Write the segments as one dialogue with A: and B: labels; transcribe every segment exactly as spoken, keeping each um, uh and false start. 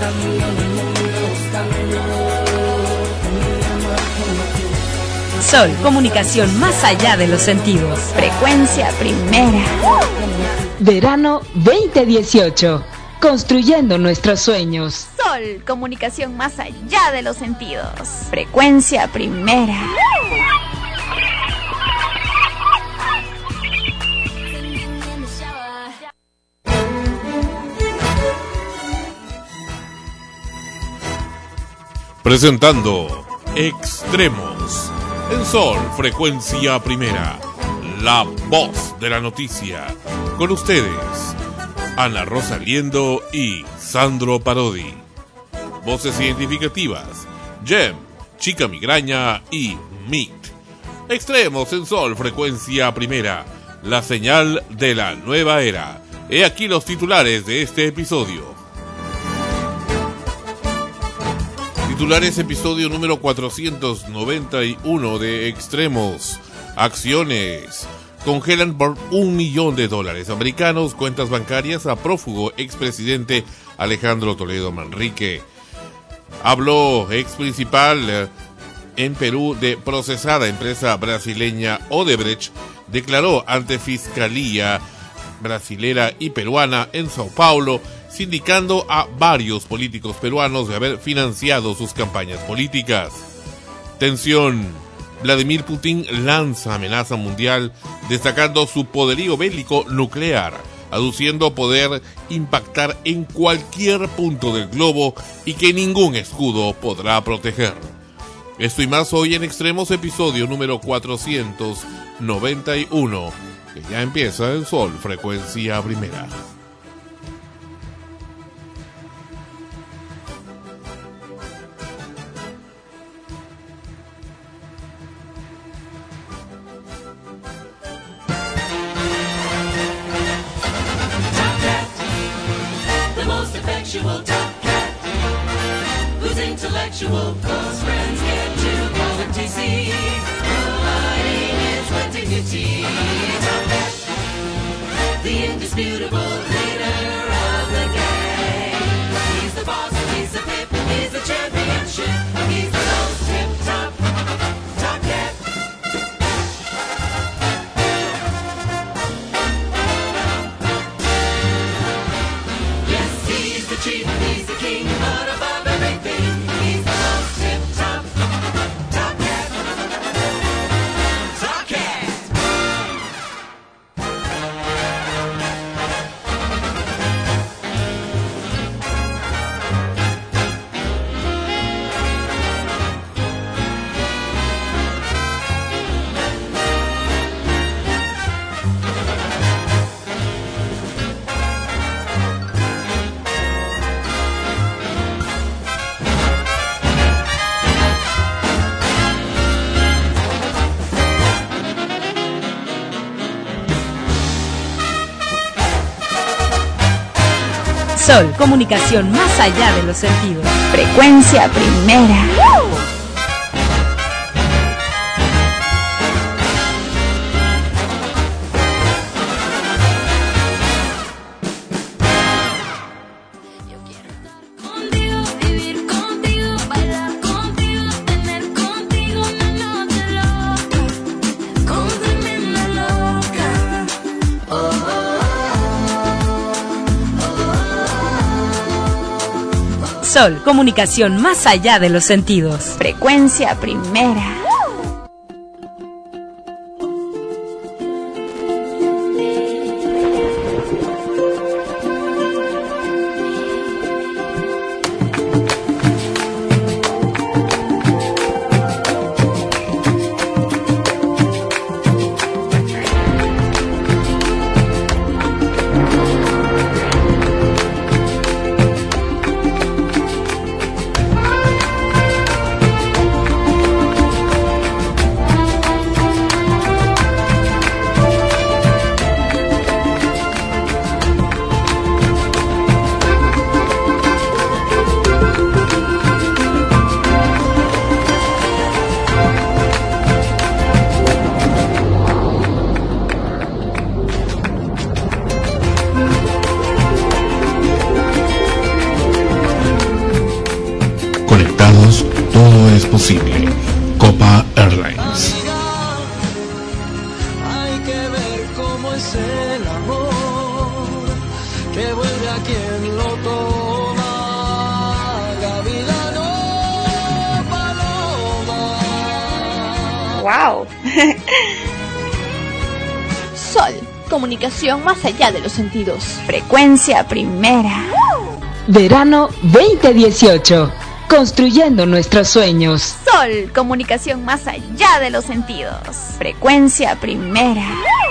A: Sol, comunicación más allá de los sentidos.
B: Frecuencia primera.
C: Verano veinte dieciocho. Construyendo nuestros sueños.
B: Sol, comunicación más allá de los sentidos. Frecuencia primera.
D: Presentando Extremos en Sol, frecuencia primera, la voz de la noticia. Con ustedes, Ana Rosa Liendo y Sandro Parodi. Voces identificativas, Jem, Chica Migraña y Meet. Extremos en Sol, frecuencia primera, la señal de la nueva era. He aquí los titulares de este episodio. Titulares, episodio número cuatrocientos noventa y uno de Extremos. Acciones. Congelan por un millón de dólares americanos cuentas bancarias a prófugo expresidente Alejandro Toledo Manrique. Habló ex principal en Perú de procesada empresa brasileña Odebrecht. Declaró ante Fiscalía brasilera y peruana en Sao Paulo, sindicando a varios políticos peruanos de haber financiado sus campañas políticas. Tensión. Vladimir Putin lanza amenaza mundial, destacando su poderío bélico nuclear, aduciendo poder impactar en cualquier punto del globo y que ningún escudo podrá proteger. Esto y más hoy en Extremos, episodio número cuatrocientos noventa y uno, que ya empieza en Sol, frecuencia primera.
E: Intellectual close friends get to poverty see. Providing is twenty fifty. The indisputable leader of the gang. He's the boss, he's the pip, he's the championship. He's the most tip top, top cat. Yes, he's the chief, he's the king, but above everything,
A: Sol, comunicación más allá de los sentidos.
B: Frecuencia primera.
A: Sol, comunicación más allá de los sentidos.
B: Frecuencia primera.
D: posible. Copa Airlines.
E: Hay que ver cómo es el amor que vuelve a quien lo toma. Gavilano, paloma.
B: ¡Wow! Sol, comunicación más allá de los sentidos. Frecuencia primera.
C: Verano veinte dieciocho. Construyendo nuestros sueños.
B: Sol, comunicación más allá de los sentidos. Frecuencia primera.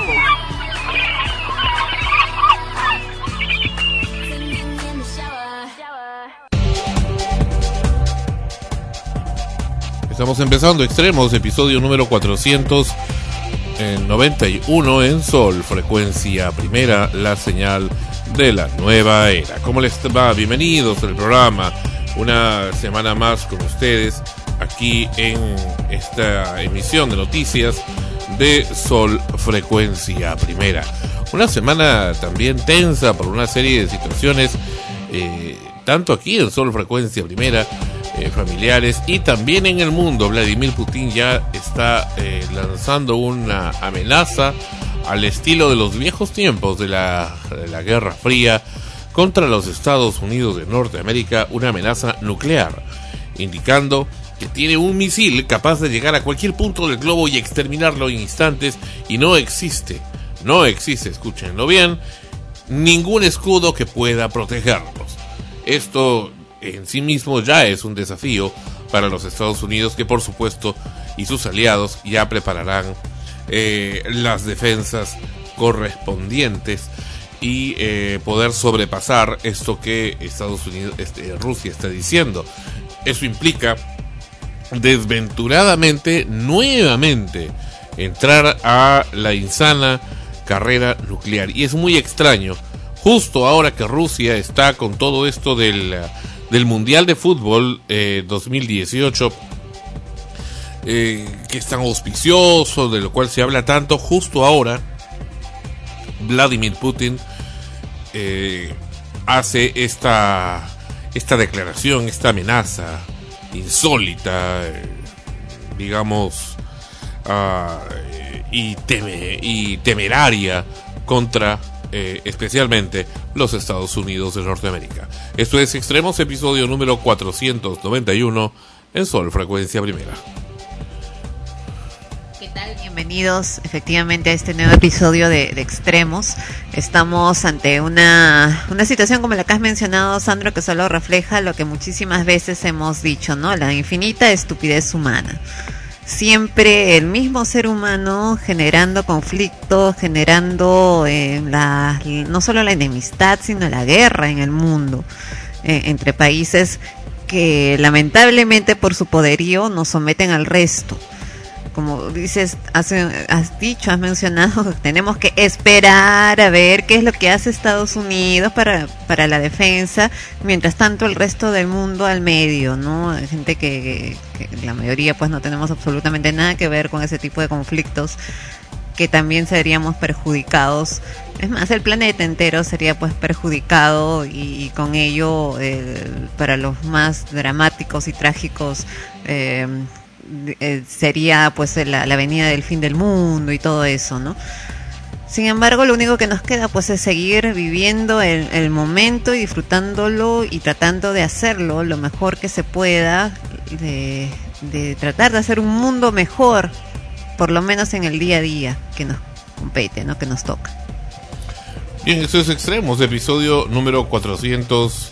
D: Estamos empezando Extremos, episodio número cuatrocientos noventa y uno en Sol, frecuencia primera, la señal de la nueva era. ¿Cómo les va? Bienvenidos al programa. Una semana más con ustedes aquí en esta emisión de noticias de Sol, frecuencia primera. Una semana también tensa por una serie de situaciones, eh, tanto aquí en Sol, frecuencia primera, eh, familiares, y también en el mundo. Vladimir Putin ya está eh, lanzando una amenaza al estilo de los viejos tiempos de la, de la Guerra Fría contra los Estados Unidos de Norteamérica, una amenaza nuclear, indicando que tiene un misil capaz de llegar a cualquier punto del globo y exterminarlo en instantes, y no existe, no existe, escúchenlo bien, ningún escudo que pueda protegerlos. Esto en sí mismo ya es un desafío para los Estados Unidos, que por supuesto y sus aliados ya prepararán eh, las defensas correspondientes y eh, poder sobrepasar esto que Estados Unidos, este, Rusia está diciendo. Eso implica desventuradamente nuevamente entrar a la insana carrera nuclear, y es muy extraño justo ahora que Rusia está con todo esto del, del Mundial de Fútbol eh, dos mil dieciocho, eh, que es tan auspicioso, de lo cual se habla tanto. Justo ahora Vladimir Putin Eh, hace esta esta declaración, esta amenaza insólita, eh, digamos, uh, y, teme, y temeraria contra eh, especialmente los Estados Unidos de Norteamérica. Esto es Extremos, episodio número cuatrocientos noventa y uno en Sol, frecuencia primera.
F: ¿Qué tal? Bienvenidos efectivamente a este nuevo episodio de, de Extremos. Estamos ante una, una situación como la que has mencionado, Sandro, que solo refleja lo que muchísimas veces hemos dicho, ¿no? La infinita estupidez humana. Siempre el mismo ser humano generando conflictos, generando eh, la, no solo la enemistad, sino la guerra en el mundo, eh, entre países que lamentablemente por su poderío nos someten al resto. Como dices, has, has dicho, has mencionado, tenemos que esperar a ver qué es lo que hace Estados Unidos para, para la defensa, mientras tanto el resto del mundo al medio, ¿no? Hay gente que, que, que la mayoría pues no tenemos absolutamente nada que ver con ese tipo de conflictos, que también seríamos perjudicados. Es más, el planeta entero sería pues perjudicado, y, y con ello eh, para los más dramáticos y trágicos eh, Eh, sería pues la, la venida del fin del mundo y todo eso, ¿no? Sin embargo, lo único que nos queda pues es seguir viviendo el, el momento y disfrutándolo y tratando de hacerlo lo mejor que se pueda, de, de tratar de hacer un mundo mejor, por lo menos en el día a día que nos compete, ¿no? Que nos toca.
D: Bien, eso es Extremos, episodio número cuatrocientos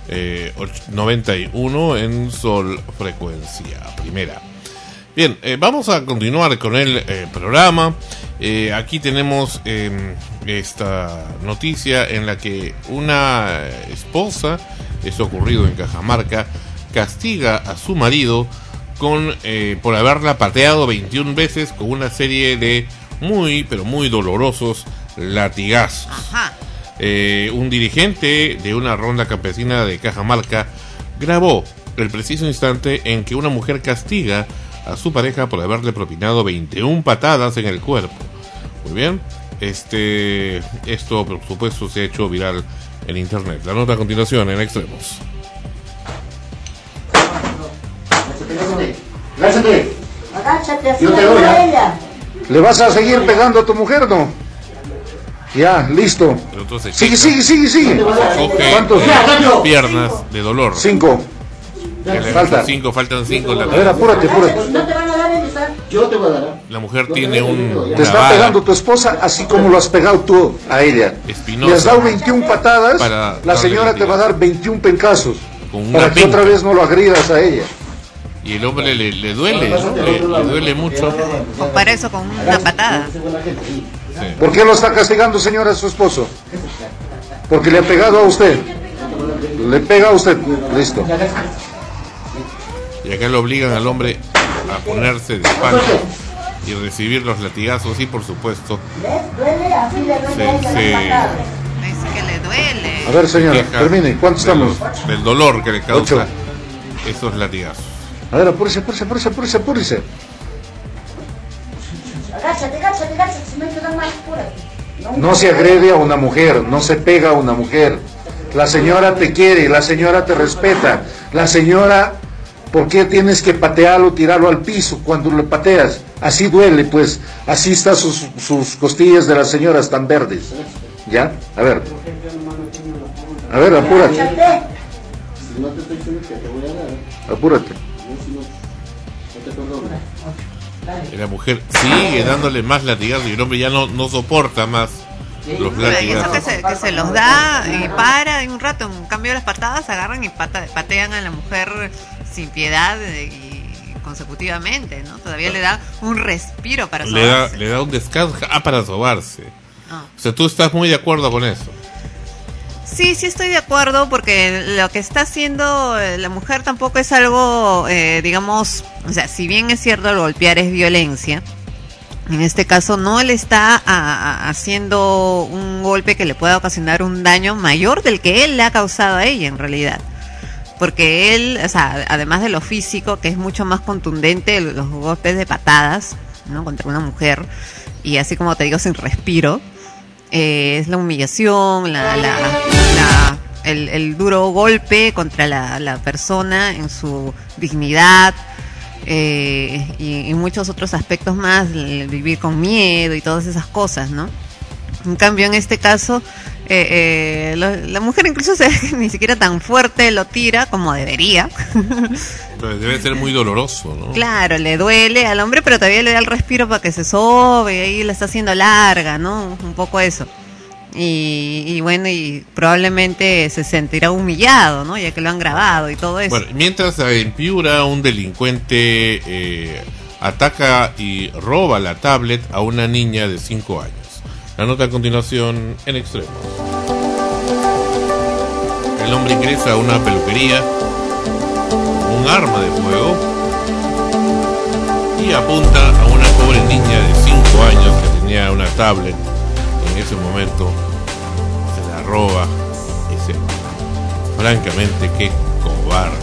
D: noventa y uno en Sol, frecuencia primera. Bien, eh, vamos a continuar con el eh, programa. Eh, aquí tenemos eh, esta noticia en la que una esposa, esto ocurrido en Cajamarca, castiga a su marido con eh, por haberla pateado veintiuna veces con una serie de muy, pero muy dolorosos latigazos.
F: Ajá.
D: Eh, un dirigente de una ronda campesina de Cajamarca grabó el preciso instante en que una mujer castiga a su pareja por haberle propinado veintiuna patadas en el cuerpo. Muy bien, este esto por supuesto se ha hecho viral en internet. La nota a continuación en Extremos.
G: agáchate.
H: Agáchate así,
G: Yo te doy,
H: ayuda a
G: ¿ah?
H: ella.
G: ¿Le vas a seguir pegando a tu mujer, no? Ya, listo.
D: El otro se
G: Sigue,
D: checa,
G: sigue, sigue, sigue.
D: coge
G: ¿Cuántos?
D: las piernas de dolor.
G: Cinco.
D: Que le
G: Falta.
D: cinco, faltan cinco. La,
G: A ver, apúrate, apúrate.
H: No te van a dar el desar.
G: Yo te voy a dar.
D: la mujer tiene un,
G: Te
D: una
G: está
D: vara
G: pegando tu esposa así como lo has pegado tú a ella.
D: espinosa
G: Le has dado veintiuna patadas,
D: para
G: la
D: darle
G: señora te va a dar veintiún pencazos.
D: con una
G: Para que otra
D: penca.
G: vez no lo agridas a ella.
D: Y el hombre le, le duele, ¿no? le, le duele mucho.
F: Compara eso con una patada.
D: Sí.
G: ¿Por qué lo está castigando, señora, su esposo? Porque le ha pegado a usted. Le pega a usted. Listo.
D: Y acá lo obligan al hombre a ponerse de espalda y recibir los latigazos y por supuesto
H: ¿Ves? Duele, así le duele a ella
D: se,
H: la patada.
F: Dice que le duele.
G: A ver, señora,
D: queja
G: termine. ¿Cuántos
D: de
G: estamos?
D: los- del dolor que le causa
G: Ocho.
D: esos latigazos.
G: A ver, apúrese, apúrese, apúrese, apúrese, apúrese.
H: Agáchate, agáchate, agáchate, si no te dan más, apúrate.
G: No se agrede a una mujer, no se pega a una mujer. La señora te quiere, la señora te respeta. La señora, ¿por qué tienes que patearlo, tirarlo al piso cuando le pateas? Así duele, pues. Así están sus, sus costillas de las señoras tan verdes. ¿Ya? A ver. A ver, apúrate.
H: Agáchate.
G: Apúrate.
D: Y la mujer sigue dándole más latigazos y el hombre ya no, no soporta más los
F: Pero y eso que
D: latigazos.
F: se, que se los da y para de un rato. En cambio, las patadas agarran y pata- patean a la mujer sin piedad eh, y consecutivamente, ¿no? Todavía le da un respiro para
D: Le da,
F: sobarse.
D: le da un descanso ah, para sobarse.
F: Ah.
D: O sea, tú estás muy de acuerdo con eso.
F: Sí, sí estoy de acuerdo porque lo que está haciendo eh, la mujer tampoco es algo, eh, digamos, o sea, si bien es cierto el golpear es violencia, en este caso no le está a- a- haciendo un golpe que le pueda ocasionar un daño mayor del que él le ha causado a ella en realidad. Porque él, o sea, además de lo físico, que es mucho más contundente, los golpes de patadas, ¿no? Contra una mujer, y así como te digo, sin respiro, eh, es la humillación, la, la, la- el, el duro golpe contra la, la persona en su dignidad, eh, y, y muchos otros aspectos más, el vivir con miedo y todas esas cosas, ¿no? En cambio, en este caso, eh, eh, lo- la mujer incluso se, ni siquiera tan fuerte lo tira como debería.
D: Pero debe ser muy doloroso, ¿no?
F: Claro, le duele al hombre, pero todavía le da el respiro para que se sobe y ahí la está haciendo larga, ¿no? Un poco eso. Y, y bueno, y probablemente se sentirá humillado, ¿no? Ya que lo han grabado y todo eso.
D: Bueno, mientras en Piura un delincuente eh, ataca y roba la tablet a una niña de cinco años. La nota a continuación en Extremos. El hombre ingresa a una peluquería con un arma de fuego y apunta a una pobre niña de cinco años que tenía una tablet. En ese momento se la roba y se va. Francamente, qué cobarde.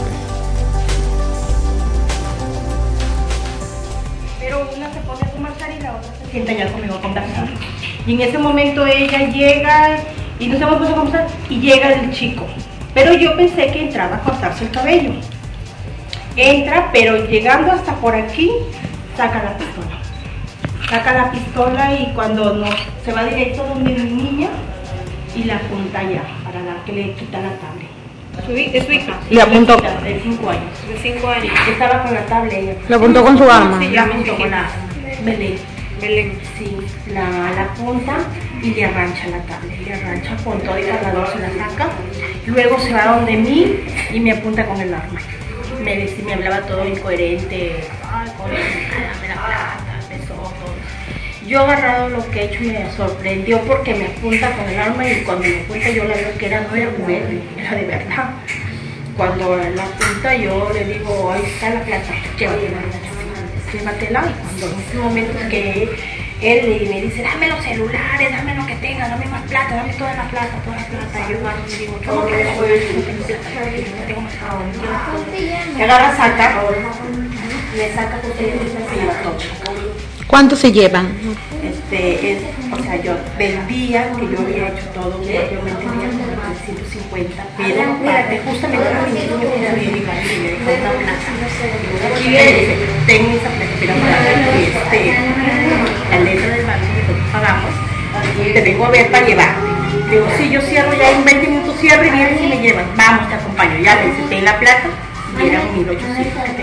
I: Pero una se pone a conversar y la otra se sienta ya conmigo a conversar. Y en ese momento ella llega y nos hemos puesto a conversar y llega el chico. Pero yo pensé que entraba a cortarse el cabello. Entra, pero llegando hasta por aquí, saca la pistola. Saca la pistola y cuando no, se va directo donde mi niña y la apunta ya para dar que le quita la tablet.
J: Es su hija.
I: Le apuntó de cinco años.
J: De cinco años.
I: Estaba con la tablet ella.
J: ¿Le apuntó con su arma?
I: Sí, la apuntó con la Belén. Belén, sí, la, la apunta y le arrancha la tablet. Le arrancha con todo el cargador, se la saca. Luego se va donde mí y me apunta con el arma. Me decía, me hablaba todo incoherente. Ay, con dame la plata, eso, todo. Yo agarrado lo que he hecho me sorprendió porque me apunta con el arma y cuando me apunta yo la veo que era no era juguete, era de verdad. Cuando la apunta yo le digo, ahí está la plata, llévatela, llévatela. Y cuando en ese momento que él me dice, dame los celulares, dame lo que tenga, dame más plata, dame toda la plata, toda la plata. Yo le digo, ¿cómo que no tengo plata? No tengo más plata. Me agarra, saca, me saca porque se lleva todo.
J: ¿Cuánto se llevan?
I: Este, es, o sea, yo vendía, que yo había hecho todo, yo me tenía como trescientos cincuenta, pero aparte, justamente a mi niño me había llegado y me dejó una plaza. Aquí viene, tengo esa plata para darte este, la letra del banco que nosotros pagamos, te vengo a ver para llevarte. Digo, sí, yo cierro ya en veinte minutos, cierro y vienes y me llevas. Vamos, te acompaño. Ya le dice, ten la plata y eran mil ochocientos que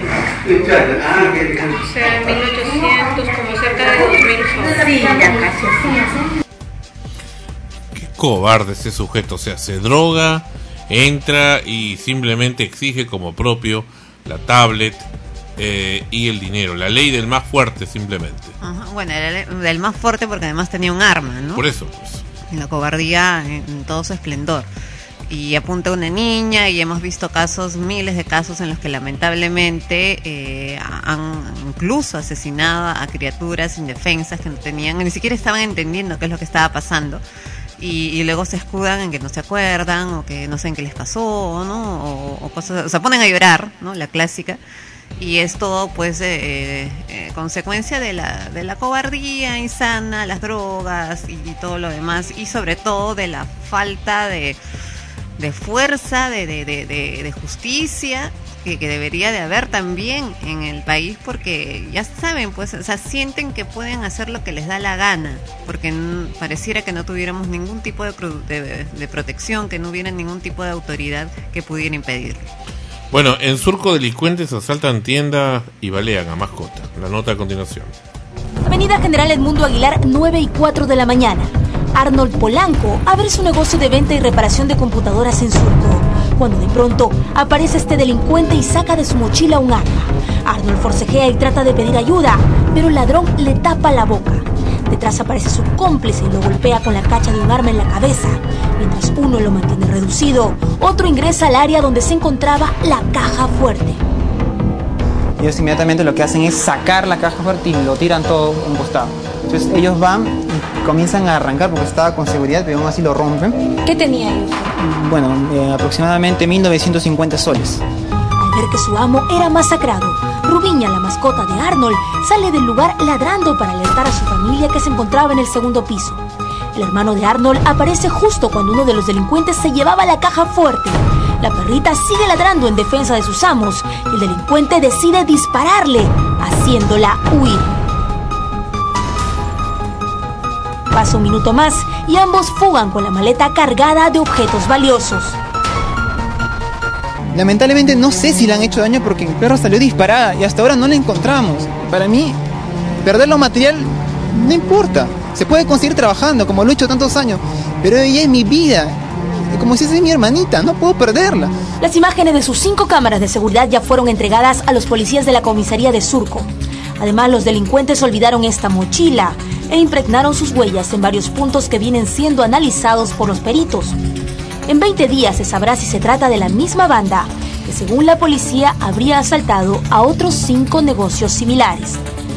I: tenía.
J: O sea, mil ochocientos, como cerca de dos mil soles.
I: Sí, ya casi así.
D: Qué cobarde ese sujeto, o sea, se droga, entra y simplemente exige como propio la tablet eh, y el dinero, la ley del más fuerte simplemente.
F: Ajá, bueno, era el- del más fuerte porque además tenía un arma, ¿no?
D: Por eso, pues.
F: Y la cobardía en, en todo su esplendor. Y apunta a una niña y hemos visto casos, miles de casos en los que lamentablemente eh, han incluso asesinado a criaturas indefensas que no tenían, ni siquiera estaban entendiendo qué es lo que estaba pasando. Y, y luego se escudan en que no se acuerdan o que no saben qué les pasó, ¿no? O, o cosas, o se ponen a llorar, ¿no? La clásica. Y es todo, pues, eh, eh, consecuencia de la, de la cobardía insana, las drogas y, y todo lo demás. Y sobre todo de la falta de, de fuerza, de, de, de, de, de justicia que, que debería de haber también en el país, porque ya saben, pues, o sea, sienten que pueden hacer lo que les da la gana, porque n- pareciera que no tuviéramos ningún tipo de, pro- de, de protección, que no hubiera ningún tipo de autoridad que pudiera impedirlo.
D: Bueno, en Surco delincuentes asaltan tienda y balean a mascota. La nota a continuación.
K: Avenida General Edmundo Aguilar, nueve y cuatro de la mañana. Arnold Polanco abre su negocio de venta y reparación de computadoras en Surco, cuando de pronto aparece este delincuente y saca de su mochila un arma. Arnold forcejea y trata de pedir ayuda, pero el ladrón le tapa la boca. Detrás aparece su cómplice y lo golpea con la cacha de un arma en la cabeza. Mientras uno lo mantiene reducido, otro ingresa al área donde se encontraba la caja fuerte.
L: Ellos inmediatamente lo que hacen es sacar la caja fuerte y lo tiran todo a un costado. Entonces ellos van y comienzan a arrancar porque estaba con seguridad, pero aún así lo rompen.
J: ¿Qué tenía ellos?
L: Bueno, eh, aproximadamente mil novecientos cincuenta soles.
K: Al ver que su amo era masacrado, Rubiña, la mascota de Arnold, sale del lugar ladrando para alertar a su familia que se encontraba en el segundo piso. El hermano de Arnold aparece justo cuando uno de los delincuentes se llevaba la caja fuerte. La perrita sigue ladrando en defensa de sus amos. El delincuente decide dispararle, haciéndola huir. Pasa un minuto más y ambos fugan con la maleta cargada de objetos valiosos.
L: Lamentablemente no sé si le han hecho daño porque el perro salió disparada y hasta ahora no la encontramos. Para mí, perder lo material no importa. Se puede conseguir trabajando, como lo he hecho tantos años, pero ella es mi vida. Como si es mi hermanita, no puedo perderla.
K: Las imágenes de sus cinco cámaras de seguridad ya fueron entregadas a los policías de la comisaría de Surco. Además, los delincuentes olvidaron esta mochila e impregnaron sus huellas en varios puntos que vienen siendo analizados por los peritos. En veinte días se sabrá si se trata de la misma banda que, según la policía, habría asaltado a otros cinco negocios similares.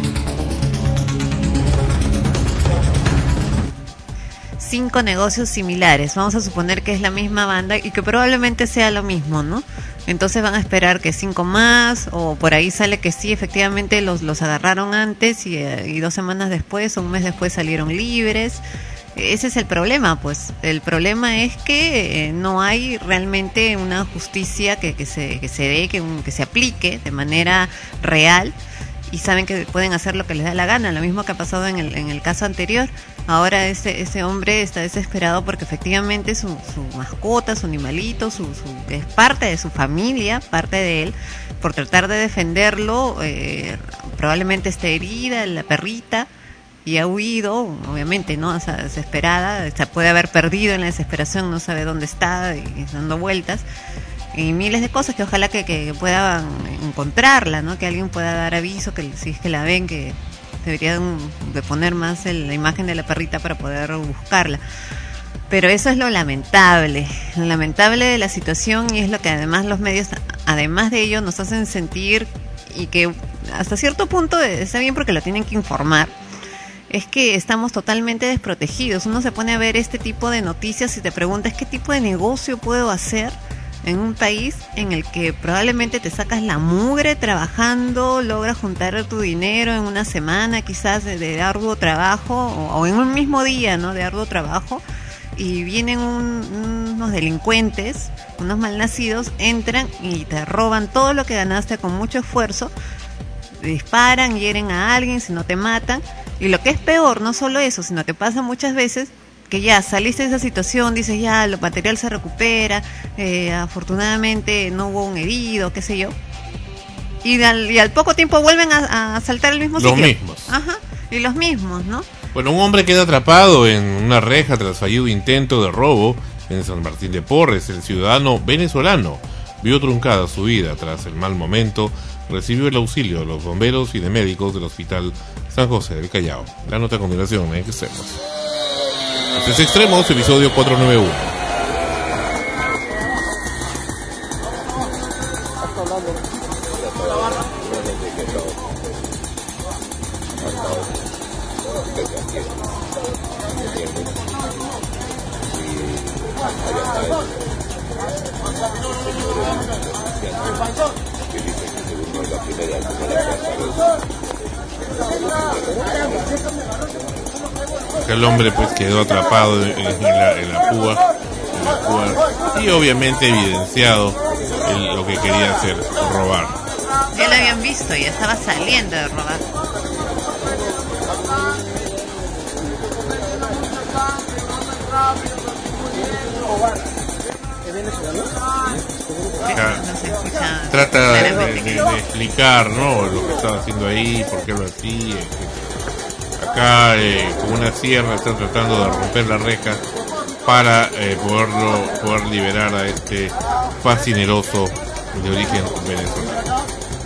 F: Cinco negocios similares. Vamos a suponer que es la misma banda y que probablemente sea lo mismo, ¿no? Entonces van a esperar que cinco más, o por ahí sale que sí, efectivamente los, los agarraron antes y, eh, y dos semanas después o un mes después salieron libres. Ese es el problema, pues. El problema es que eh, no hay realmente una justicia que, que se que se dé, que, un- que se aplique de manera real, y saben que pueden hacer lo que les da la gana, lo mismo que ha pasado en el, en el caso anterior. Ahora ese ese hombre está desesperado porque efectivamente su, su mascota, su animalito, su, su, que es parte de su familia, parte de él, por tratar de defenderlo, eh, probablemente esté herida, la perrita, y ha huido, obviamente, ¿no? O sea, desesperada, o sea, puede haber perdido en la desesperación, no sabe dónde está, y dando vueltas, y miles de cosas que ojalá que, que puedan encontrarla, ¿no? Que alguien pueda dar aviso, que si es que la ven, que deberían de poner más el- la imagen de la perrita para poder buscarla. Pero eso es lo lamentable, lo lamentable de la situación, y es lo que además los medios, además de ello, nos hacen sentir, y que hasta cierto punto está bien porque lo tienen que informar, es que estamos totalmente desprotegidos. Uno se pone a ver este tipo de noticias y te preguntas qué tipo de negocio puedo hacer en un país en el que probablemente te sacas la mugre trabajando, logras juntar tu dinero en una semana quizás de, de arduo trabajo, o, o en un mismo día, ¿no? De arduo trabajo, y vienen un- unos delincuentes, unos malnacidos, entran y te roban todo lo que ganaste con mucho esfuerzo, disparan, hieren a alguien, si no te matan. Y lo que es peor, no solo eso, sino que pasa muchas veces que ya saliste de esa situación, dices ya, lo material se recupera, eh, afortunadamente no hubo un herido, qué sé yo. Y al, y al poco tiempo vuelven a, a saltar el mismo
D: Los
F: sitio.
D: mismos.
F: Ajá, y los mismos, ¿no?
D: Bueno, un hombre queda atrapado en una reja tras fallido intento de robo en San Martín de Porres. El ciudadano venezolano vio truncada su vida tras el mal momento. Recibió el auxilio de los bomberos y de médicos del Hospital San José del Callao. La nota a continuación en Extremos. Este es Extremos, episodio cuatrocientos noventa y uno. El hombre pues quedó atrapado en, en, la, en la púa, en la púa y obviamente evidenciado el, lo que quería hacer, robar.
F: Ya lo habían visto, ya estaba saliendo de robar.
D: Acá, trata de, de, de explicar, ¿no?, lo que estaba haciendo ahí, por qué lo hacía. Acá eh, con una sierra están tratando de romper la reja para eh, poderlo poder liberar a este fascineroso de origen venezolano.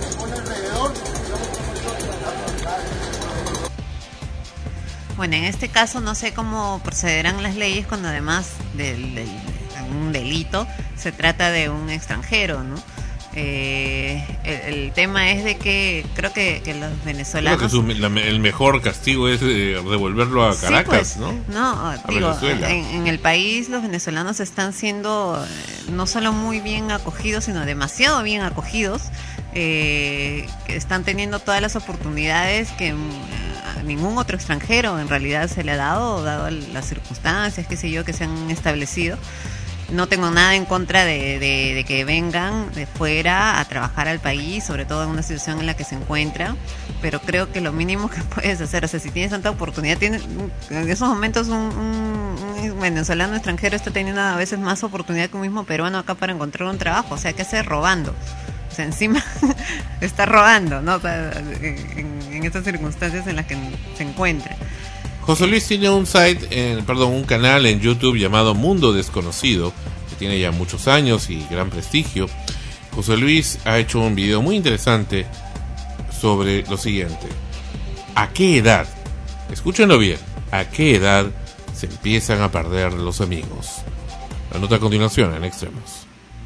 F: Bueno, en este caso no sé cómo procederán las leyes cuando además del, del, de un delito se trata de un extranjero, ¿no? Eh, el, el tema es de que creo que, que los venezolanos...
D: Creo que su, la, el mejor castigo es eh, devolverlo a Caracas,
F: sí, pues,
D: ¿no?
F: No,
D: a
F: digo,
D: Venezuela.
F: En, en el país los venezolanos están siendo eh, no solo muy bien acogidos, sino demasiado bien acogidos. Eh, que están teniendo todas las oportunidades que... a ningún otro extranjero en realidad se le ha dado, dado las circunstancias, qué sé yo, que se han establecido. No tengo nada en contra de, de, de que vengan de fuera a trabajar al país, sobre todo en una situación en la que se encuentra, pero creo que lo mínimo que puedes hacer, o sea, si tienes tanta oportunidad, tienes, en esos momentos un, un, un venezolano extranjero está teniendo a veces más oportunidad que un mismo peruano acá para encontrar un trabajo, o sea, ¿qué hacer? Robando. O sea, encima está robando, ¿no? O sea, en, en estas circunstancias en las que se encuentra.
D: José Luis tiene un site, en, perdón, un canal en YouTube llamado Mundo Desconocido, que tiene ya muchos años y gran prestigio. José Luis ha hecho un video muy interesante sobre lo siguiente: ¿a qué edad, escúchenlo bien, a qué edad se empiezan a perder los amigos? La nota a continuación en Extremos.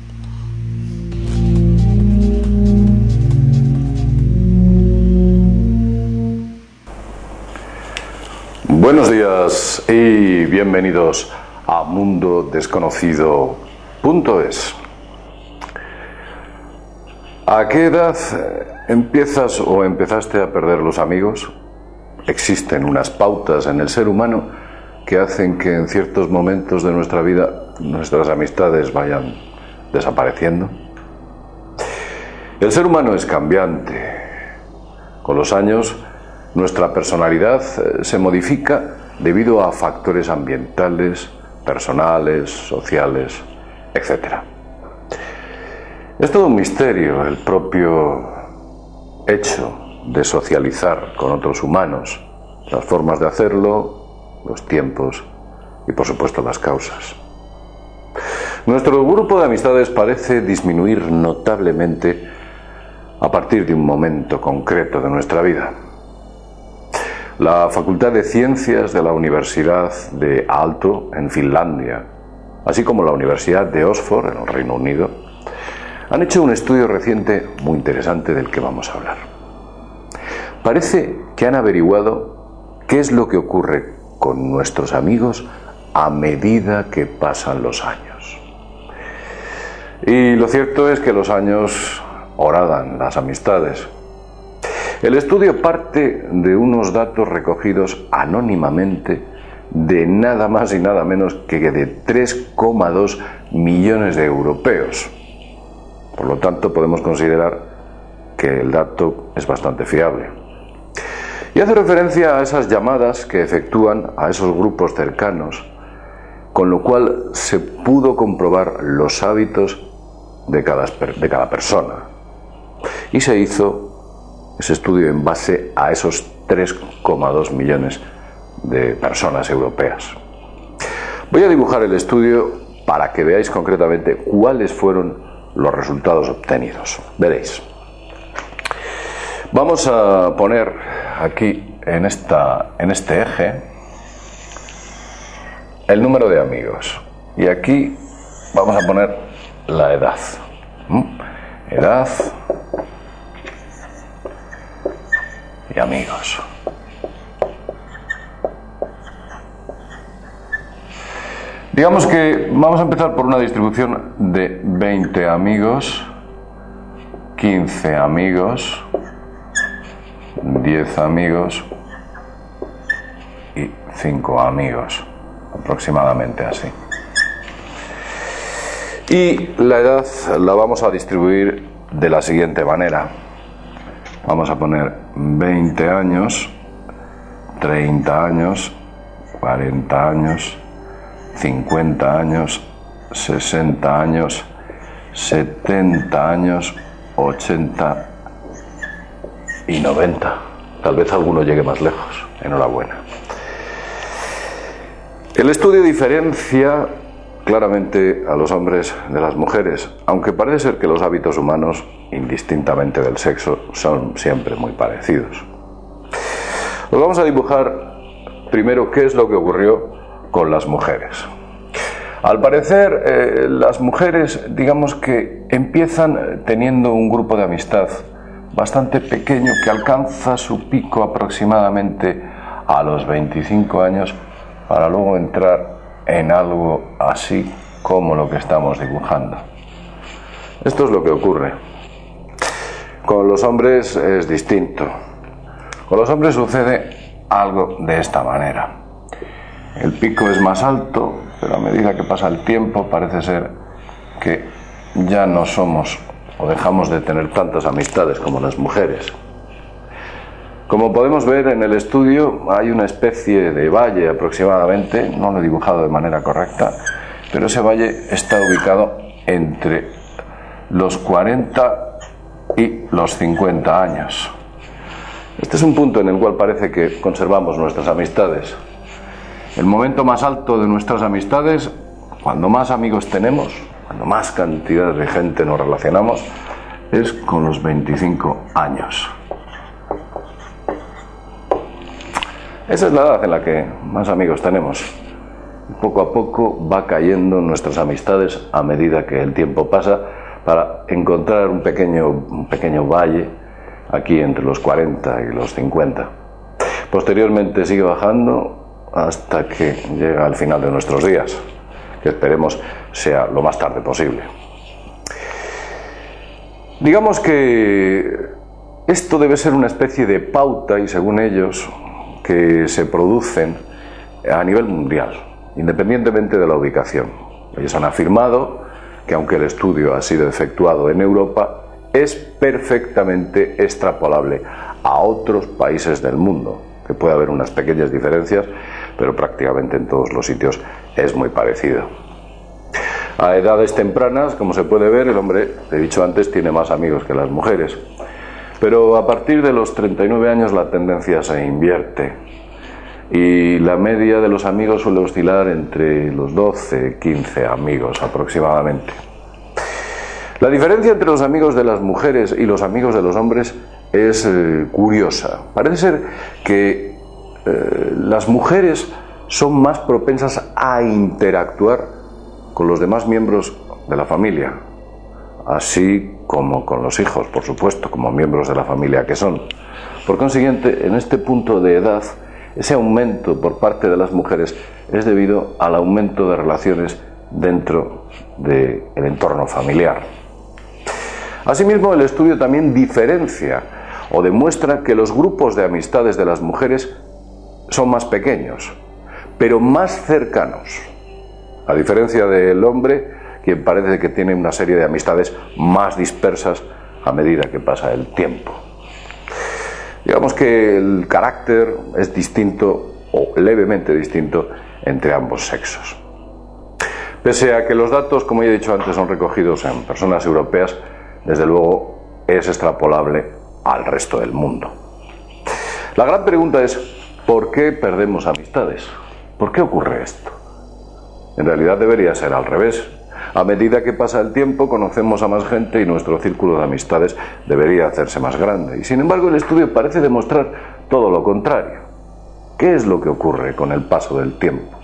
M: Buenos días y bienvenidos a mundo desconocido punto es. ¿A qué edad empiezas o empezaste a perder los amigos? Existen unas pautas en el ser humano que hacen que en ciertos momentos de nuestra vida nuestras amistades vayan desapareciendo. El ser humano es cambiante. Con los años nuestra personalidad se modifica debido a factores ambientales, personales, sociales, etcétera. Es todo un misterio el propio hecho de socializar con otros humanos, las formas de hacerlo, los tiempos y por supuesto las causas. Nuestro grupo de amistades parece disminuir notablemente a partir de un momento concreto de nuestra vida. La Facultad de Ciencias de la Universidad de Aalto, en Finlandia, así como la Universidad de Oxford, en el Reino Unido, han hecho un estudio reciente muy interesante del que vamos a hablar. Parece que han averiguado qué es lo que ocurre con nuestros amigos a medida que pasan los años. Y lo cierto es que los años horadan las amistades. El estudio parte de unos datos recogidos anónimamente de nada más y nada menos que de tres coma dos millones de europeos. Por lo tanto, podemos considerar que el dato es bastante fiable. Y hace referencia a esas llamadas que efectúan a esos grupos cercanos, con lo cual se pudo comprobar los hábitos de cada, de cada persona. Y se hizo ese estudio en base a esos tres coma dos millones de personas europeas. Voy a dibujar el estudio para que veáis concretamente cuáles fueron los resultados obtenidos. Veréis. Vamos a poner aquí en, esta, en este eje el número de amigos. Y aquí vamos a poner la edad. ¿Mm? Edad y amigos. Digamos que vamos a empezar por una distribución de veinte amigos, quince amigos, diez amigos y cinco amigos, aproximadamente así. Y la edad la vamos a distribuir de la siguiente manera. Vamos a poner veinte años, treinta años, cuarenta años, cincuenta años, sesenta años, setenta años, ochenta y noventa. Tal vez alguno llegue más lejos. Enhorabuena. El estudio diferencia claramente a los hombres de las mujeres, aunque parece ser que los hábitos humanos, indistintamente del sexo, son siempre muy parecidos. Os vamos a dibujar primero qué es lo que ocurrió con las mujeres. Al parecer, eh, las mujeres, digamos que empiezan teniendo un grupo de amistad bastante pequeño que alcanza su pico aproximadamente a los veinticinco años, para luego entrar en algo así como lo que estamos dibujando. Esto es lo que ocurre. Con los hombres es distinto. Con los hombres sucede algo de esta manera. El pico es más alto, pero a medida que pasa el tiempo parece ser que ya no somos o dejamos de tener tantas amistades como las mujeres. Como podemos ver en el estudio, hay una especie de valle aproximadamente, no lo he dibujado de manera correcta, pero ese valle está ubicado entre los cuarenta y los cincuenta años. Este es un punto en el cual parece que conservamos nuestras amistades. El momento más alto de nuestras amistades, cuando más amigos tenemos, cuando más cantidad de gente nos relacionamos, es con los veinticinco años. Esa es la edad en la que más amigos tenemos. Poco a poco va cayendo nuestras amistades a medida que el tiempo pasa, para encontrar un pequeño, un pequeño valle aquí entre los cuarenta y los cincuenta. Posteriormente sigue bajando hasta que llega al final de nuestros días, que esperemos sea lo más tarde posible. Digamos que esto debe ser una especie de pauta, y según ellos, que se producen a nivel mundial, independientemente de la ubicación. Ellos han afirmado que aunque el estudio ha sido efectuado en Europa, es perfectamente extrapolable a otros países del mundo, que puede haber unas pequeñas diferencias, pero prácticamente en todos los sitios es muy parecido. A edades tempranas, como se puede ver, el hombre, he dicho antes, tiene más amigos que las mujeres. Pero a partir de los treinta y nueve años la tendencia se invierte y la media de los amigos suele oscilar entre los doce, quince amigos aproximadamente. La diferencia entre los amigos de las mujeres y los amigos de los hombres es eh, curiosa. Parece ser que eh, las mujeres son más propensas a interactuar con los demás miembros de la familia, así como con los hijos, por supuesto, como miembros de la familia que son. Por consiguiente, en este punto de edad, ese aumento por parte de las mujeres es debido al aumento de relaciones dentro del entorno familiar. Asimismo, el estudio también diferencia o demuestra que los grupos de amistades de las mujeres son más pequeños, pero más cercanos, a diferencia del hombre, quien parece que tiene una serie de amistades más dispersas a medida que pasa el tiempo. Digamos que el carácter es distinto o levemente distinto entre ambos sexos. Pese a que los datos, como ya he dicho antes, son recogidos en personas europeas, desde luego es extrapolable al resto del mundo. La gran pregunta es, ¿por qué perdemos amistades? ¿Por qué ocurre esto? En realidad debería ser al revés. A medida que pasa el tiempo, conocemos a más gente y nuestro círculo de amistades debería hacerse más grande. Y sin embargo, el estudio parece demostrar todo lo contrario. ¿Qué es lo que ocurre con el paso del tiempo?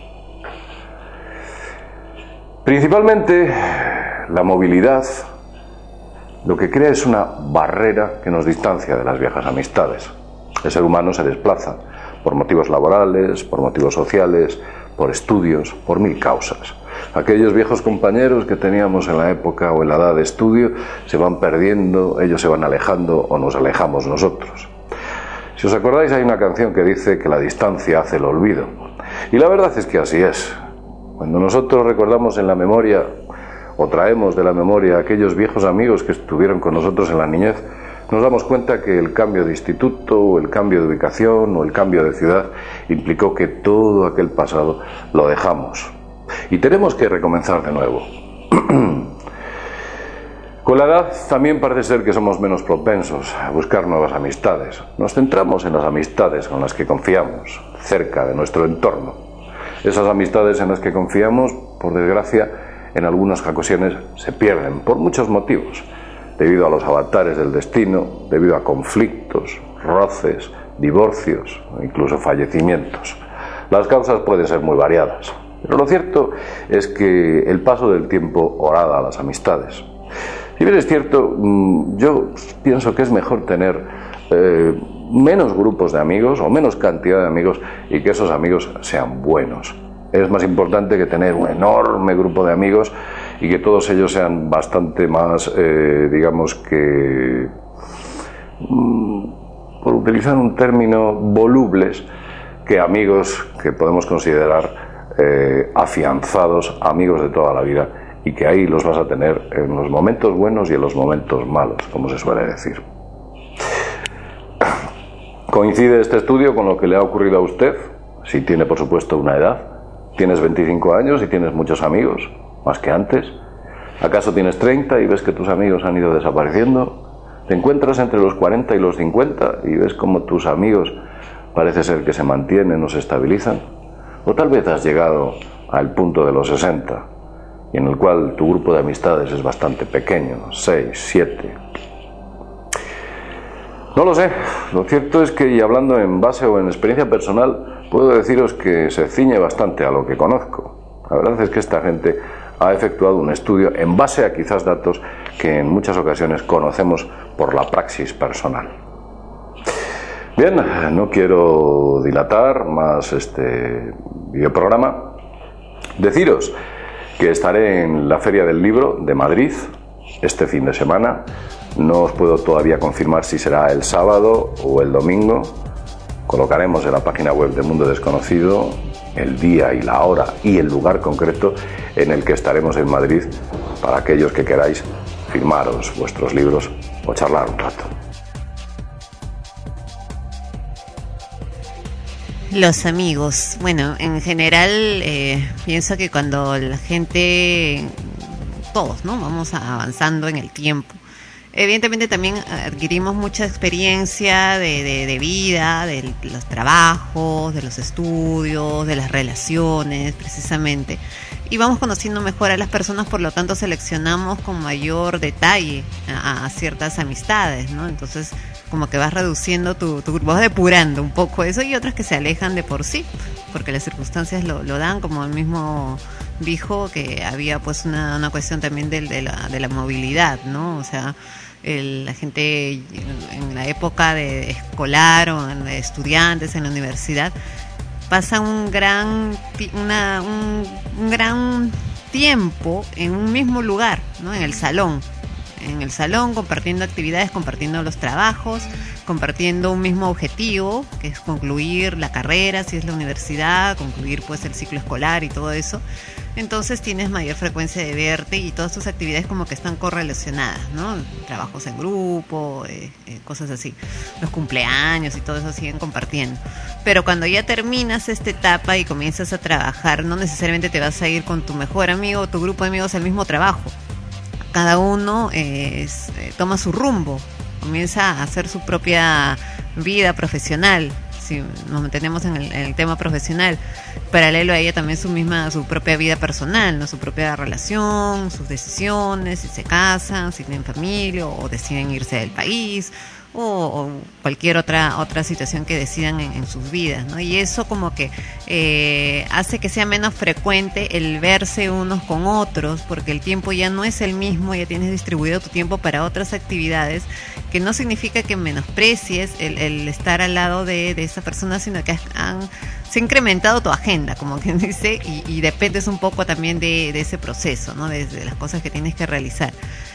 M: Principalmente, la movilidad lo que crea es una barrera que nos distancia de las viejas amistades. El ser humano se desplaza por motivos laborales, por motivos sociales, por estudios, por mil causas. Aquellos viejos compañeros que teníamos en la época o en la edad de estudio se van perdiendo, ellos se van alejando o nos alejamos nosotros. Si os acordáis, hay una canción que dice que la distancia hace el olvido. Y la verdad es que así es. Cuando nosotros recordamos en la memoria o traemos de la memoria a aquellos viejos amigos que estuvieron con nosotros en la niñez, nos damos cuenta que el cambio de instituto, o el cambio de ubicación, o el cambio de ciudad implicó que todo aquel pasado lo dejamos. Y tenemos que recomenzar de nuevo. Con la edad también parece ser que somos menos propensos a buscar nuevas amistades. Nos centramos en las amistades con las que confiamos, cerca de nuestro entorno. Esas amistades en las que confiamos, por desgracia, en algunas ocasiones se pierden por muchos motivos, debido a los avatares del destino, debido a conflictos, roces, divorcios o incluso fallecimientos. Las causas pueden ser muy variadas, pero lo cierto es que el paso del tiempo horada a las amistades. Si bien es cierto, yo pienso que es mejor tener eh, menos grupos de amigos o menos cantidad de amigos y que esos amigos sean buenos. Es más importante que tener un enorme grupo de amigos y que todos ellos sean bastante más, eh, digamos que, por utilizar un término, volubles, que amigos que podemos considerar eh, afianzados, amigos de toda la vida, y que ahí los vas a tener en los momentos buenos y en los momentos malos, como se suele decir. ¿Coincide este estudio con lo que le ha ocurrido a usted? Si tiene, por supuesto, una edad. ¿Tienes veinticinco años y tienes muchos amigos? ¿Más que antes? ¿Acaso tienes treinta y ves que tus amigos han ido desapareciendo? ¿Te encuentras entre los cuarenta y los cincuenta y ves como tus amigos parece ser que se mantienen o se estabilizan? ¿O tal vez has llegado al punto de los sesenta y en el cual tu grupo de amistades es bastante pequeño, seis, siete? No lo sé. Lo cierto es que, y hablando en base o en experiencia personal, puedo deciros que se ciñe bastante a lo que conozco. La verdad es que esta gente ha efectuado un estudio en base a quizás datos que en muchas ocasiones conocemos por la praxis personal. Bien, no quiero dilatar más este videoprograma. Deciros que estaré en la Feria del Libro de Madrid este fin de semana. No os puedo todavía confirmar si será el sábado o el domingo. Colocaremos en la página web de Mundo Desconocido el día y la hora y el lugar concreto en el que estaremos en Madrid para aquellos que queráis firmaros vuestros libros o charlar un rato.
F: Los amigos. Bueno, en general eh, pienso que cuando la gente, todos, ¿no? Vamos avanzando en el tiempo. Evidentemente también adquirimos mucha experiencia de, de, de vida, de los trabajos, de los estudios, de las relaciones, precisamente. Y vamos conociendo mejor a las personas, por lo tanto seleccionamos con mayor detalle a, a ciertas amistades, ¿no? Entonces, como que vas reduciendo tu, tu grupo, vas depurando un poco eso, y otras que se alejan de por sí, porque las circunstancias lo, lo dan, como el mismo dijo, que había pues una, una cuestión también de, de, la, de la movilidad, ¿no? O sea, el, la gente en la época de escolar o de estudiantes en la universidad pasa un gran una, un, un gran tiempo en un mismo lugar, ¿no? En el salón, en el salón compartiendo actividades, compartiendo los trabajos, compartiendo un mismo objetivo, que es concluir la carrera, si es la universidad, concluir pues el ciclo escolar y todo eso. entonces tienes mayor frecuencia de verte y todas tus actividades como que están correlacionadas, ¿no? Trabajos en grupo, eh, eh, cosas así, los cumpleaños y todo eso siguen compartiendo. Pero cuando ya terminas esta etapa y comienzas a trabajar, no necesariamente te vas a ir con tu mejor amigo o tu grupo de amigos al mismo trabajo. Cada uno eh, es, eh, toma su rumbo, comienza a hacer su propia vida profesional. Si nos mantenemos en el, en el tema profesional, paralelo a ella también su misma, su propia vida personal, ¿no? Su propia relación, sus decisiones, si se casan, si tienen familia o deciden irse del país o, o cualquier otra otra situación que decidan en, en sus vidas, ¿no? Y eso como que eh, hace que sea menos frecuente el verse unos con otros, porque el tiempo ya no es el mismo, ya tienes distribuido tu tiempo para otras actividades, que no significa que menosprecies el, el estar al lado de, de esa persona, sino que han, se ha incrementado tu agenda, como quien dice, y, y dependes un poco también de, de ese proceso, ¿no? De, de las cosas que tienes que realizar.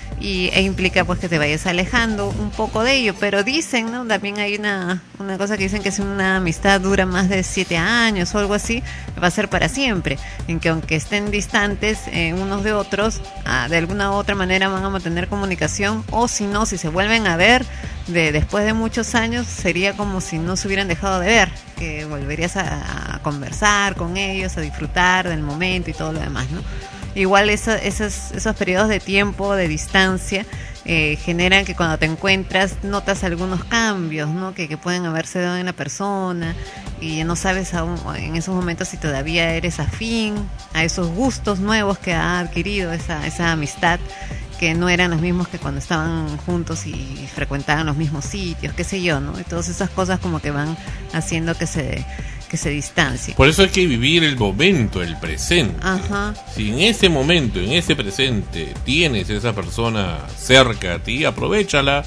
F: Y e implica pues que te vayas alejando un poco de ello, pero dicen, ¿no? También hay una, una cosa que dicen que si una amistad dura más de siete años o algo así, va a ser para siempre, en que aunque estén distantes eh, unos de otros, ah, de alguna u otra manera van a mantener comunicación, o si no, si se vuelven a ver de después de muchos años, sería como si no se hubieran dejado de ver, que volverías a, a conversar con ellos, a disfrutar del momento y todo lo demás, ¿no? Igual esa, esos, esos periodos de tiempo, de distancia, eh, generan que cuando te encuentras notas algunos cambios, ¿no? Que, que pueden haberse dado en la persona y no sabes aún en esos momentos si todavía eres afín a esos gustos nuevos que ha adquirido esa, esa amistad, que no eran los mismos que cuando estaban juntos y frecuentaban los mismos sitios, qué sé yo, ¿no? Y todas esas cosas como que van haciendo que se... que se distancie.
D: Por eso hay que vivir el momento, el presente.
F: Ajá.
D: Si en ese momento, en ese presente, tienes esa persona cerca a ti, aprovéchala.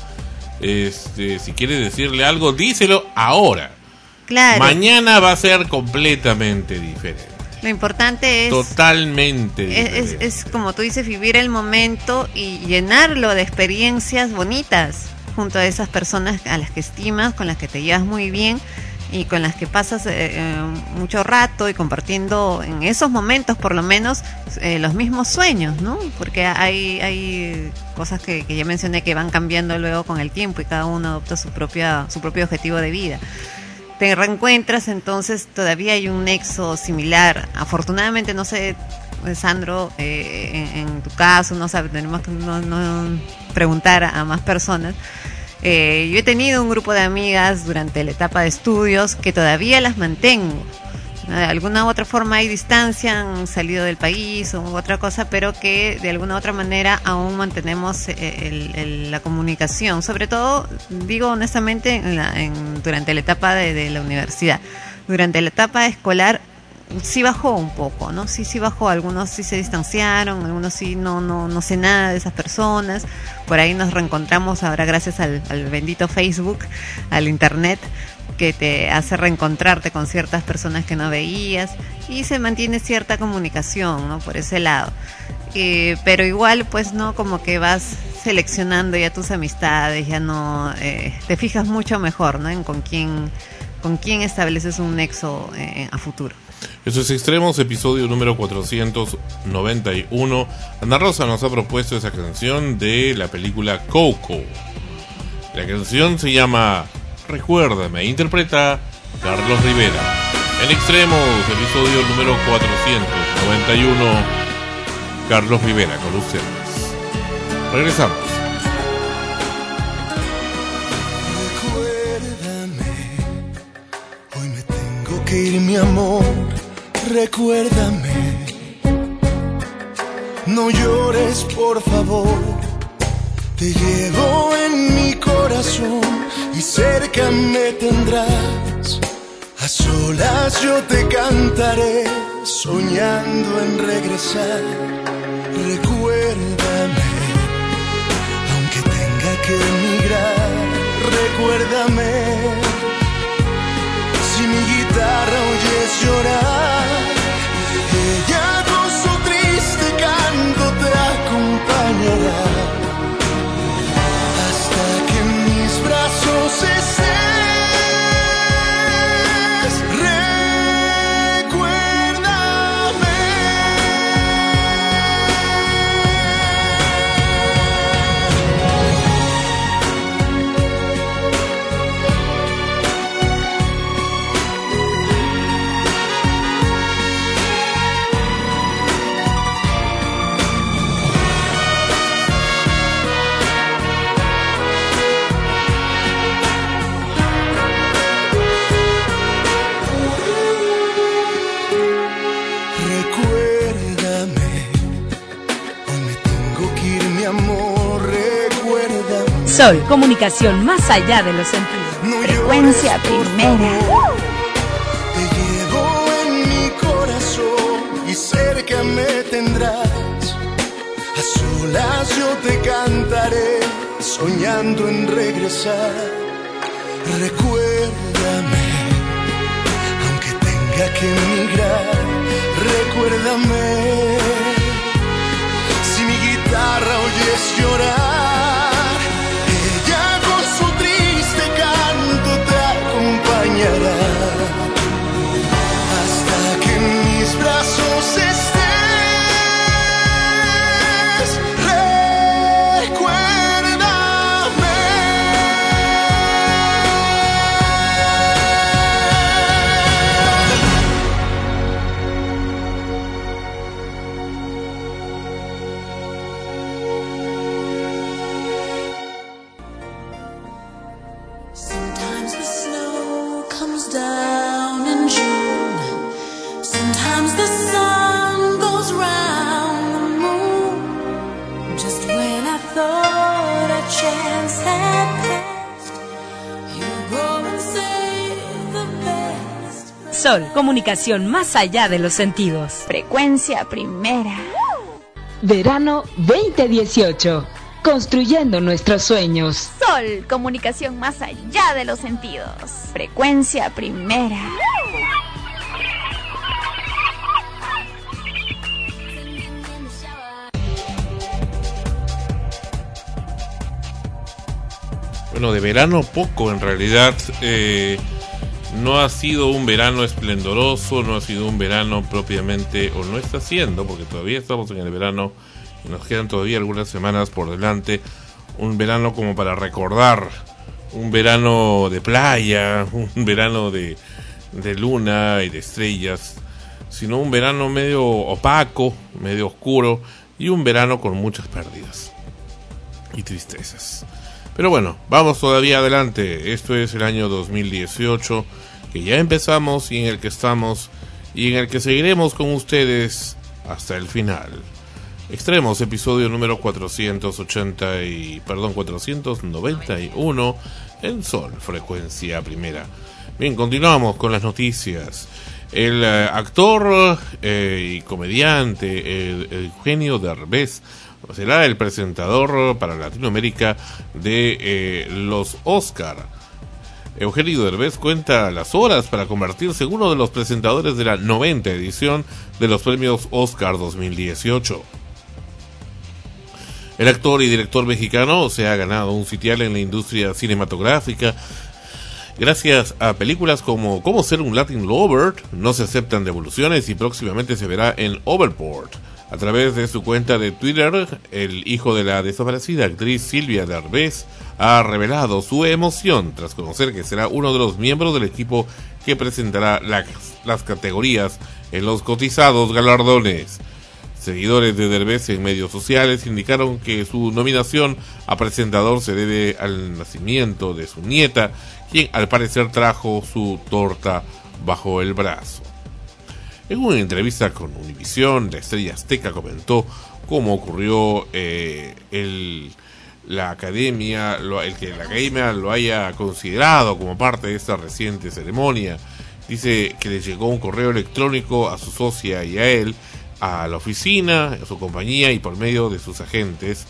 D: Este, si quieres decirle algo, díselo ahora.
F: Claro.
D: Mañana va a ser completamente diferente.
F: Lo importante es...
D: Totalmente diferente.
F: Es, es, es como tú dices, vivir el momento y llenarlo de experiencias bonitas junto a esas personas a las que estimas, con las que te llevas muy bien y con las que pasas eh, mucho rato y compartiendo en esos momentos por lo menos eh, los mismos sueños, ¿no? Porque hay hay cosas que, que ya mencioné que van cambiando luego con el tiempo y cada uno adopta su propia su propio objetivo de vida. Te reencuentras, entonces todavía hay un nexo similar. Afortunadamente, no sé, Sandro, eh, en, en tu caso, no sabe, tenemos que no, no preguntar a, a más personas. Eh, yo he tenido un grupo de amigas durante la etapa de estudios que todavía las mantengo. De alguna u otra forma hay distancia, han salido del país o otra cosa, pero que de alguna u otra manera aún mantenemos el, el, la comunicación. Sobre todo, digo honestamente, en la, en, durante la etapa de, de la universidad. Durante la etapa escolar sí bajó un poco, ¿no? Sí, sí bajó. Algunos sí se distanciaron, algunos sí no, no, no sé nada de esas personas. Por ahí nos reencontramos ahora gracias al, al bendito Facebook, al internet, que te hace reencontrarte con ciertas personas que no veías y se mantiene cierta comunicación, ¿no? Por ese lado. Eh, pero igual, pues, ¿no? Como que vas seleccionando ya tus amistades, ya no eh, te fijas mucho mejor, ¿no? En con quién, con quién estableces un nexo eh, a futuro.
D: Eso es Extremos, episodio número cuatrocientos noventa y uno. Ana Rosa nos ha propuesto esa canción de la película Coco. La canción se llama Recuérdame, interpreta Carlos Rivera. En Extremos, episodio número cuatrocientos noventa y uno, Carlos Rivera con ustedes. Regresamos.
N: Que ir, mi amor, recuérdame. No llores, por favor. Te llevo en mi corazón y cerca me tendrás. A solas yo te cantaré, soñando en regresar. Recuérdame, aunque tenga que emigrar. Recuérdame. Si mi guitarra oyes llorar, ella con su triste canto te acompañará hasta que en mis brazos estés. Recuérdame,
A: Sol, comunicación más allá de los sentidos.
B: Frecuencia primera.
N: Te llevo en mi corazón y cerca me tendrás. A solas yo te cantaré, soñando en regresar. Recuérdame, aunque tenga que emigrar. Recuérdame, si mi guitarra oyes llorar, ella con su triste canto te acompañará hasta que en mis brazos estés.
A: Sol, comunicación más allá de los sentidos.
B: Frecuencia primera.
C: Verano veinte dieciocho. Construyendo nuestros sueños.
B: Sol, comunicación más allá de los sentidos. Frecuencia primera.
D: Bueno, de verano poco en realidad. Eh, no ha sido un verano esplendoroso, no ha sido un verano propiamente, o no está siendo, porque todavía estamos en el verano y nos quedan todavía algunas semanas por delante. Un verano como para recordar, un verano de playa, un verano de, de luna y de estrellas, sino un verano medio opaco, medio oscuro, y un verano con muchas pérdidas y tristezas. Pero bueno, vamos todavía adelante. Esto es el año dos mil dieciocho, que ya empezamos y en el que estamos y en el que seguiremos con ustedes hasta el final. Extremos, episodio número cuatrocientos ochenta y, perdón, cuatrocientos noventa y uno en Sol, frecuencia primera. Bien, continuamos con las noticias. El eh, actor eh, y comediante eh, Eugenio Derbez será el presentador para Latinoamérica de eh, los Oscar. Eugenio Derbez cuenta las horas para convertirse en uno de los presentadores de la noventa edición de los premios Oscar dos mil dieciocho. El actor y director mexicano se ha ganado un sitial en la industria cinematográfica gracias a películas como Cómo ser un Latin Lover, No se aceptan devoluciones y próximamente se verá en Overboard. A través de su cuenta de Twitter, el hijo de la desaparecida actriz Silvia Derbez ha revelado su emoción tras conocer que será uno de los miembros del equipo que presentará las, las categorías en los cotizados galardones. Seguidores de Derbez en medios sociales indicaron que su nominación a presentador se debe al nacimiento de su nieta, quien al parecer trajo su torta bajo el brazo. En una entrevista con Univisión, la estrella azteca comentó cómo ocurrió eh, el, la academia, lo, el que la academia lo haya considerado como parte de esta reciente ceremonia. Dice que le llegó un correo electrónico a su socia y a él, a la oficina, a su compañía y por medio de sus agentes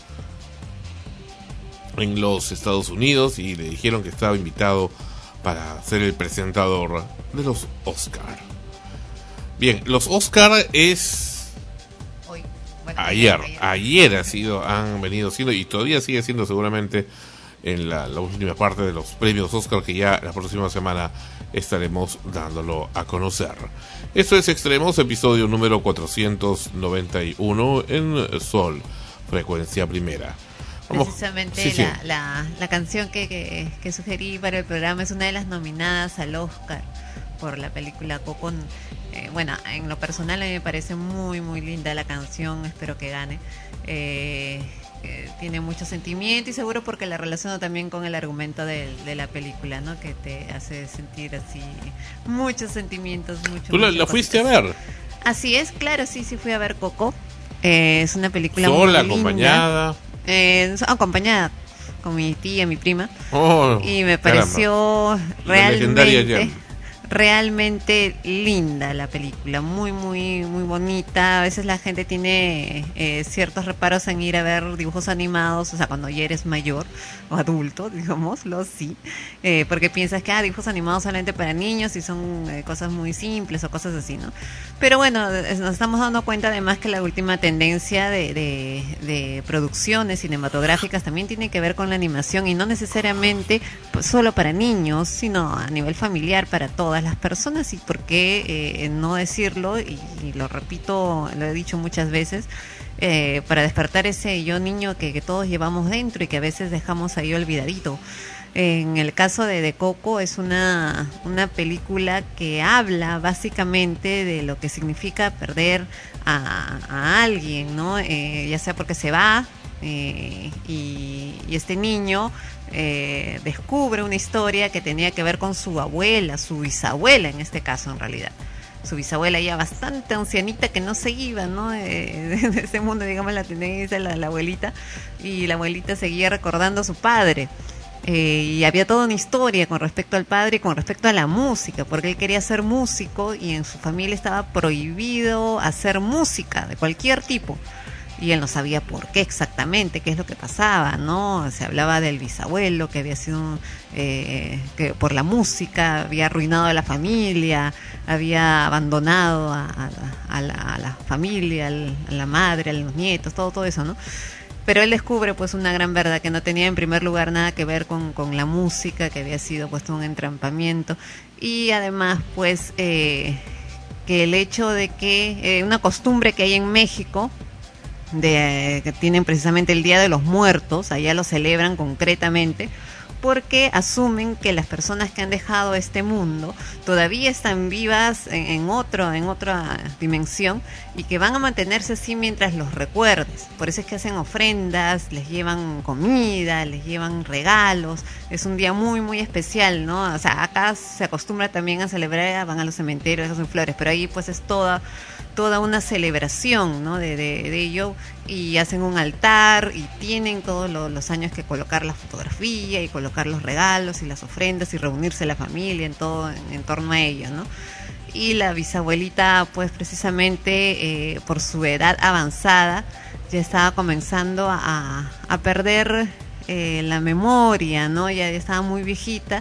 D: en los Estados Unidos, y le dijeron que estaba invitado para ser el presentador de los Oscar. Bien, los Oscar es
F: Hoy, bueno,
D: ayer,
F: ayer,
D: ayer ha sido, han venido siendo y todavía sigue siendo seguramente en la, la última parte de los premios Oscar, que ya la próxima semana estaremos dándolo a conocer. Esto es Extremos, episodio número cuatrocientos noventa y uno en Sol, frecuencia primera. Vamos.
F: Precisamente
D: Sí, sí.
F: La, la, la canción que, que, que sugerí para el programa es una de las nominadas al Oscar por la película Coco. Eh, bueno, en lo personal a mí me parece muy muy linda la canción, espero que gane. Eh, eh, tiene mucho sentimiento y seguro porque la relaciono también con el argumento de, de la película, ¿no? Que te hace sentir así muchos sentimientos, muchos.
D: ¿Tú la, la fuiste a ver?
F: Así es, claro, sí, sí fui a ver Coco. Eh, es una película
D: ¿Sola,
F: muy linda.
D: acompañada?
F: Eh, acompañada. con mi tía, mi prima.
D: Oh,
F: y me
D: caramba.
F: pareció
D: La legendaria
F: realmente,
D: Jan.
F: realmente linda la película, muy, muy, muy bonita. A veces la gente tiene eh, ciertos reparos en ir a ver dibujos animados, o sea, cuando ya eres mayor o adulto, digámoslo así, eh, porque piensas que ah, dibujos animados solamente para niños y son eh, cosas muy simples o cosas así, ¿no? Pero bueno, nos estamos dando cuenta además que la última tendencia de, de, de producciones cinematográficas también tiene que ver con la animación y no necesariamente pues, solo para niños, sino a nivel familiar para todas las personas. Y por qué eh, no decirlo, y, y lo repito, lo he dicho muchas veces, eh, para despertar ese yo niño que, que todos llevamos dentro y que a veces dejamos ahí olvidadito. En el caso de, de Coco es una, una película que habla básicamente de lo que significa perder a, a alguien, ¿no? Eh, ya sea porque se va eh, y, y este niño eh, descubre una historia que tenía que ver con su abuela, su bisabuela en este caso en realidad. Su bisabuela ya bastante ancianita que no se iba, ¿no? Eh, de ese mundo, digamos, la tenía la, la abuelita, y la abuelita seguía recordando a su padre. Eh, y había toda una historia con respecto al padre y con respecto a la música, porque él quería ser músico y en su familia estaba prohibido hacer música de cualquier tipo. Y él no sabía por qué exactamente, qué es lo que pasaba, ¿no? Se hablaba del bisabuelo que había sido, eh, que por la música había arruinado a la familia, había abandonado a, a, a, la, a la familia, a la madre, a los nietos, todo, todo eso, ¿no? Pero él descubre pues una gran verdad, que no tenía en primer lugar nada que ver con, con la música, que había sido pues un entrampamiento, y además pues eh, que el hecho de que eh, una costumbre que hay en México, de, que tienen precisamente el Día de los Muertos, allá lo celebran concretamente, porque asumen que las personas que han dejado este mundo todavía están vivas en, en otro, en otra dimensión, y que van a mantenerse así mientras los recuerdes. Por eso es que hacen ofrendas, les llevan comida, les llevan regalos. Es un día muy, muy especial, ¿no? O sea, acá se acostumbra también a celebrar, van a los cementerios, hacen flores, pero ahí pues es toda toda una celebración, ¿no? de, de, de ello, y hacen un altar y tienen todos lo, los años que colocar la fotografía y colocar los regalos y las ofrendas y reunirse la familia en todo en, en torno a ello, ¿no? Y la bisabuelita pues precisamente eh, por su edad avanzada ya estaba comenzando a, a perder eh, la memoria, ¿no? Ya, ya estaba muy viejita,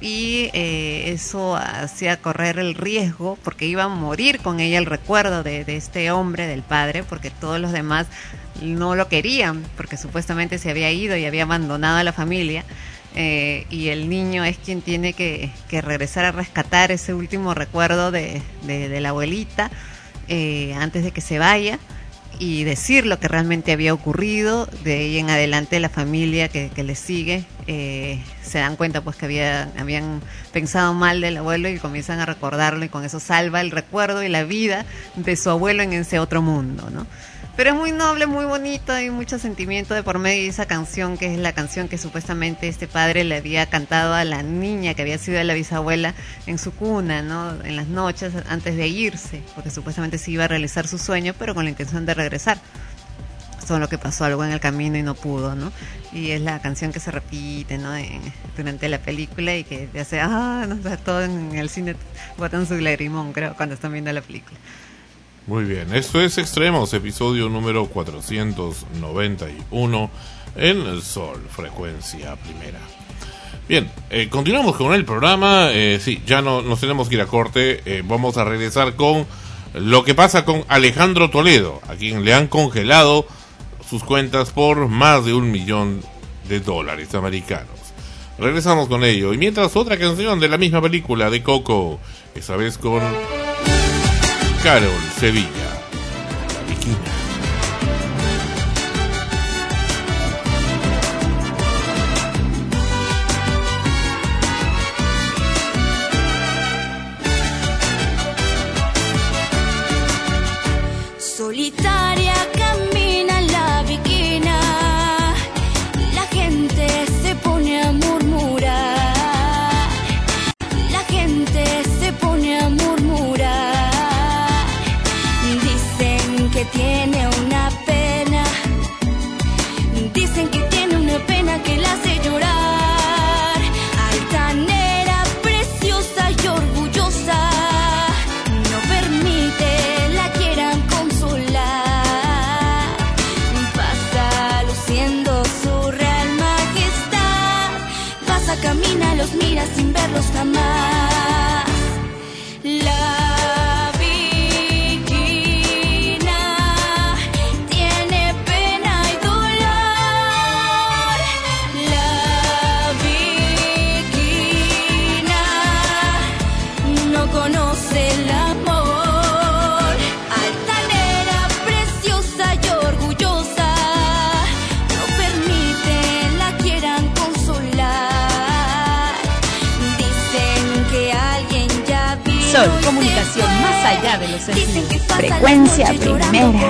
F: y eh, eso hacía correr el riesgo, porque iba a morir con ella el recuerdo de, de este hombre, del padre, porque todos los demás no lo querían, porque supuestamente se había ido y había abandonado a la familia, eh, y el niño es quien tiene que, que regresar a rescatar ese último recuerdo de, de, de la abuelita eh, antes de que se vaya, y decir lo que realmente había ocurrido. De ahí en adelante la familia que, que le sigue eh, se dan cuenta pues que había, habían pensado mal del abuelo y comienzan a recordarlo, y con eso salva el recuerdo y la vida de su abuelo en ese otro mundo, ¿no? Pero es muy noble, muy bonito, hay mucho sentimiento de por medio de esa canción, que es la canción que supuestamente este padre le había cantado a la niña que había sido la bisabuela en su cuna, ¿no? En las noches antes de irse, porque supuestamente se iba a realizar su sueño, pero con la intención de regresar. Solo que pasó algo en el camino y no pudo, ¿no? Y es la canción que se repite, ¿no? En, durante la película, y que te hace, ah, no, todo en el cine botan su lagrimón, creo, cuando están viendo la película.
D: Muy bien, esto es Extremos, episodio número cuatrocientos noventa y uno en el Sol, frecuencia primera. Bien, eh, continuamos con el programa. Eh, sí, ya no nos tenemos que ir a corte. Eh, vamos a regresar con lo que pasa con Alejandro Toledo, a quien le han congelado sus cuentas por más de un millón de dólares americanos. Regresamos con ello. Y mientras, otra canción de la misma película de Coco, esta vez con Carol Sevilla, La Viquina.
O: Solitaria camina la viquina, la gente se pone a murmurar, la gente se pone a murmurar, dicen que tiene una pena, dicen que tiene una pena que la hace camina, los mira sin verlos jamás. La viquina tiene pena y dolor. La viquina no conoce el amor. Altanera, preciosa y orgullosa, no permite la quieran consolar. Dicen que alguien ya vino.
A: Sol, comunicación más allá de los sentidos.
B: Frecuencia primera.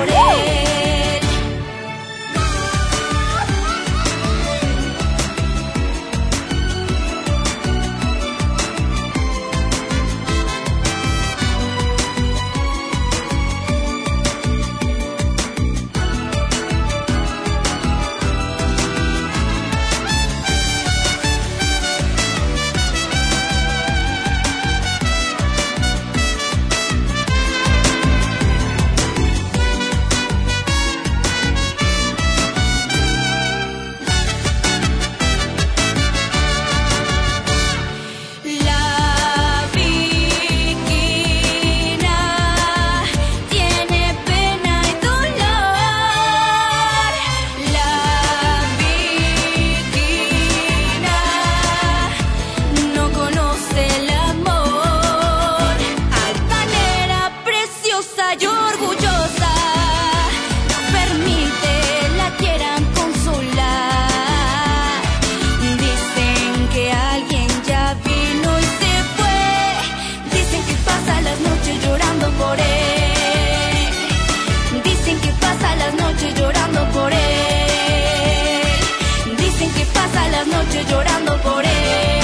B: Llorando por él.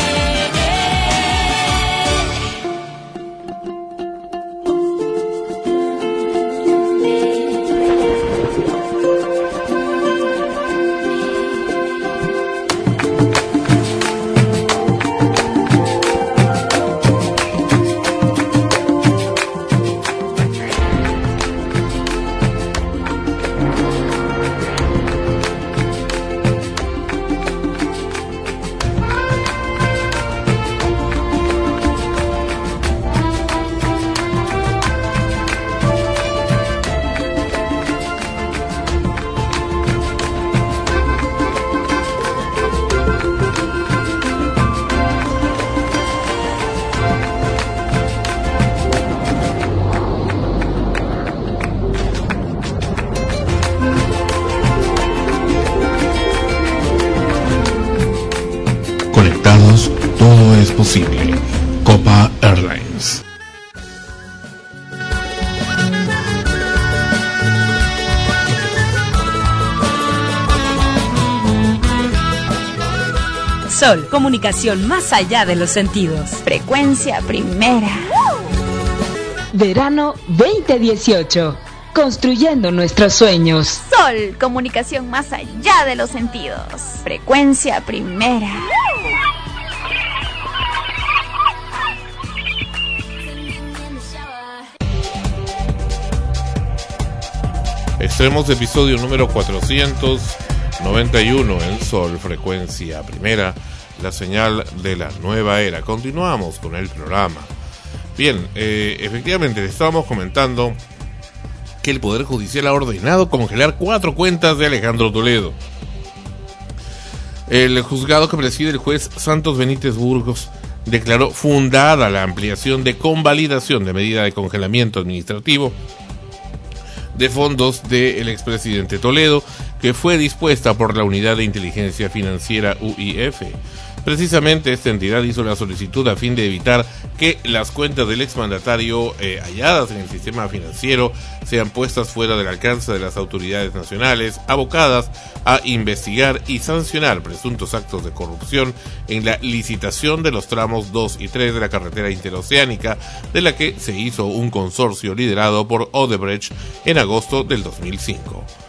D: Todo es posible. Copa Airlines.
A: Sol, comunicación más allá de los sentidos.
B: Frecuencia primera.
C: Verano veinte dieciocho. Construyendo nuestros sueños.
B: Sol, comunicación más allá de los sentidos. Frecuencia primera.
D: Extremos, episodio número cuatrocientos noventa y uno en Sol, frecuencia primera, la señal de la nueva era. Continuamos con el programa. Bien, eh, efectivamente, le estábamos comentando que el Poder Judicial ha ordenado congelar cuatro cuentas de Alejandro Toledo. El juzgado que preside el juez Santos Benítez Burgos declaró fundada la ampliación de convalidación de medida de congelamiento administrativo de fondos del expresidente Toledo, que fue dispuesta por la Unidad de Inteligencia Financiera U I F. Precisamente esta entidad hizo la solicitud a fin de evitar que las cuentas del exmandatario eh, halladas en el sistema financiero sean puestas fuera del alcance de las autoridades nacionales, abocadas a investigar y sancionar presuntos actos de corrupción en la licitación de los tramos dos y tres de la carretera interoceánica, de la que se hizo un consorcio liderado por Odebrecht en agosto del dos mil cinco.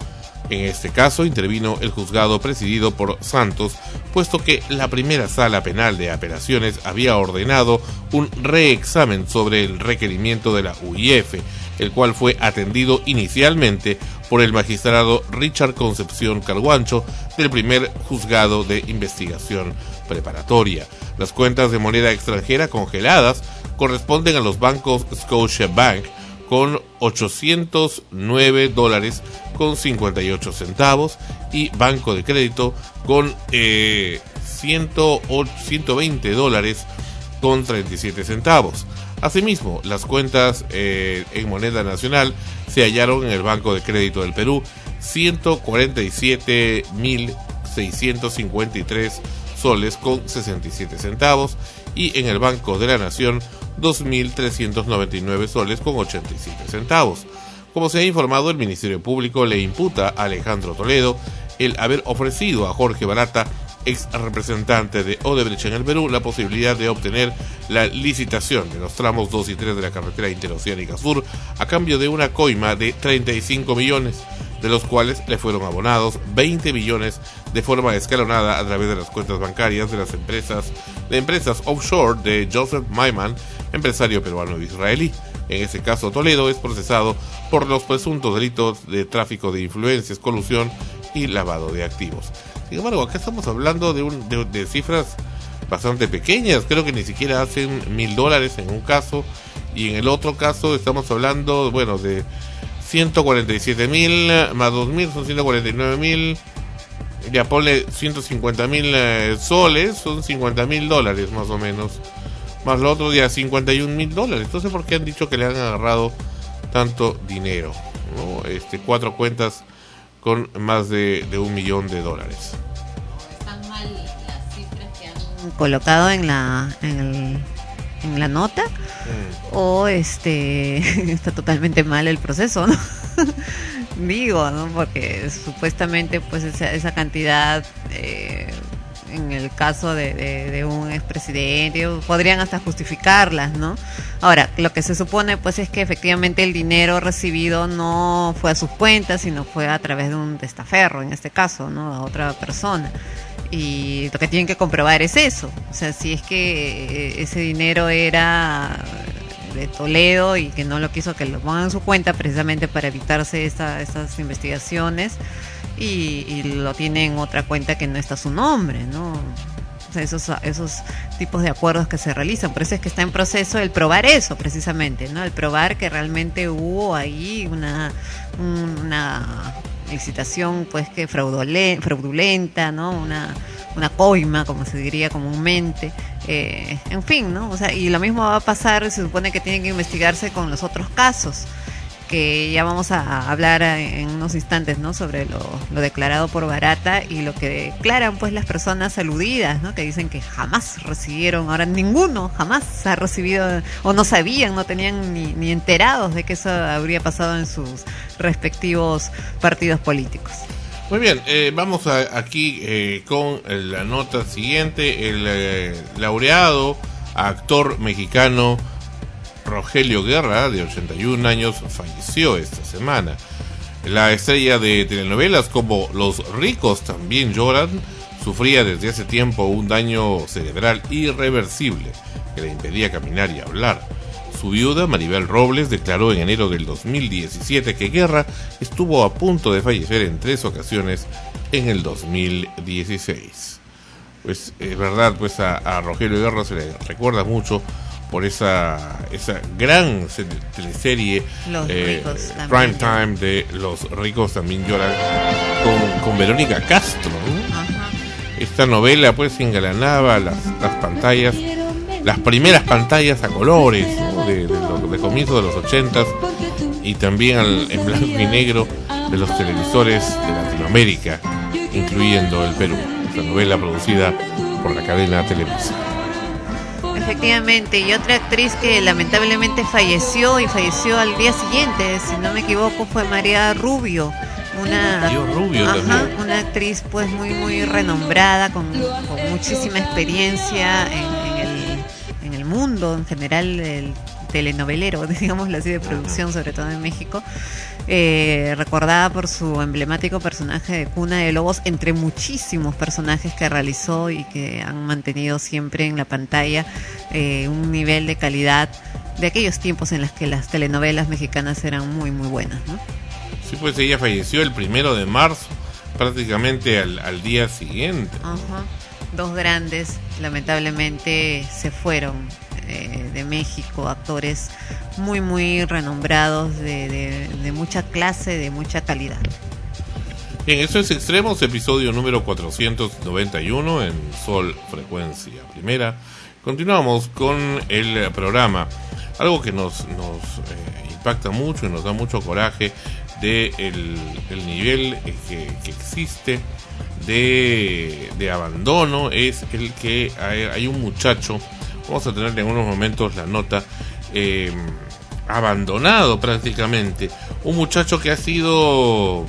D: En este caso intervino el juzgado presidido por Santos, puesto que la primera sala penal de apelaciones había ordenado un reexamen sobre el requerimiento de la U I F, el cual fue atendido inicialmente por el magistrado Richard Concepción Carguancho del primer juzgado de investigación preparatoria. Las cuentas de moneda extranjera congeladas corresponden a los bancos Scotiabank con ochocientos nueve dólares con cincuenta y ocho centavos y Banco de Crédito con eh, ciento veinte dólares con treinta y siete centavos. Asimismo, las cuentas eh, en moneda nacional se hallaron en el Banco de Crédito del Perú ciento cuarenta y siete mil seiscientos cincuenta y tres soles con sesenta y siete centavos y en el Banco de la Nación dos mil trescientos noventa y nueve soles con ochenta y siete centavos. Como se ha informado, el Ministerio Público le imputa a Alejandro Toledo el haber ofrecido a Jorge Barata, ex representante de Odebrecht en el Perú, la posibilidad de obtener la licitación de los tramos dos y tres de la carretera interoceánica sur a cambio de una coima de treinta y cinco millones, de los cuales le fueron abonados veinte millones de forma escalonada a través de las cuentas bancarias de las empresas de empresas offshore de Joseph Maiman, empresario peruano-israelí. En ese caso, Toledo es procesado por los presuntos delitos de tráfico de influencias, colusión y lavado de activos. Sin embargo, acá estamos hablando de, un, de, de cifras bastante pequeñas, creo que ni siquiera hacen mil dólares en un caso, y en el otro caso estamos hablando, bueno, de ciento cuarenta y siete mil más dos mil son ciento cuarenta y nueve mil, ya ponle ciento cincuenta mil eh, soles, son cincuenta mil dólares más o menos, más lo otro ya cincuenta y un mil dólares. Entonces, ¿por qué han dicho que le han agarrado tanto dinero? ¿No? Este, cuatro cuentas con más de, de un millón de dólares.
F: Están mal las cifras que han colocado en la en, el, en la nota, mm. o este está totalmente mal el proceso, ¿no? Digo, ¿no? Porque supuestamente pues esa, esa cantidad eh, en el caso de, de, de un expresidente podrían hasta justificarlas, ¿no? Ahora, lo que se supone pues es que efectivamente el dinero recibido no fue a sus cuentas, sino fue a través de un testaferro, en este caso, ¿no? A otra persona. Y lo que tienen que comprobar es eso, o sea, si es que ese dinero era de Toledo y que no lo quiso que lo pongan en su cuenta precisamente para evitarse esta, estas investigaciones, y, y lo tiene en otra cuenta que no está su nombre, ¿no? O sea, esos, esos tipos de acuerdos que se realizan, por eso es que está en proceso el probar eso precisamente, ¿no? El probar que realmente hubo ahí una, una licitación pues que fraudulenta, ¿no? Una una coima, como se diría comúnmente, eh, en fin, ¿no? O sea, y lo mismo va a pasar, se supone que tiene que investigarse con los otros casos, que ya vamos a hablar en unos instantes, ¿no? Sobre lo, lo declarado por Barata y lo que declaran pues las personas aludidas, ¿no? Que dicen que jamás recibieron, ahora ninguno jamás ha recibido, o no sabían, no tenían ni, ni enterados de que eso habría pasado en sus respectivos partidos políticos.
D: Muy bien, eh, vamos a, aquí eh, con la nota siguiente. El eh, laureado actor mexicano Rogelio Guerra, de ochenta y un años, falleció esta semana. La estrella de telenovelas como Los ricos también lloran sufría desde hace tiempo un daño cerebral irreversible que le impedía caminar y hablar. Su viuda, Maribel Robles, declaró en enero del dos mil diecisiete que Guerra estuvo a punto de fallecer en tres ocasiones en el dos mil dieciséis. Pues es verdad, pues a, a Rogelio Guerra se le recuerda mucho por esa esa gran teleserie eh, prime time de Los ricos también lloran con, con Verónica Castro, ¿no? Ajá. Esta novela pues engalanaba las, las pantallas, las primeras pantallas a colores, ¿no? de, de, de, de comienzo de los ochentas, y también al, en blanco y negro de los televisores de Latinoamérica, incluyendo el Perú. Esta novela producida por la cadena Televisa.
F: Efectivamente, y otra actriz que lamentablemente falleció y falleció al día siguiente, si no me equivoco, fue María Rubio. Una,
D: Rubio
F: ajá,
D: también.
F: una actriz pues muy muy renombrada, con, con muchísima experiencia en, en, el, en el mundo en general del telenovelero, digámoslo así, de producción, sobre todo en México. eh, recordada por su emblemático personaje de Cuna de Lobos, entre muchísimos personajes que realizó y que han mantenido siempre en la pantalla eh, un nivel de calidad de aquellos tiempos en los que las telenovelas mexicanas eran muy muy buenas, ¿no?
D: Sí, pues ella falleció el primero de marzo, prácticamente al, al día siguiente.
F: Ajá. Dos grandes, lamentablemente, se fueron eh, de México, actores muy muy renombrados, de, de, de mucha clase, de mucha calidad.
D: Bien, eso es Extremos, episodio número cuatrocientos noventa y uno en Sol Frecuencia Primera. Continuamos con el programa. Algo que nos, nos eh, impacta mucho y nos da mucho coraje de el, el nivel eh, que, que existe de, de abandono es el que hay, hay un muchacho, vamos a tener en unos momentos la nota, eh, abandonado prácticamente, un muchacho que ha sido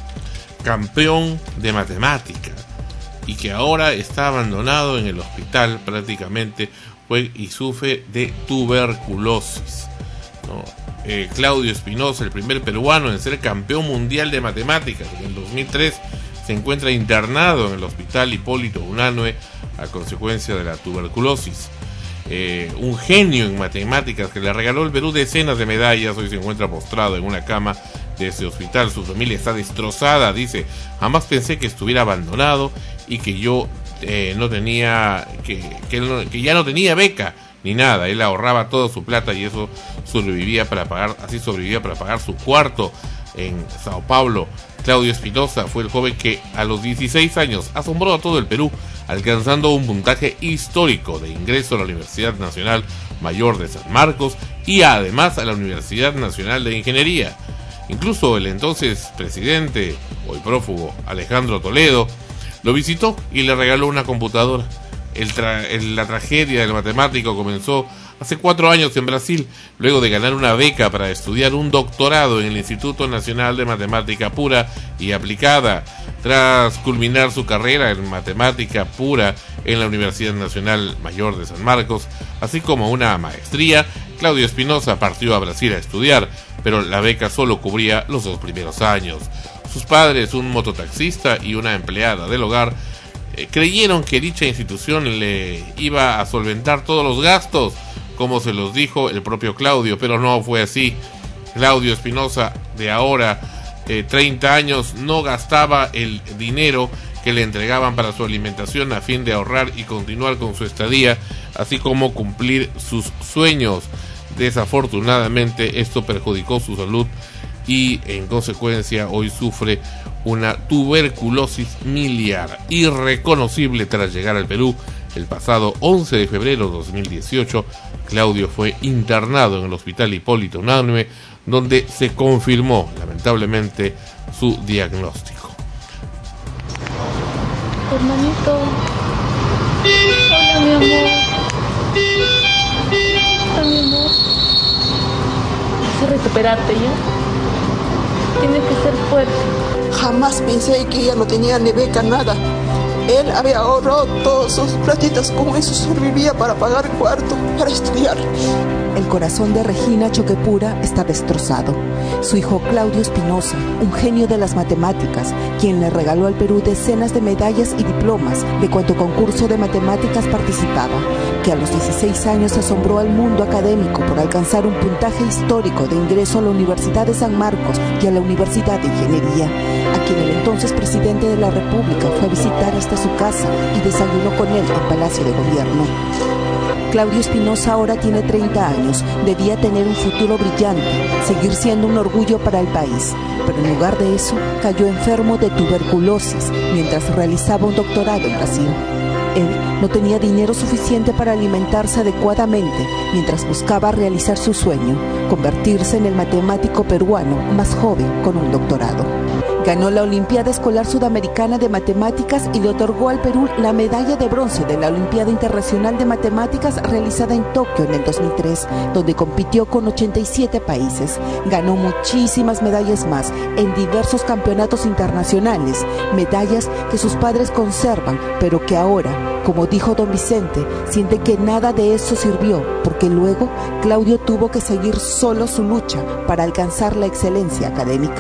D: campeón de matemáticas y que ahora está abandonado en el hospital prácticamente fue, y sufre de tuberculosis, ¿no? eh, Claudio Espinosa, el primer peruano en ser campeón mundial de matemáticas en el dos mil tres, se encuentra internado en el hospital Hipólito Unanue a consecuencia de la tuberculosis. Eh, un genio en matemáticas que le regaló el Perú decenas de medallas, hoy se encuentra postrado en una cama de ese hospital. Su familia está destrozada, dice: jamás pensé que estuviera abandonado y que yo eh, no tenía que, que, él no, que ya no tenía beca ni nada. Él ahorraba toda su plata y eso sobrevivía para pagar, así sobrevivía para pagar su cuarto en Sao Paulo. Claudio Espinosa fue el joven que a los dieciséis años asombró a todo el Perú, alcanzando un puntaje histórico de ingreso a la Universidad Nacional Mayor de San Marcos y además a la Universidad Nacional de Ingeniería. Incluso el entonces presidente, hoy prófugo, Alejandro Toledo, lo visitó y le regaló una computadora. El tra- el, la tragedia del matemático comenzó hace cuatro años en Brasil, luego de ganar una beca para estudiar un doctorado en el Instituto Nacional de Matemática Pura y Aplicada. Tras culminar su carrera en matemática pura en la Universidad Nacional Mayor de San Marcos, así como una maestría, Claudio Espinosa partió a Brasil a estudiar, pero la beca solo cubría los dos primeros años. Sus padres, un mototaxista y una empleada del hogar, eh, creyeron que dicha institución le iba a solventar todos los gastos, como se los dijo el propio Claudio, pero no fue así. Claudio Espinosa, de ahora eh, treinta años, no gastaba el dinero que le entregaban para su alimentación a fin de ahorrar y continuar con su estadía, así como cumplir sus sueños. Desafortunadamente esto perjudicó su salud y en consecuencia hoy sufre una tuberculosis miliar irreconocible. Tras llegar al Perú el pasado once de febrero de dos mil dieciocho, Claudio fue internado en el hospital Hipólito Unanue, donde se confirmó lamentablemente su diagnóstico.
I: Hermanito, hola mi amor, hola mi amor, vas a recuperarte ya, tienes que ser fuerte.
P: Jamás pensé que ella no tenía ni beca, nada. Él había ahorrado todos sus platitas, con eso sobrevivía para pagar cuarto, para estudiar.
Q: El corazón de Regina Choquepura está destrozado. Su hijo Claudio Espinosa, un genio de las matemáticas, quien le regaló al Perú decenas de medallas y diplomas de cuanto concurso de matemáticas participaba, que a los dieciséis años asombró al mundo académico por alcanzar un puntaje histórico de ingreso a la Universidad de San Marcos y a la Universidad de Ingeniería, a quien el entonces presidente de la República fue a visitar hasta su casa y desayunó con él en Palacio de Gobierno. Claudio Espinosa ahora tiene treinta años, debía tener un futuro brillante, seguir siendo un orgullo para el país, pero en lugar de eso cayó enfermo de tuberculosis mientras realizaba un doctorado en Brasil. Él no tenía dinero suficiente para alimentarse adecuadamente mientras buscaba realizar su sueño, convertirse en el matemático peruano más joven con un doctorado. Ganó la Olimpiada Escolar Sudamericana de Matemáticas y le otorgó al Perú la medalla de bronce de la Olimpiada Internacional de Matemáticas realizada en Tokio en el dos mil tres, donde compitió con ochenta y siete países. Ganó muchísimas medallas más en diversos campeonatos internacionales, medallas que sus padres conservan, pero que ahora, como dijo don Vicente, siente que nada de eso sirvió, porque luego Claudio tuvo que seguir solo su lucha para alcanzar la excelencia académica.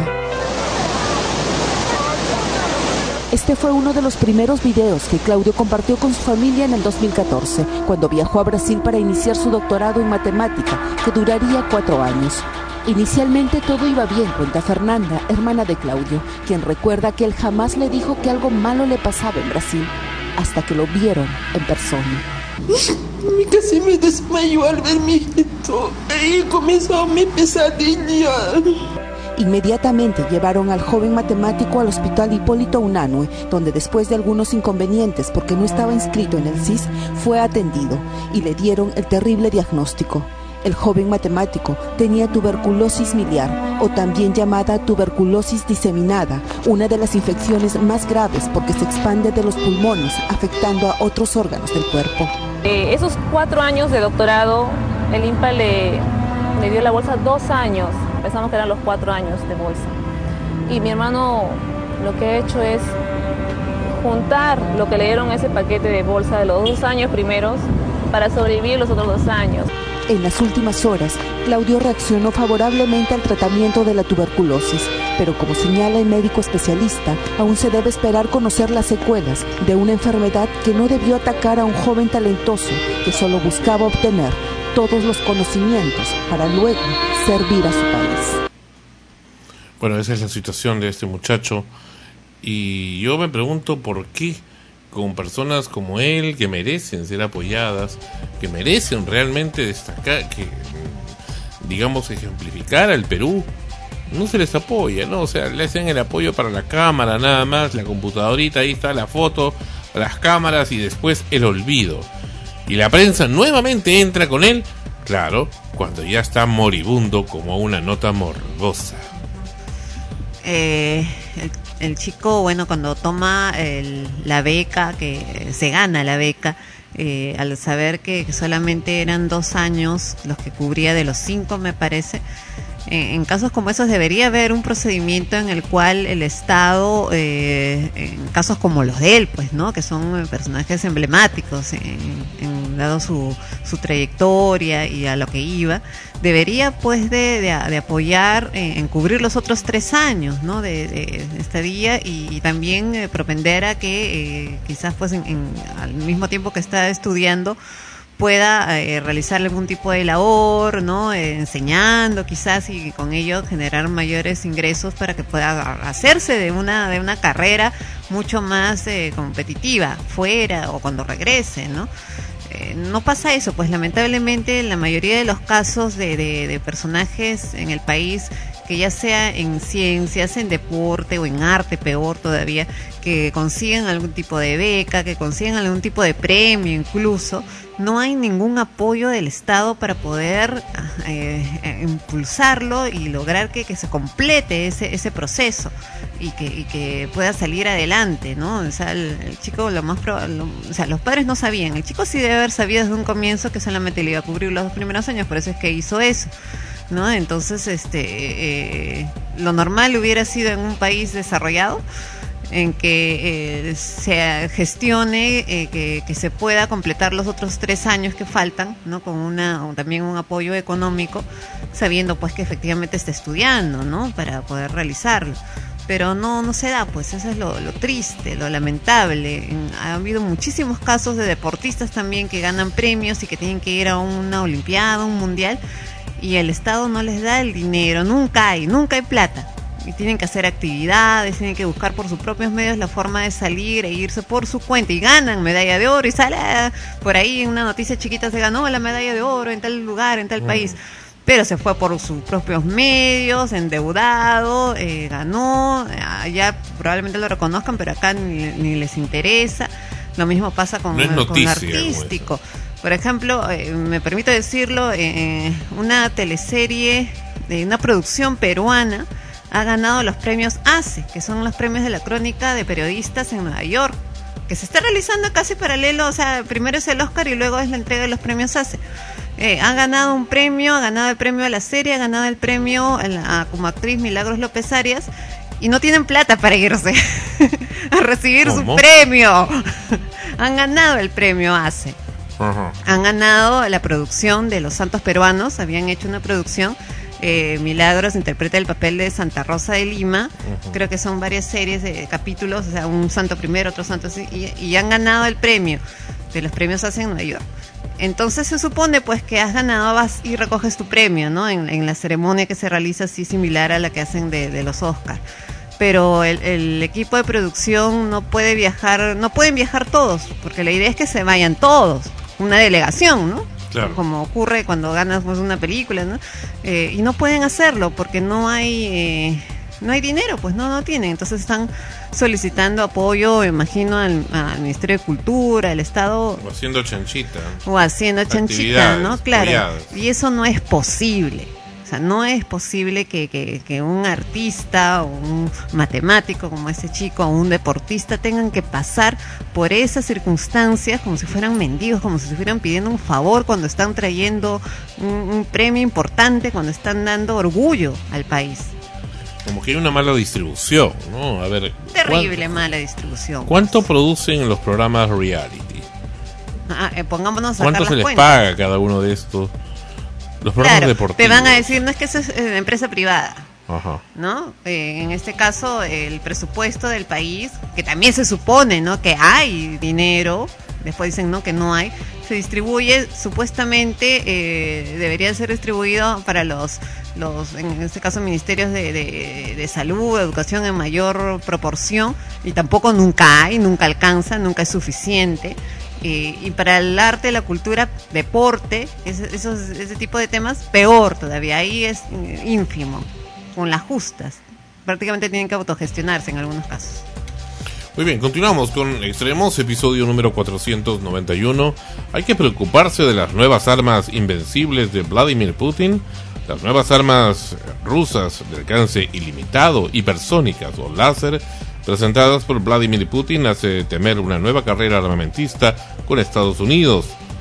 Q: Este fue uno de los primeros videos que Claudio compartió con su familia en el dos mil catorce, cuando viajó a Brasil para iniciar su doctorado en matemática, que duraría cuatro años. Inicialmente todo iba bien, cuenta Fernanda, hermana de Claudio, quien recuerda que él jamás le dijo que algo malo le pasaba en Brasil, hasta que lo vieron en persona.
P: Casi me desmayó al ver mi hijito. Ahí comenzó mi pesadilla.
Q: Inmediatamente llevaron al joven matemático al hospital Hipólito Unanue, donde después de algunos inconvenientes porque no estaba inscrito en el C I S, fue atendido y le dieron el terrible diagnóstico. El joven matemático tenía tuberculosis miliar, o también llamada tuberculosis diseminada, una de las infecciones más graves porque se expande de los pulmones, afectando a otros órganos del cuerpo.
R: Eh, esos cuatro años de doctorado, el INPA le, le dio la bolsa dos años. Pensamos que eran los cuatro años de bolsa. Y mi hermano lo que ha hecho es juntar lo que le dieron ese paquete de bolsa de los dos años primeros para sobrevivir los otros dos años.
Q: En las últimas horas, Claudio reaccionó favorablemente al tratamiento de la tuberculosis, pero como señala el médico especialista, aún se debe esperar conocer las secuelas de una enfermedad que no debió atacar a un joven talentoso que solo buscaba obtener todos los conocimientos para luego servir a su país.
D: Bueno, esa es la situación de este muchacho y yo me pregunto por qué con personas como él que merecen ser apoyadas, que merecen realmente destacar, que digamos ejemplificar al Perú, no se les apoya, ¿no? O sea, le hacen el apoyo para la cámara nada más, la computadorita, ahí está la foto, las cámaras y después el olvido. Y la prensa nuevamente entra con él, claro, cuando ya está moribundo como una nota morbosa.
F: Eh, el, el chico, bueno, cuando toma el, la beca, que se gana la beca, eh, al saber que, que solamente eran dos años los que cubría de los cinco, me parece, eh, en casos como esos debería haber un procedimiento en el cual el Estado, eh, en casos como los de él, pues, ¿no? Que son personajes emblemáticos, en, en, dado su, su trayectoria y a lo que iba, debería pues de, de, de apoyar en, en cubrir los otros tres años, ¿no? de, de, de estadía y, y también eh, propender a que eh, quizás pues en, en, al mismo tiempo que está estudiando pueda eh, realizar algún tipo de labor, ¿no? Eh, enseñando quizás y con ello generar mayores ingresos para que pueda hacerse de una de una carrera mucho más eh, competitiva fuera o cuando regrese, ¿no? Eh, no pasa eso, pues lamentablemente la mayoría de los casos de, de, de personajes en el país, que ya sea en ciencias, en deporte o en arte, peor todavía, que consiguen algún tipo de beca, que consiguen algún tipo de premio incluso, no hay ningún apoyo del Estado para poder eh, impulsarlo y lograr que, que se complete ese ese proceso y que, y que pueda salir adelante, ¿no? O sea, el, el chico lo más probable, o sea, los padres no sabían, el chico sí debe haber sabido desde un comienzo que solamente le iba a cubrir los dos primeros años, por eso es que hizo eso, ¿no? Entonces, este, eh, lo normal hubiera sido en un país desarrollado, en que eh, se gestione, eh, que, que se pueda completar los otros tres años que faltan, ¿no? Con una también un apoyo económico, sabiendo pues que efectivamente está estudiando, ¿no? Para poder realizarlo. Pero no no se da, pues eso es lo, lo triste, lo lamentable. Ha habido muchísimos casos de deportistas también que ganan premios y que tienen que ir a una olimpiada, un mundial, y el Estado no les da el dinero, nunca hay, nunca hay plata. Y tienen que hacer actividades, tienen que buscar por sus propios medios la forma de salir e irse por su cuenta y ganan medalla de oro y sale por ahí en una noticia chiquita, se ganó la medalla de oro en tal lugar, en tal mm. país, pero se fue por sus propios medios, endeudado, eh, ganó, allá probablemente lo reconozcan, pero acá ni, ni les interesa. Lo mismo pasa con,
D: no es noticia,
F: con artístico. Por ejemplo, eh, me permito decirlo, eh, una teleserie, de una producción peruana, ha ganado los premios A C E, que son los premios de la crónica de periodistas en Nueva York, que se está realizando casi paralelo, o sea, primero es el Oscar y luego es la entrega de los premios A C E. Eh, ha ganado un premio, ha ganado el premio a la serie, ha ganado el premio a la- a- como actriz Milagros López Arias, y no tienen plata para irse a recibir
D: ¿Cómo?
F: su premio. Han ganado el premio A C E.
D: Ajá.
F: Han ganado la producción de Los Santos Peruanos, habían hecho una producción. eh, Milagros interpreta el papel de Santa Rosa de Lima.
D: Ujú.
F: Creo que son varias series de capítulos, o sea, un santo primero, otro santo así, y, y han ganado el premio de los premios A C E en Nueva York. Entonces se supone pues que has ganado, vas y recoges tu premio, ¿no? En, en la ceremonia que se realiza así similar a la que hacen de, de los Oscars. Pero el, el equipo de producción no puede viajar, no pueden viajar todos, porque la idea es que se vayan todos, una delegación, ¿no?
D: Claro.
F: Como ocurre cuando ganas pues, una película, ¿no? Eh, y no pueden hacerlo porque no hay eh, no hay dinero, pues no no tienen. Entonces están solicitando apoyo, imagino, al, al Ministerio de Cultura, al Estado,
D: O haciendo chanchita.
F: o haciendo chanchita,
D: Actividades,
F: ¿no? Claro.
D: apoyadas.
F: Y eso no es posible. O sea, no es posible que, que, que un artista o un matemático como ese chico o un deportista tengan que pasar por esas circunstancias como si fueran mendigos, como si estuvieran pidiendo un favor cuando están trayendo un, un premio importante, cuando están dando orgullo al país.
D: Como que hay una mala distribución, ¿no? A ver.
F: Terrible mala distribución.
D: ¿Cuánto, cuánto producen los programas reality?
F: Ah, eh, pongámonos a sacar
D: ¿Cuánto
F: las
D: se les
F: cuentas.
D: paga a cada uno de estos? Los programas
F: Claro,
D: deportivos.
F: te van a decir, no es que eso es eh, empresa privada.
D: Ajá.
F: ¿No? Eh, en este caso, el presupuesto del país, que también se supone, ¿no? Que hay dinero, después dicen, no, que no hay, se distribuye, supuestamente eh, debería ser distribuido para los, los en este caso, ministerios de, de, de salud, educación en mayor proporción, y tampoco nunca hay, nunca alcanza, nunca es suficiente. Eh, y para el arte, la cultura, deporte, ese, esos, ese tipo de temas, peor todavía, ahí es eh, ínfimo, con las justas. Prácticamente tienen que autogestionarse en algunos casos.
D: Muy bien, continuamos con Extremos, episodio número cuatrocientos noventa y uno. ¿Hay que preocuparse de las nuevas armas invencibles de Vladimir Putin? Las nuevas armas rusas de alcance ilimitado, hipersónicas o láser, presentadas por Vladimir Putin, hace temer una nueva carrera armamentista con Estados Unidos.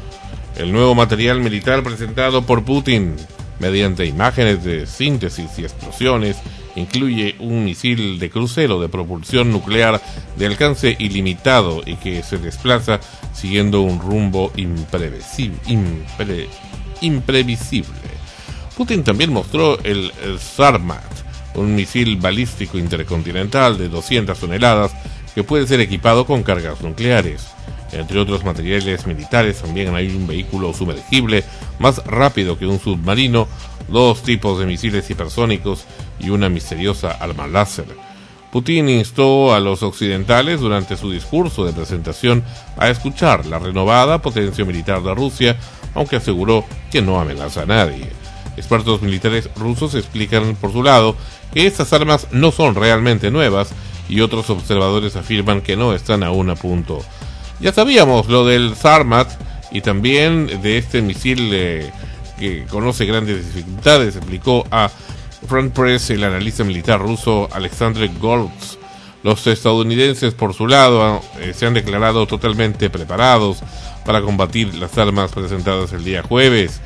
D: El nuevo material militar presentado por Putin, mediante imágenes de síntesis y explosiones, incluye un misil de crucero de propulsión nuclear de alcance ilimitado y que se desplaza siguiendo un rumbo imprevisible, impre, imprevisible. Putin también mostró el, el Sarmat, un misil balístico intercontinental de doscientas toneladas que puede ser equipado con cargas nucleares. Entre otros materiales militares también hay un vehículo sumergible más rápido que un submarino, dos tipos de misiles hipersónicos y una misteriosa arma láser. Putin instó a los occidentales durante su discurso de presentación a escuchar la renovada potencia militar de Rusia, aunque aseguró que no amenaza a nadie. Expertos militares rusos explican por su lado que estas armas no son realmente nuevas y otros observadores afirman que no están aún a punto. Ya sabíamos lo del Sarmat y también de este misil eh, que conoce grandes dificultades, explicó a Front Press el analista militar ruso Alexander Goltz. Los estadounidenses, por su lado, eh, se han declarado totalmente preparados para combatir las armas presentadas el día jueves.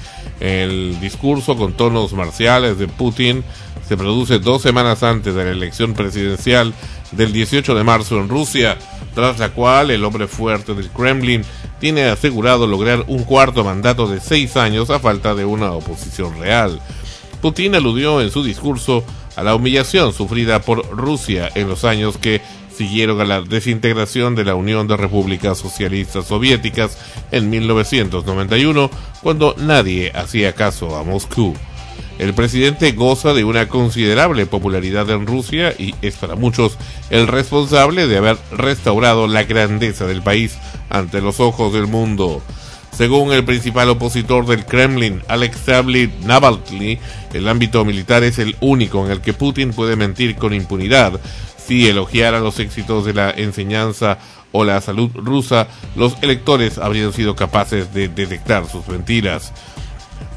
D: El discurso con tonos marciales de Putin se produce dos semanas antes de la elección presidencial del dieciocho de marzo en Rusia, tras la cual el hombre fuerte del Kremlin tiene asegurado lograr un cuarto mandato de seis años a falta de una oposición real. Putin aludió en su discurso a la humillación sufrida por Rusia en los años que siguieron a la desintegración de la Unión de Repúblicas Socialistas Soviéticas en mil novecientos noventa y uno, cuando nadie hacía caso a Moscú. El presidente goza de una considerable popularidad en Rusia y es para muchos el responsable de haber restaurado la grandeza del país ante los ojos del mundo. Según el principal opositor del Kremlin, Alexei Navalny, el ámbito militar es el único en el que Putin puede mentir con impunidad. Si elogiara los éxitos de la enseñanza o la salud rusa, los electores habrían sido capaces de detectar sus mentiras.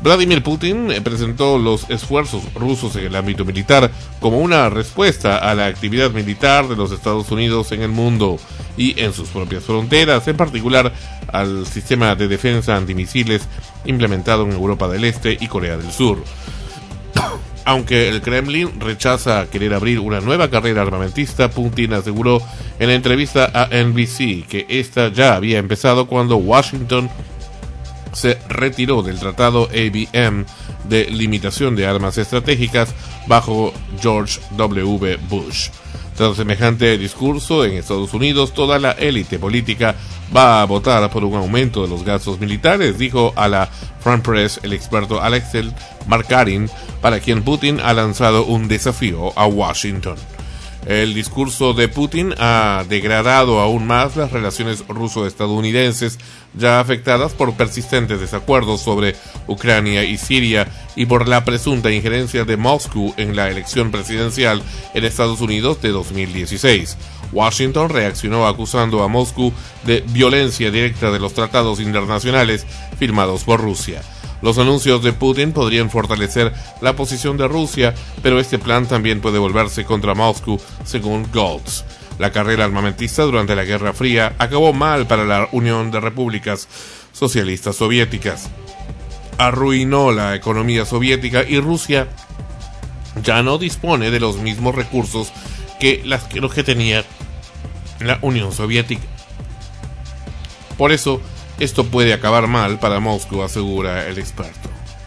D: Vladimir Putin presentó los esfuerzos rusos en el ámbito militar como una respuesta a la actividad militar de los Estados Unidos en el mundo y en sus propias fronteras, en particular al sistema de defensa antimisiles implementado en Europa del Este y Corea del Sur. Aunque el Kremlin rechaza querer abrir una nueva carrera armamentista, Putin aseguró en la entrevista a N B C que esta ya había empezado cuando Washington se retiró del tratado A B M de limitación de armas estratégicas bajo George W. Bush. Tras semejante discurso en Estados Unidos, toda la élite política va a votar por un aumento de los gastos militares, dijo a la Front Press el experto Alexei Markarin, para quien Putin ha lanzado un desafío a Washington. El discurso de Putin ha degradado aún más las relaciones ruso-estadounidenses, ya afectadas por persistentes desacuerdos sobre Ucrania y Siria y por la presunta injerencia de Moscú en la elección presidencial en Estados Unidos de dos mil dieciséis. Washington reaccionó acusando a Moscú de violencia directa de los tratados internacionales firmados por Rusia. Los anuncios de Putin podrían fortalecer la posición de Rusia, pero este plan también puede volverse contra Moscú, según Goltz. La carrera armamentista durante la Guerra Fría acabó mal para la Unión de Repúblicas Socialistas Soviéticas. Arruinó la economía soviética y Rusia ya no dispone de los mismos recursos que, las, que los que tenía la Unión Soviética. Por eso, esto puede acabar mal para Moscú, asegura el experto.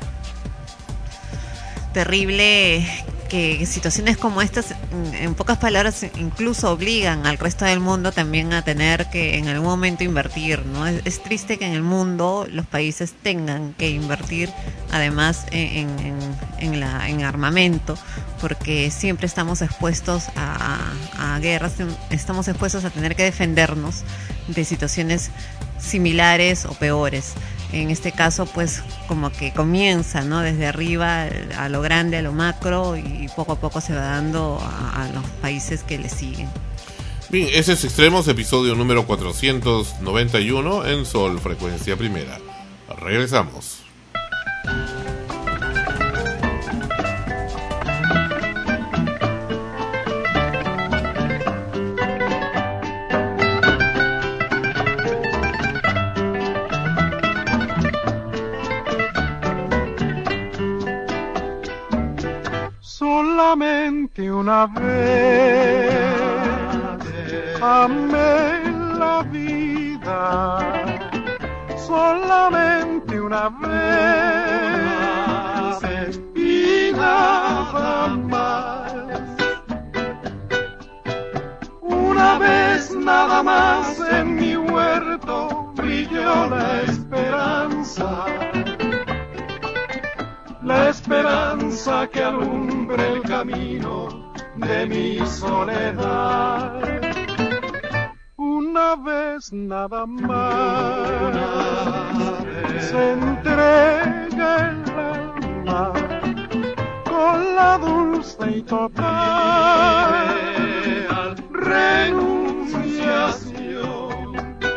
F: Terrible que situaciones como estas, en pocas palabras, incluso obligan al resto del mundo también a tener que en algún momento invertir, ¿no? Es, es triste que en el mundo los países tengan que invertir, además, en, en, en, la, en armamento, porque siempre estamos expuestos a, a guerras, estamos expuestos a tener que defendernos de situaciones similares o peores. En este caso, pues, como que comienza, ¿no? Desde arriba a lo grande, a lo macro, y poco a poco se va dando a, a los países que le siguen.
D: Bien, ese es Extremos, episodio número cuatrocientos noventa y uno en Sol, frecuencia primera. Regresamos.
N: Solamente una vez amé la vida, solamente una vez y nada más. Una vez nada más en mi huerto brilló la esperanza. La esperanza que alumbre el camino de mi soledad. Una vez nada más se entrega el alma con la dulce y total renunciación.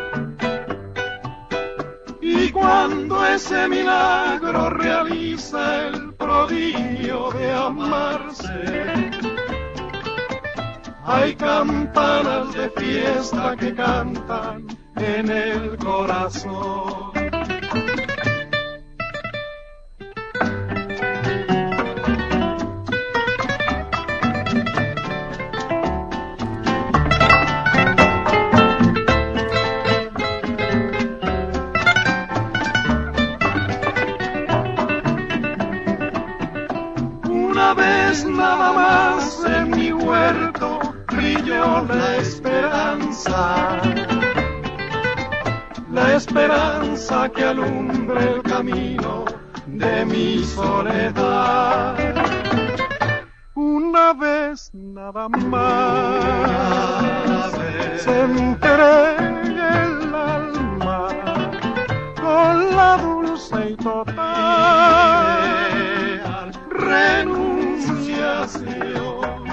N: Y cuando ese milagro realiza el prodigio de amarse, hay campanas de fiesta que cantan en el corazón. Una vez nada más en mi huerto brilló la esperanza, la esperanza que alumbre el camino de mi soledad. Una vez nada más se entrega el alma con la dulce y total renunciación.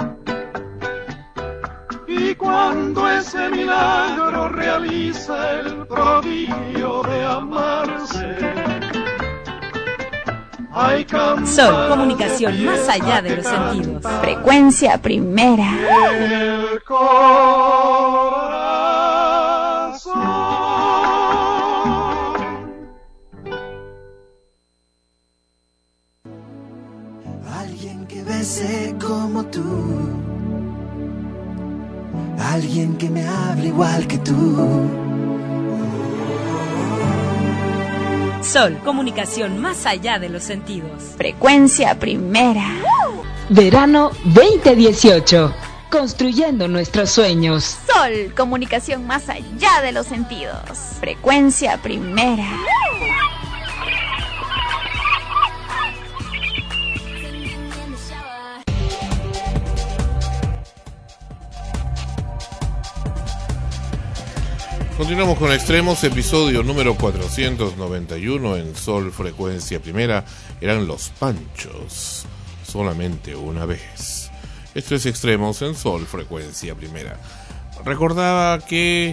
N: Y cuando ese milagro realiza el prodigio de amarse,
A: Sol, comunicación más allá de los sentidos.
B: Frecuencia primera.
N: El corazón.
E: Alguien que bese como tú, alguien que me hable igual que tú.
A: Sol, comunicación más allá de los sentidos.
B: Frecuencia primera.
C: Verano veinte dieciocho. Construyendo nuestros sueños.
B: Sol, comunicación más allá de los sentidos. Frecuencia primera.
D: Continuamos con Extremos, episodio número cuatrocientos noventa y uno en Sol Frecuencia Primera. Eran Los Panchos, solamente una vez. Esto es Extremos en Sol Frecuencia Primera. Recordaba que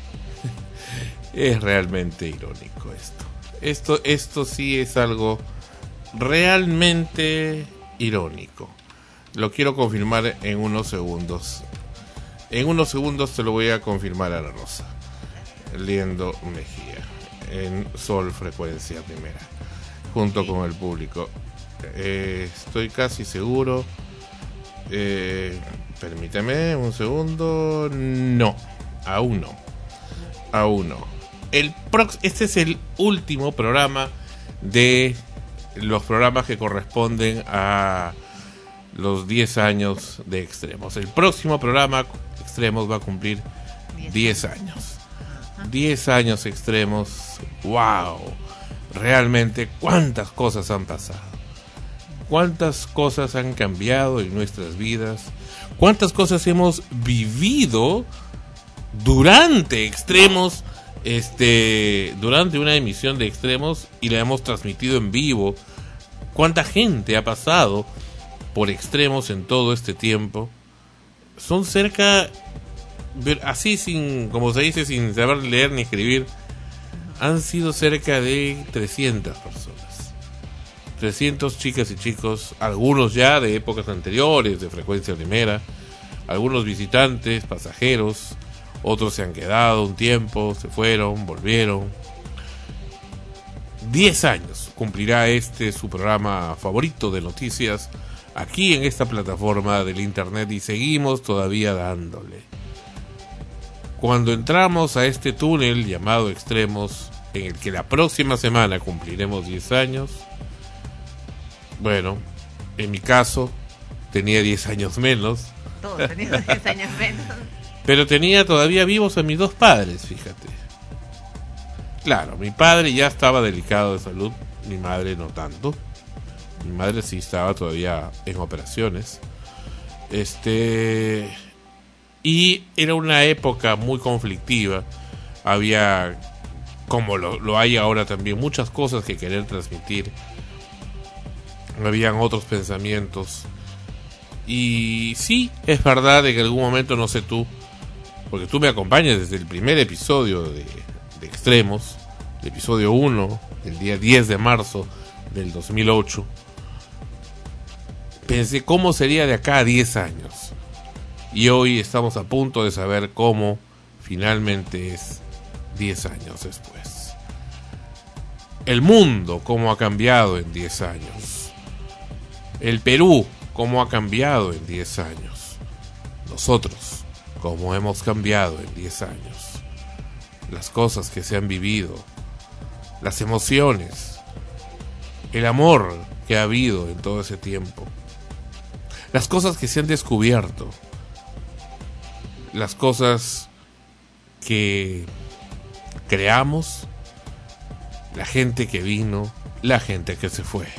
D: es realmente irónico esto. Esto, esto sí es algo realmente irónico. Lo quiero confirmar en unos segundos. En unos segundos te lo voy a confirmar a la Rosa. Liendo Mejía en Sol Frecuencia Primera junto con el público. Eh, estoy casi seguro. Eh, permíteme un segundo. No, aún no. Aún no. El prox- este es el último programa de los programas que corresponden a los diez años de Extremos. El próximo programa Extremos va a cumplir diez años. diez años Extremos. ¡Wow! Realmente, ¿cuántas cosas han pasado? ¿Cuántas cosas han cambiado en nuestras vidas? ¿Cuántas cosas hemos vivido durante Extremos? Este, durante una emisión de Extremos y la hemos transmitido en vivo. ¿Cuánta gente ha pasado por Extremos en todo este tiempo? Son cerca... así sin, como se dice, sin saber leer ni escribir, han sido cerca de trescientas personas, trescientas chicas y chicos, algunos ya de épocas anteriores de Frecuencia Primera, algunos visitantes, pasajeros, otros se han quedado un tiempo, se fueron, volvieron. diez años cumplirá este su programa favorito de noticias aquí en esta plataforma del internet y seguimos todavía dándole. Cuando entramos a este túnel llamado Extremos, en el que la próxima semana cumpliremos diez años, bueno, en mi caso tenía diez años menos.
F: Todos teníamos diez años menos.
D: Pero tenía todavía vivos a mis dos padres, fíjate. Claro, mi padre ya estaba delicado de salud, mi madre no tanto. Mi madre sí estaba todavía en operaciones. Este... Y era una época muy conflictiva. Había, como lo, lo hay ahora también, muchas cosas que querer transmitir. Habían otros pensamientos. Y sí, es verdad, en algún momento, no sé tú, porque tú me acompañas desde el primer episodio de, de Extremos, el episodio uno, el día diez de marzo del dos mil ocho. Pensé cómo sería de acá a diez años. Y hoy estamos a punto de saber cómo finalmente es diez años después. El mundo, cómo ha cambiado en diez años. El Perú, cómo ha cambiado en diez años. Nosotros, cómo hemos cambiado en diez años. Las cosas que se han vivido. Las emociones. El amor que ha habido en todo ese tiempo. Las cosas que se han descubierto. Las cosas que creamos, la gente que vino, la gente que se fue,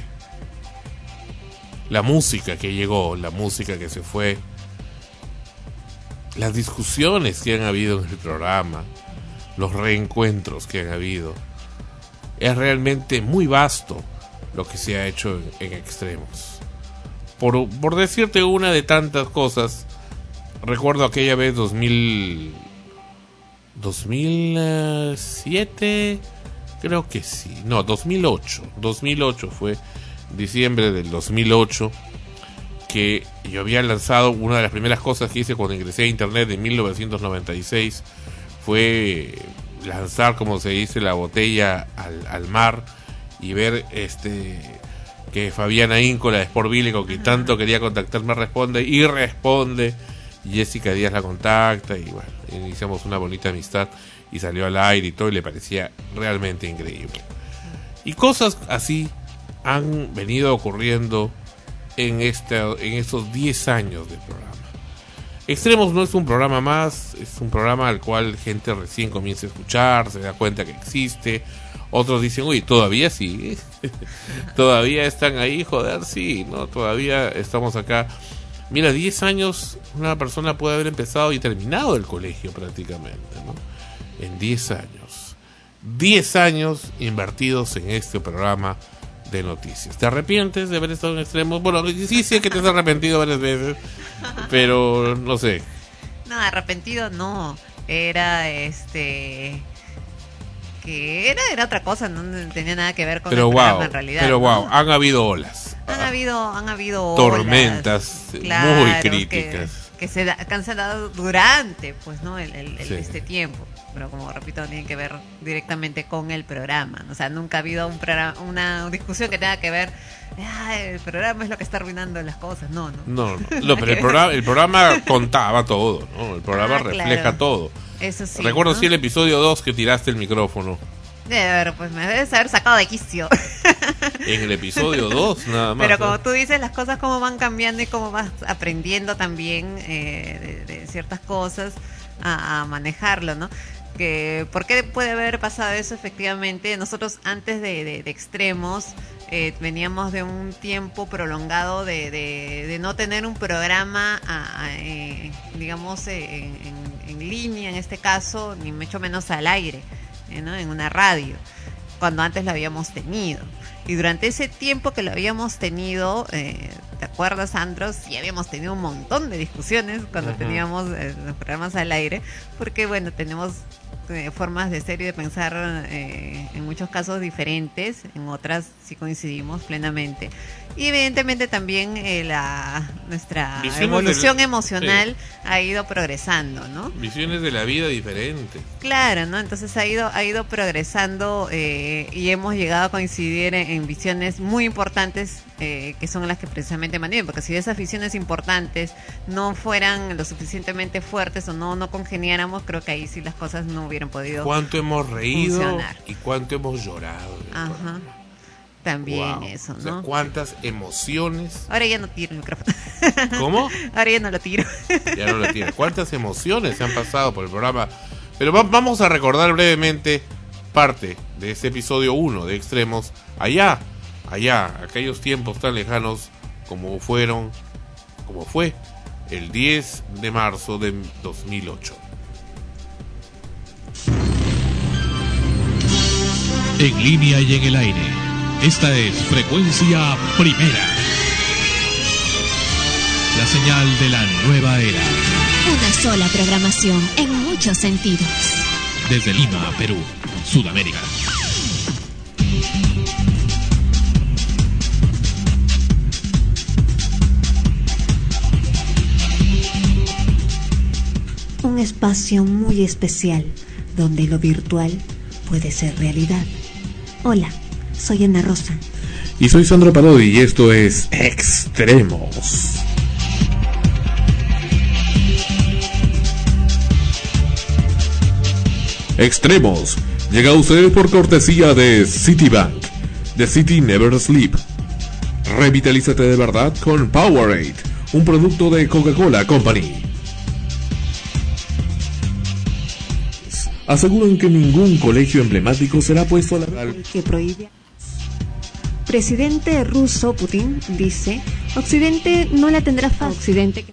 D: la música que llegó, la música que se fue, las discusiones que han habido en el programa, los reencuentros que han habido. Es realmente muy vasto lo que se ha hecho en, en Extremos. Por, por decirte una de tantas cosas, recuerdo aquella vez dos mil dos mil siete, creo que sí, no, dos mil ocho, dos mil ocho fue diciembre del dos mil ocho, que yo había lanzado, una de las primeras cosas que hice cuando ingresé a internet en mil novecientos noventa y seis fue lanzar, como se dice, la botella al, al mar y ver este que Fabiana Íncola de Sportville, con que tanto quería contactarme, responde y responde. Jessica Díaz la contacta y bueno, iniciamos una bonita amistad y salió al aire y todo, y le parecía realmente increíble. Y cosas así han venido ocurriendo en este, en estos diez años del programa. Extremos no es un programa más, es un programa al cual gente recién comienza a escuchar, se da cuenta que existe. Otros dicen, uy, todavía sigue, todavía están ahí, joder, sí, no, todavía estamos acá. Mira, diez años una persona puede haber empezado y terminado el colegio prácticamente, ¿no? En diez años. diez años invertidos en este programa de noticias. ¿Te arrepientes de haber estado en Extremos? Bueno, sí, sí, que te has arrepentido varias veces, pero no sé.
F: No, arrepentido no. Era este... que era, era otra cosa, no tenía nada que ver con
D: pero
F: el
D: wow,
F: programa en realidad.
D: Pero
F: ¿no?
D: wow, han habido olas.
F: Han habido, han habido
D: tormentas
F: olas, claro,
D: muy críticas.
F: Que, que se da, que han dado durante, pues, ¿no? El, el, el
D: Sí.
F: este tiempo. Pero como repito, tienen que ver directamente con el programa. O sea, nunca ha habido un programa, una discusión que tenga que ver, ah, el programa es lo que está arruinando las cosas. No, no.
D: No, no, no, pero el programa, el programa contaba todo, ¿no? El programa
F: Ah,
D: refleja
F: claro.
D: todo.
F: Eso sí.
D: Recuerdo
F: ¿no?
D: sí el episodio dos que tiraste el micrófono.
F: Debe haber, pues me debes haber sacado de quicio.
D: En el episodio dos, nada más.
F: Pero
D: ¿no?
F: como tú dices, las cosas como van cambiando y como vas aprendiendo también eh, de, de ciertas cosas a, a manejarlo, ¿no? Que, ¿por qué puede haber pasado eso? Efectivamente, nosotros antes de, de, de Extremos eh, veníamos de un tiempo prolongado de, de, de no tener un programa, a, a, eh, digamos, eh, en, en, en línea en este caso, ni mucho menos al aire, eh, ¿no? En una radio, cuando antes lo habíamos tenido. Y durante ese tiempo que lo habíamos tenido, eh, ¿te acuerdas, Andros? Sí, habíamos tenido un montón de discusiones cuando
D: Ujú.
F: teníamos eh, los programas al aire, porque bueno, tenemos eh, formas de ser y de pensar eh, en muchos casos diferentes, en otras sí coincidimos plenamente. Y evidentemente también eh, la nuestra
D: Visiones
F: evolución
D: del-
F: emocional ha ido progresando, ¿no?
D: Visiones de la vida diferentes.
F: Claro, ¿no? Entonces ha ido ha ido progresando eh, y hemos llegado a coincidir en, en visiones muy importantes eh, que son las que precisamente manejan, porque si esas visiones importantes no fueran lo suficientemente fuertes o no no congeniáramos, creo que ahí sí las cosas no hubieran podido
D: Cuánto hemos reído
F: funcionar.
D: y cuánto hemos llorado.
F: Ajá. También
D: Wow.
F: eso,
D: O sea,
F: ¿no?
D: cuántas emociones.
F: Ahora ya no tiro el micrófono.
D: ¿Cómo?
F: Ahora ya no lo tiro.
D: Ya no lo tiene. ¿Cuántas emociones se han pasado por el programa? Pero va- vamos a recordar brevemente parte de ese episodio uno de Extremos. Allá, allá, aquellos tiempos tan lejanos como fueron, como fue el diez de marzo de dos mil ocho.
S: En línea y en el aire. Esta es Frecuencia Primera. La señal de la nueva era.
T: Una sola programación en muchos sentidos.
S: Desde Lima, Perú, Sudamérica.
U: Un espacio muy especial donde lo virtual puede ser realidad. Hola, soy Ana Rosa.
D: Y soy Sandro Parodi y esto es Extremos. Extremos llega a usted por cortesía de Citibank. The City Never Sleep. Revitalízate de verdad con Powerade, un producto de Coca-Cola Company. Aseguran que ningún colegio emblemático será puesto a la...
U: Que prohíbe. Presidente ruso Putin dice, Occidente no la tendrá fácil. Occidente.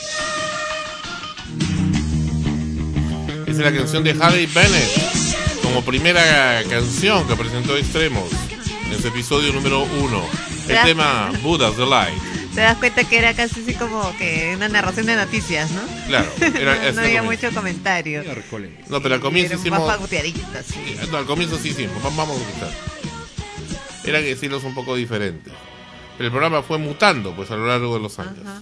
D: Esa es la canción de Harry Bennett como primera canción que presentó Extremos en su episodio número uno. El
F: Ya.
D: tema Buddha's Delight.
F: Te das cuenta que era casi así como que una narración de noticias, ¿no?
D: Claro, era,
F: no,
D: ese
F: no había
D: comienzo.
F: mucho comentario.
D: No, pero al comienzo
F: Era
D: hicimos...
F: más paguteadita, sí.
D: No, al comienzo sí hicimos. Va- Vamos a escuchar. Eran estilos un poco diferentes. el programa fue mutando pues a lo largo de los años.
F: Ajá.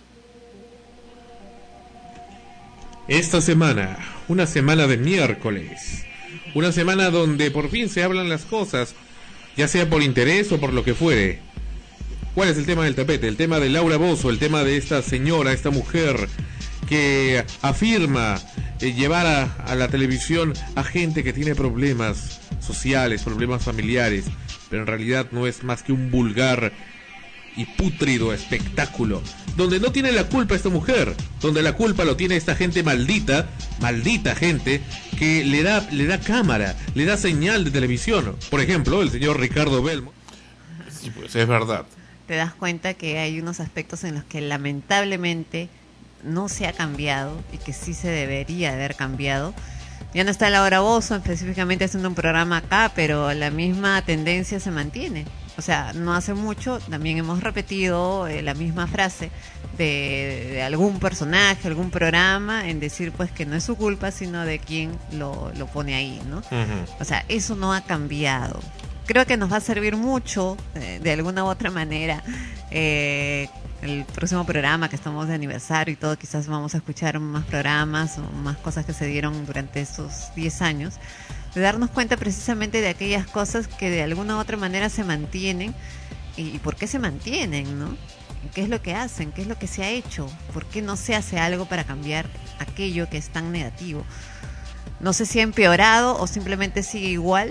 D: Esta semana, una semana de miércoles, una semana donde por fin se hablan las cosas, ya sea por interés o por lo que fuere. ¿Cuál es el tema del tapete? El tema de Laura Bozzo, el tema de esta señora, esta mujer que afirma eh, llevar a, a la televisión a gente que tiene problemas sociales, problemas familiares, pero en realidad no es más que un vulgar y pútrido espectáculo, donde no tiene la culpa esta mujer, donde la culpa lo tiene esta gente maldita, maldita gente, que le da, le da cámara, le da señal de televisión. Por ejemplo, el señor Ricardo Belmo. Sí, pues es verdad.
F: Te das cuenta que hay unos aspectos en los que lamentablemente no se ha cambiado y que sí se debería haber cambiado. Ya no está Laura Bozzo específicamente haciendo un programa acá, pero la misma tendencia se mantiene. O sea, no hace mucho también hemos repetido eh, la misma frase de, de algún personaje, algún programa, en decir pues que no es su culpa, sino de quien lo, lo pone ahí, ¿no? Uh-huh. O sea, eso no ha cambiado. Creo que nos va a servir mucho, eh, de alguna u otra manera, eh, el próximo programa que estamos de aniversario y todo, quizás vamos a escuchar más programas o más cosas que se dieron durante estos diez años, de darnos cuenta precisamente de aquellas cosas que de alguna u otra manera se mantienen y, y por qué se mantienen, ¿no? ¿Qué es lo que hacen? ¿Qué es lo que se ha hecho? ¿Por qué no se hace algo para cambiar aquello que es tan negativo? No sé si ha empeorado o simplemente sigue igual,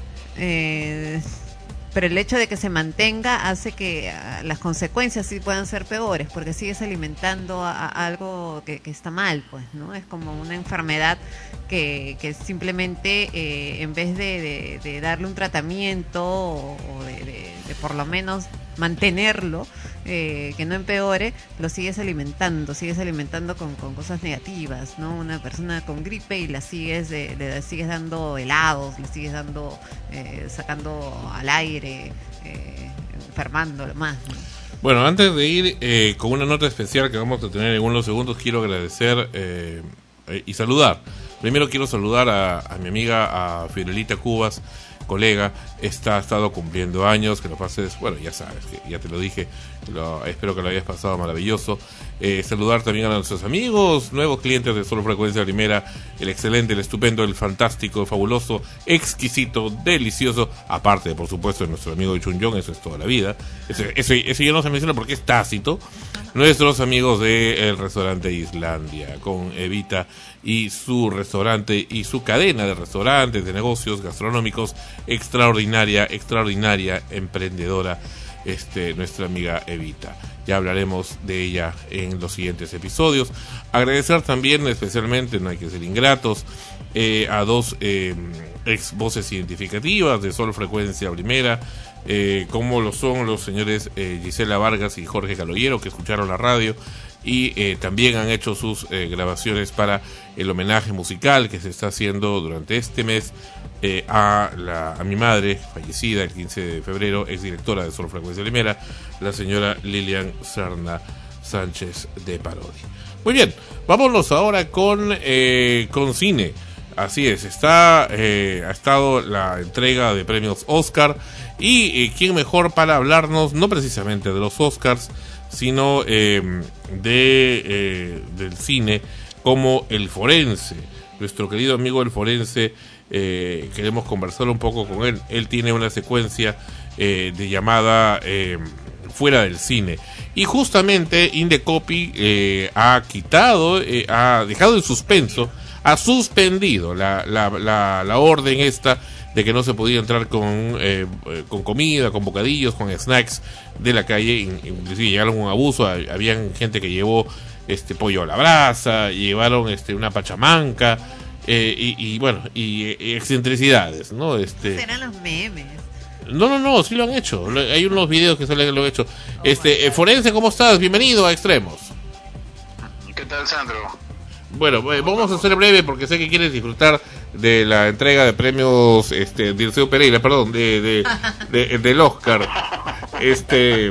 F: eh, pero el hecho de que se mantenga hace que uh, las consecuencias sí puedan ser peores, porque sigues alimentando a, a algo que, que está mal, pues, ¿no? Es como una enfermedad que, que simplemente eh, en vez de, de, de darle un tratamiento o, o de, de, de por lo menos mantenerlo, eh, que no empeore, lo sigues alimentando, sigues alimentando con, con cosas negativas, ¿no? Una persona con gripe y la sigues, de, le sigues dando helados, le sigues dando, eh, sacando al aire, eh, enfermándolo más, ¿no?
D: Bueno, antes de ir eh, con una nota especial que vamos a tener en unos segundos, quiero agradecer eh, eh, y saludar. Primero quiero saludar a, a mi amiga, a Fidelita Cubas, colega. Está, ha estado cumpliendo años, que lo pases, bueno, ya sabes, que ya te lo dije, lo, espero que lo hayas pasado maravilloso. Eh, saludar también a nuestros amigos, nuevos clientes de Solo Frecuencia Primera, el excelente, el estupendo, el fantástico, el fabuloso, exquisito, delicioso, aparte, por supuesto, de nuestro amigo Chun Yong, eso es toda la vida, ese, ese, ese ya no se menciona porque es tácito. Nuestros amigos del restaurante Islandia, con Evita y su restaurante y su cadena de restaurantes, de negocios gastronómicos, extraordinaria, extraordinaria, emprendedora, este, nuestra amiga Evita. Ya hablaremos de ella en los siguientes episodios. Agradecer también, especialmente, no hay que ser ingratos, eh, a dos eh, ex voces identificativas de Sol Frecuencia Primera, eh, como lo son los señores eh, Gisela Vargas y Jorge Caloyero, que escucharon la radio y eh, también han hecho sus eh, grabaciones para el homenaje musical que se está haciendo durante este mes eh, a, la, a mi madre, fallecida el quince de febrero, exdirectora de Sol Frecuencia Primera, la señora Lilian Serna Sánchez de Parodi. Muy bien, vámonos ahora con, eh, con cine. Así es, está eh, ha estado la entrega de premios Oscar y eh, quién mejor para hablarnos no precisamente de los Oscars, sino eh, de eh, del cine, como El Forense, nuestro querido amigo El Forense. Eh, queremos conversar un poco con él. Él tiene una secuencia eh, de llamada eh, Fuera del Cine, y justamente Indecopy eh, ha quitado, eh, ha dejado en suspenso, ha suspendido la, la, la, la orden esta de que no se podía entrar con, eh, con comida, con bocadillos, con snacks de la calle. Inclusive llegaron a un abuso, habían gente que llevó este pollo a la brasa, llevaron este una pachamanca, eh, y, y bueno, y, y excentricidades, ¿no? Este,
F: serán los memes.
D: No, no, no, sí lo han hecho. Hay unos videos que salen que lo han hecho. Este, eh, Forense, ¿cómo estás? Bienvenido a Extremos.
H: ¿Qué tal, Sandro?
D: Bueno, eh, vamos a ser breve porque sé que quieres disfrutar de la entrega de premios este, Dirceu Pereira, perdón, de, de, de, del Oscar. Este,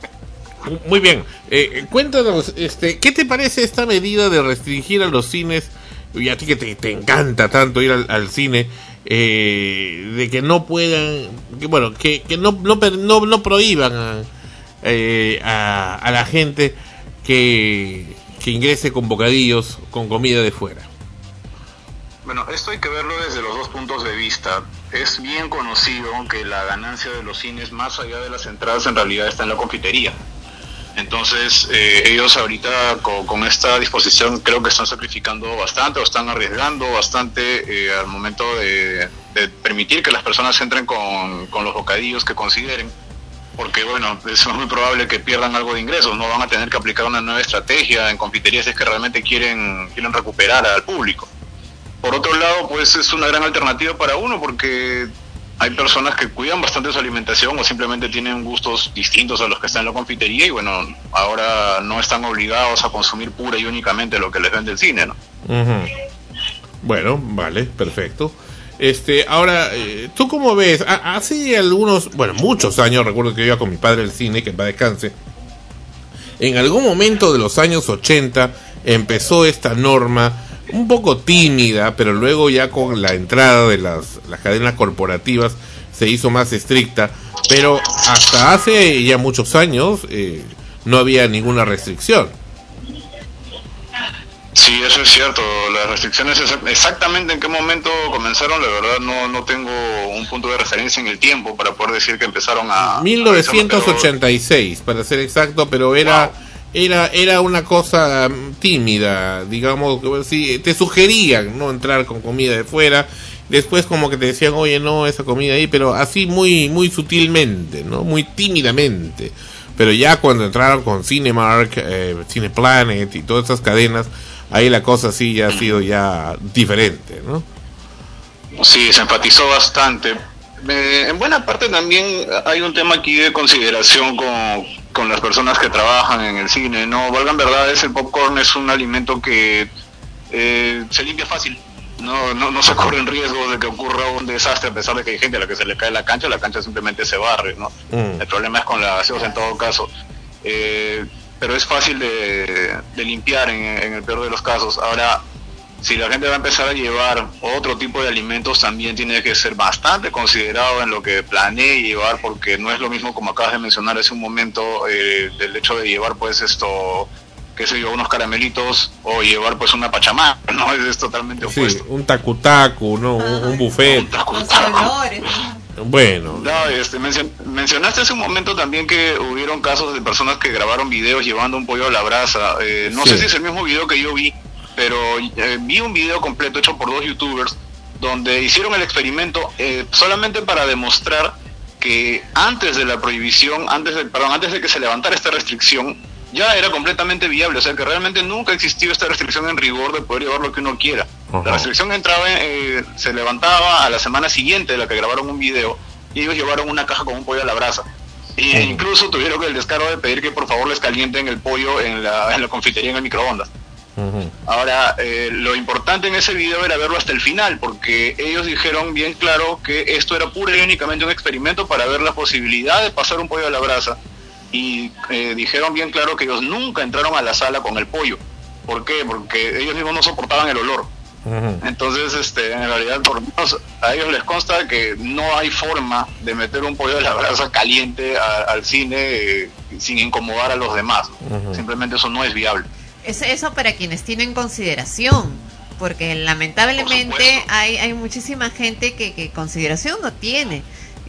D: muy bien. Eh, cuéntanos, este, ¿qué te parece esta medida de restringir a los cines? Y a ti que te, te encanta tanto ir al, al cine, eh, de que no puedan, que bueno, que, que no, no, no, no prohíban a, eh, a, a la gente que, que ingrese con bocadillos, con comida de fuera?
H: Bueno, esto hay que verlo desde los dos puntos de vista. Es bien conocido que la ganancia de los cines, más allá de las entradas, en realidad está en la confitería. Entonces, eh, ellos ahorita con, con esta disposición creo que están sacrificando bastante o están arriesgando bastante eh, al momento de, de permitir que las personas entren con, con los bocadillos que consideren, porque bueno, es muy probable que pierdan algo de ingresos, no van a tener que aplicar una nueva estrategia en confiterías si es que realmente quieren, quieren recuperar al público. Por otro lado, pues es una gran alternativa para uno, porque hay personas que cuidan bastante su alimentación o simplemente tienen gustos distintos a los que están en la confitería y bueno, ahora no están obligados a consumir pura y únicamente lo que les vende el cine, ¿no?
D: Uh-huh. Bueno, vale, perfecto. Este, ahora, eh, ¿tú cómo ves? Ha- hace algunos, bueno, muchos años, recuerdo que yo iba con mi padre al cine, que en paz descanse. En algún momento de los años ochenta empezó esta norma un poco tímida, pero luego ya con la entrada de las, las cadenas corporativas se hizo más estricta, pero hasta hace ya muchos años eh, no había ninguna restricción.
H: Sí, eso es cierto. Las restricciones, exactamente en qué momento comenzaron, la verdad no, no tengo un punto de referencia en el tiempo para poder decir que empezaron a...
D: mil novecientos ochenta y seis, para ser exacto, pero era... Wow. Era era una cosa tímida, digamos, si te sugerían no entrar con comida de fuera, después como que te decían, oye, no, esa comida ahí, pero así muy muy sutilmente, no, muy tímidamente. Pero ya cuando entraron con Cinemark, eh, Cineplanet y todas esas cadenas, ahí la cosa sí ya ha sido ya diferente, ¿no?
H: Sí, se enfatizó bastante. Eh, en buena parte también hay un tema aquí de consideración con, con las personas que trabajan en el cine, ¿no? Valgan verdades, el popcorn es un alimento que eh, se limpia fácil, no, no, no se corren riesgos de que ocurra un desastre, a pesar de que hay gente a la que se le cae la cancha, la cancha simplemente se barre, ¿no? Mm. El problema es con la gaseosa en todo caso. Eh, pero es fácil de, de limpiar en, en el peor de los casos. Ahora, si la gente va a empezar a llevar otro tipo de alimentos, también tiene que ser bastante considerado en lo que planee llevar, porque no es lo mismo, como acabas de mencionar hace un momento, eh, el hecho de llevar pues esto, qué sé yo, unos caramelitos o llevar pues una pachamama, ¿no? Es, es totalmente opuesto.
D: Sí, un tacu-tacu, ¿no? Un, un buffet.
H: Un tacu-tacu.
D: Bueno.
H: No, este, mencion- mencionaste hace un momento también que hubieron casos de personas que grabaron videos llevando un pollo a la brasa. Eh, no
D: Sí.
H: sé si es el mismo video que yo vi, pero eh, vi un video completo hecho por dos youtubers donde hicieron el experimento eh, solamente para demostrar que antes de la prohibición, antes de, perdón, antes de que se levantara esta restricción, ya era completamente viable, o sea que realmente nunca existió esta restricción en rigor de poder llevar lo que uno quiera.
D: Ajá.
H: La restricción entraba, eh, se levantaba a la semana siguiente de la que grabaron un video y ellos llevaron una caja con un pollo a la brasa. E incluso tuvieron el descaro de pedir que por favor les calienten el pollo en la, en la confitería en el microondas.
D: Uh-huh.
H: Ahora, eh, lo importante en ese video era verlo hasta el final, porque ellos dijeron bien claro que esto era pura y únicamente un experimento para ver la posibilidad de pasar un pollo a la brasa. Y eh, dijeron bien claro que ellos nunca entraron a la sala con el pollo. ¿Por qué? Porque ellos mismos no soportaban el olor.
D: Uh-huh.
H: Entonces, este, en realidad, por lo menos a ellos les consta que no hay forma de meter un pollo a la brasa caliente a, al cine eh, sin incomodar a los demás.
D: Uh-huh.
H: Simplemente eso no es viable.
F: Eso, eso para quienes tienen consideración, porque lamentablemente hay, hay muchísima gente que, que consideración no tiene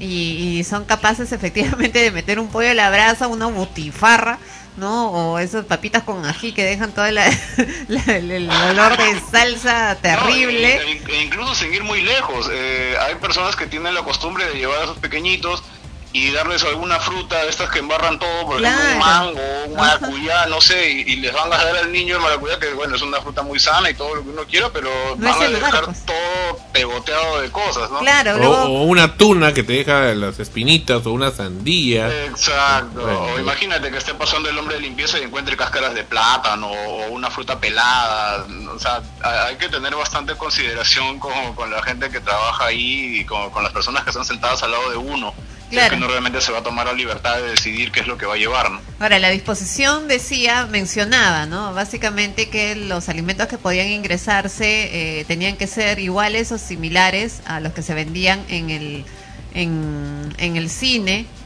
F: y, y son capaces efectivamente de meter un pollo a la brasa, una butifarra, ¿no? O esas papitas con ají que dejan todo la, la, el, el olor de salsa terrible.
H: No, e, e incluso sin ir muy lejos, eh, hay personas que tienen la costumbre de llevar a sus pequeñitos y darles alguna fruta de estas que embarran todo, por
F: Claro.
H: ejemplo un mango, un maracuyá, no sé, y, y les van a dar al niño el maracuyá, que bueno, es una fruta muy sana y todo lo que uno quiera, pero
F: No
H: van
F: es
H: a
F: el lugar,
H: dejar
F: pues.
H: todo pegoteado de cosas, ¿no?
F: Claro,
D: O,
F: luego
D: o una tuna que te deja las espinitas, o una sandía.
H: Exacto,
D: Bueno.
H: o imagínate que esté pasando el hombre de limpieza y encuentre cáscaras de plátano o una fruta pelada, o sea, hay que tener bastante consideración con, con la gente que trabaja ahí y con, con las personas que están sentadas al lado de uno, si es
F: Claro.
H: que no realmente se va a tomar la libertad de decidir qué es lo que va a llevar, ¿no?
F: Ahora, la disposición decía, mencionaba, ¿no? Básicamente que los alimentos que podían ingresarse eh, tenían que ser iguales o similares a los que se vendían en el en, en el cine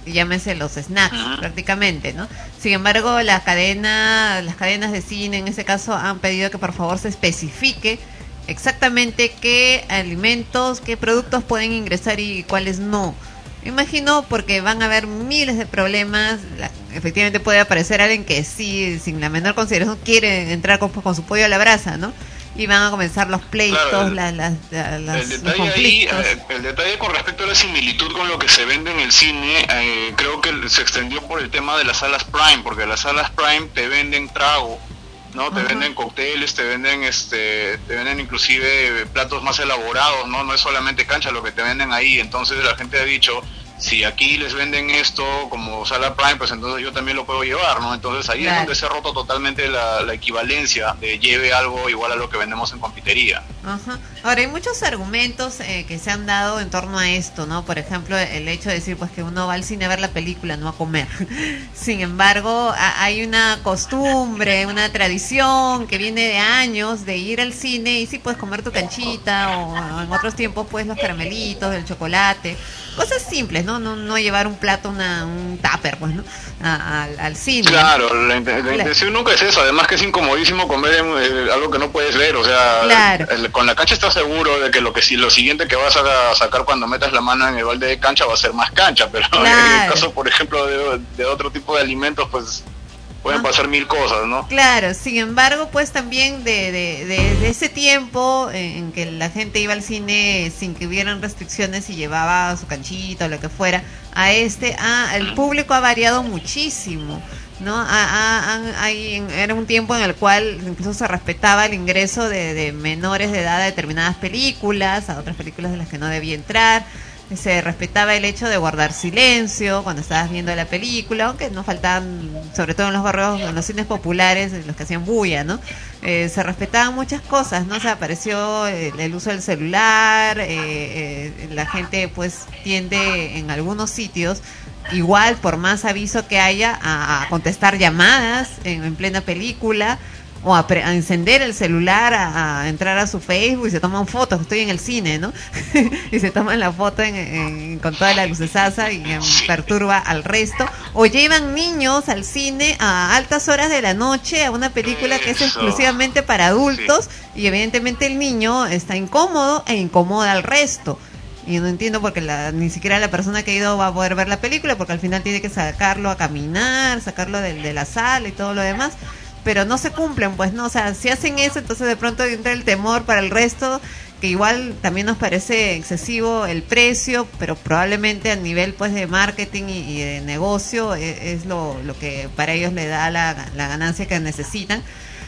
F: llámese los snacks, prácticamente, ¿no? Sin embargo, la cadena, las cadenas de cine en ese caso han pedido que por favor se especifique exactamente qué alimentos, qué productos pueden ingresar y cuáles no. Imagino porque van a haber miles de problemas. La, efectivamente puede aparecer alguien que sí, sin la menor consideración, quiere entrar con, con su pollo a la brasa, ¿no? Y van a comenzar los pleitos,
H: Claro, el-
F: las, las, las- las-
H: El
F: los
H: detalle ahí,
F: conflictos.
H: eh, el detalle con respecto a la similitud con lo que se vende en el cine, eh, creo que se extendió por el tema de las salas Prime, porque las salas Prime te venden trago, ¿no? Te
F: Ajá.
H: venden cócteles, te venden este, te venden inclusive platos más elaborados, ¿no? No es solamente cancha lo que te venden ahí. Entonces la gente ha dicho, si aquí les venden esto como sala Prime, pues entonces yo también lo puedo llevar, ¿no? Entonces ahí
F: Claro.
H: es donde se ha roto totalmente la, la equivalencia de lleve algo igual a lo que vendemos en confitería.
F: Ajá. Ahora, hay muchos argumentos eh, que se han dado en torno a esto, ¿no? Por ejemplo, el hecho de decir pues que uno va al cine a ver la película, no a comer. Sin embargo, a- hay una costumbre, una tradición que viene de años de ir al cine y sí puedes comer tu canchita o en otros tiempos pues los caramelitos, el chocolate, cosas simples, ¿no? No, no llevar un plato, una, un tupper, pues, ¿no? A- al, al cine.
H: Claro, la, int- la
F: Claro.
H: intención nunca es eso, además que es incomodísimo comer en, eh, algo que no puedes ver, o sea,
F: Claro.
H: el- con la cancha estás seguro de que lo que si lo siguiente que vas a sacar cuando metas la mano en el balde de cancha va a ser más cancha, pero en
F: Claro.
H: el caso, por ejemplo, de, de otro tipo de alimentos, pues pueden pasar mil cosas, ¿no?
F: Claro, sin embargo, pues también de, de, de, de ese tiempo en, en que la gente iba al cine sin que hubieran restricciones y llevaba su canchita o lo que fuera, a este, ah, el público ha variado muchísimo, ¿no? A- a- han- hay- en- era un tiempo en el cual incluso se respetaba el ingreso de, de menores de edad a determinadas películas, a otras películas de las que no debía entrar. Se respetaba el hecho de guardar silencio cuando estabas viendo la película, aunque no faltaban, sobre todo en los barrios, en los cines populares, los que hacían bulla, ¿no? Eh, se respetaban muchas cosas, ¿no? Se apareció el, el uso del celular, eh, eh, la gente pues tiende en algunos sitios, igual por más aviso que haya, a, a contestar llamadas en, en plena película, o a, pre- a encender el celular, a, a entrar a su Facebook y se toman fotos, estoy en el cine, ¿no? Y se toman la foto en, en- con toda la lucesasa y em, perturba al resto. O llevan niños al cine a altas horas de la noche a una película que es
H: Eso.
F: exclusivamente para adultos y evidentemente el niño está incómodo e incomoda al resto. Y no entiendo porque la, ni siquiera la persona que ha ido va a poder ver la película porque al final tiene que sacarlo a caminar, sacarlo de, de la sala y todo lo demás. Pero no se cumplen, pues no, o sea, si hacen eso, entonces de pronto entra el temor para el resto, que igual también nos parece excesivo el precio, pero probablemente a nivel pues de marketing y, y de negocio es, es lo, lo que para ellos le da la, la ganancia que necesitan.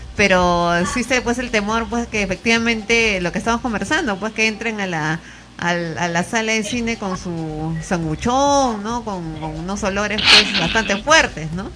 F: Pero existe pues el temor pues que efectivamente lo que estamos conversando, pues que entren a la al- a la sala de cine con su sanguchón, ¿no? Con, con unos olores pues bastante fuertes, ¿no?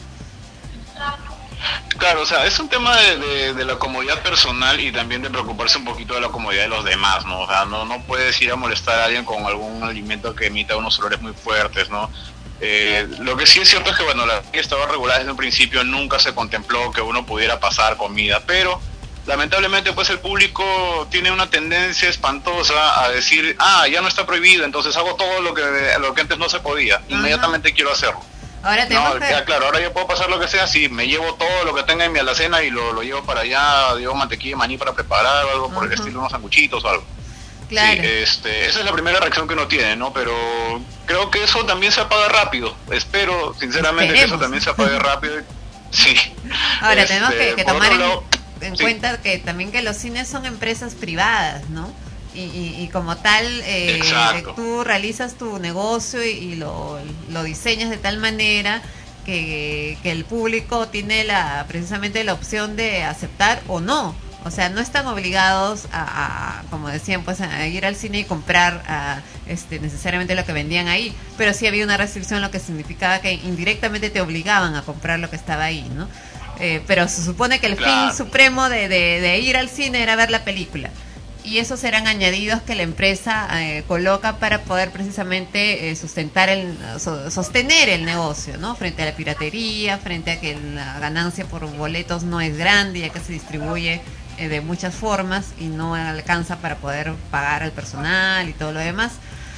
H: Claro, o sea, es un tema de, de- de la comodidad personal y también de preocuparse un poquito de la comodidad de los demás, ¿no? O sea, no, no puedes ir a molestar a alguien con algún alimento que emita unos olores muy fuertes, ¿no? Eh, lo que sí es cierto es que, bueno, la ley estaba regulada desde un principio, nunca se contempló que uno pudiera pasar comida, pero lamentablemente pues el público tiene una tendencia espantosa a decir, ah, ya no está prohibido, entonces hago todo lo que, lo que antes no se podía, inmediatamente quiero hacerlo.
F: Ahora tenemos
H: No,
F: que...
H: ya, claro, ahora yo puedo pasar lo que sea, sí, me llevo todo lo que tenga en mi alacena y lo, lo llevo para allá, llevo mantequilla de maní para preparar o algo por el
F: Ajá.
H: estilo, unos sanguchitos o algo.
F: Claro.
H: Sí, este, esa es la primera reacción que uno tiene, ¿no? Pero creo que eso también se apaga rápido. Espero, sinceramente, que eso
F: Esperemos.
H: también se apague rápido. Sí.
F: Ahora
H: Este,
F: tenemos que, que
H: por
F: tomar
H: otro
F: en,
H: lado,
F: en
H: sí.
F: cuenta que también que los cines son empresas privadas, ¿no? Y, y, y como tal, eh,
H: Exacto.
F: tú realizas tu negocio y, y lo, lo diseñas de tal manera que, que el público tiene la precisamente la opción de aceptar o no. O sea, no están obligados a, a, como decían, pues a ir al cine y comprar a, este, necesariamente lo que vendían ahí, pero sí había una restricción, lo que significaba que indirectamente te obligaban a comprar lo que estaba ahí, ¿no? Eh, pero se supone que el
H: Claro.
F: fin supremo de, de, de ir al cine era ver la película. Y esos serán añadidos que la empresa eh, coloca para poder precisamente eh, sustentar el, so- sostener el negocio, ¿no? Frente a la piratería, frente a que la ganancia por boletos no es grande, ya que se distribuye eh, de muchas formas y no alcanza para poder pagar al personal y todo lo demás.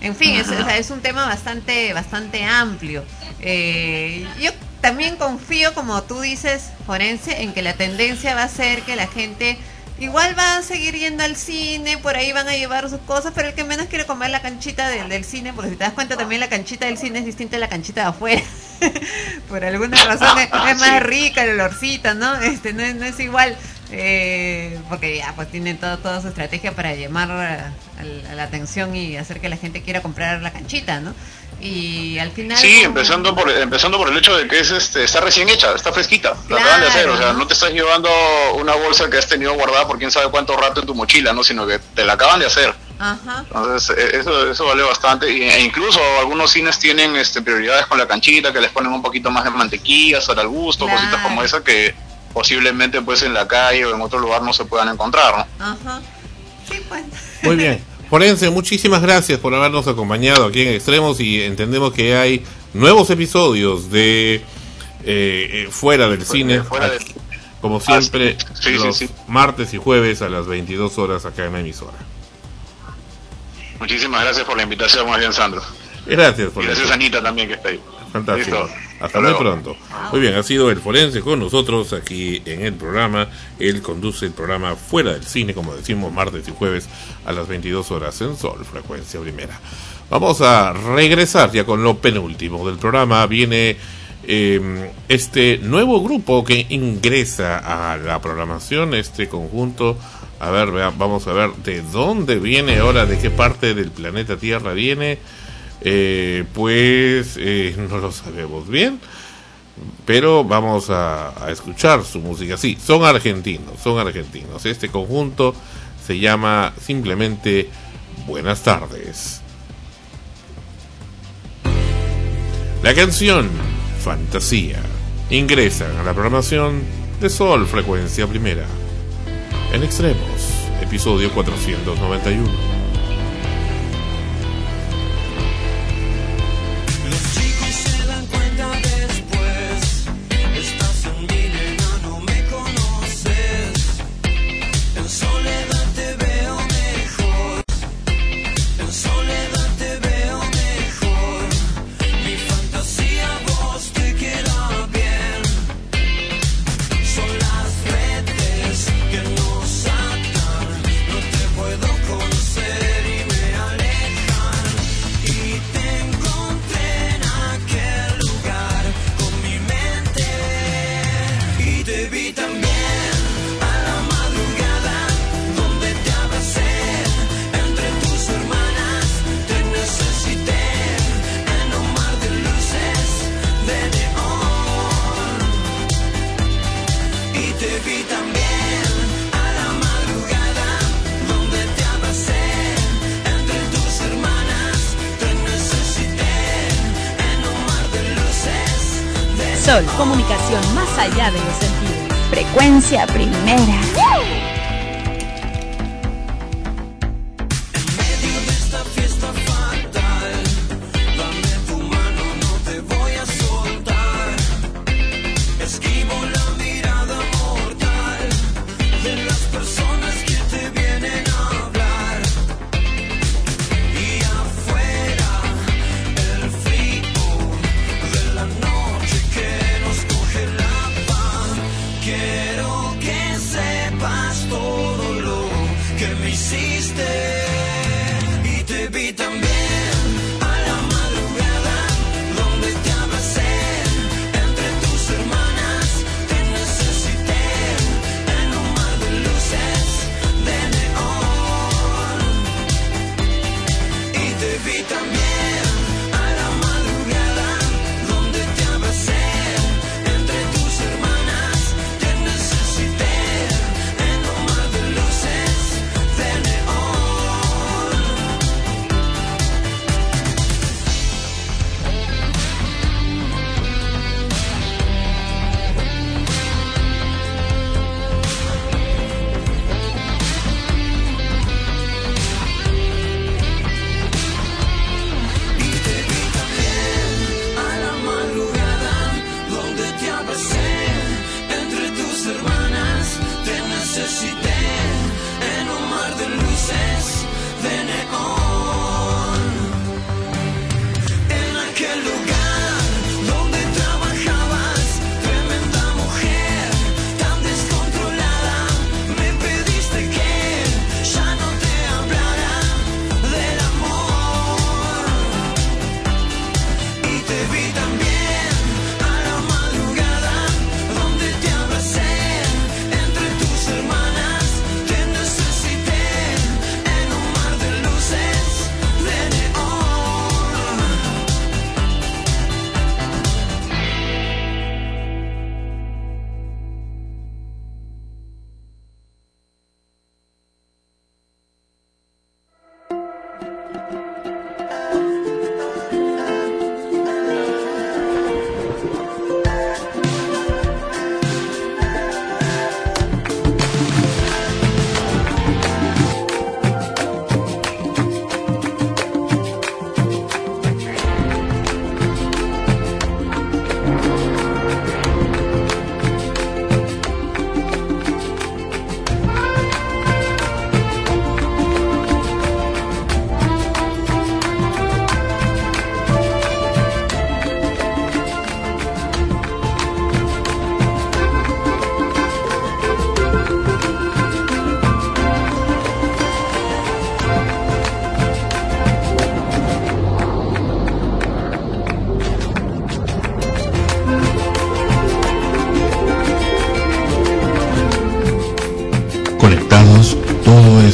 F: En fin, es, o sea, es un tema bastante, bastante amplio. Eh, yo también confío, como tú dices, Forense, en que la tendencia va a ser que la gente igual va a seguir yendo al cine, por ahí van a llevar sus cosas, pero el que menos quiere comer la canchita del, del cine, porque si te das cuenta también la canchita del cine es distinta a la canchita de afuera. Por alguna razón es, es más rica el olorcito, ¿no? Este, no, es, no es igual, eh, porque ya pues tienen todo, toda su estrategia para llamar a, a la atención y hacer que la gente quiera comprar la canchita, ¿no? Y al final
H: sí, empezando por empezando por el hecho de que es este está recién hecha, está fresquita, la
F: claro,
H: acaban de hacer, o sea, no te estás llevando una bolsa que has tenido guardada por quién sabe cuánto rato en tu mochila, no, sino que te la acaban de hacer.
F: Ajá.
H: Entonces eso eso vale bastante, e incluso algunos cines tienen este prioridades con la canchita, que les ponen un poquito más de mantequilla, sal al gusto,
F: claro.
H: Cositas como esa que posiblemente pues en la calle o en otro lugar no se puedan encontrar, ¿no?
F: Ajá. Sí, pues.
D: Muy bien. Forense, muchísimas gracias por habernos acompañado aquí en Extremos, y entendemos que hay nuevos episodios de eh, eh, Fuera del Cine,
H: fuera de...
D: como siempre,
H: ah, sí. Sí,
D: los
H: sí, sí.
D: martes y jueves a las veintidós horas acá en la emisora.
H: Muchísimas gracias por la invitación, más bien, Sandro.
D: Gracias,
H: y gracias a Anita también, que está ahí.
D: Fantástico.
H: Listo.
D: Hasta,
H: Hasta
D: muy
H: luego.
D: pronto. Muy bien, ha sido el Forense con nosotros aquí en el programa. Él conduce el programa Fuera del Cine, como decimos, martes y jueves a las veintidós horas en Sol, frecuencia primera. Vamos a regresar ya con lo penúltimo del programa. Viene eh, este nuevo grupo que ingresa a la programación, este conjunto. A ver, vea, vamos a ver de dónde viene ahora, de qué parte del planeta Tierra viene. Eh, pues eh, no lo sabemos bien, pero vamos a, a escuchar su música. Sí, son argentinos, son argentinos. Este conjunto se llama simplemente Buenas Tardes. La canción Fantasía ingresan a la programación de Sol, frecuencia primera. En Extremos, episodio cuatrocientos noventa y uno.
A: Sol, comunicación más allá de los sentidos.
B: Frecuencia primera.
E: Quiero que sepas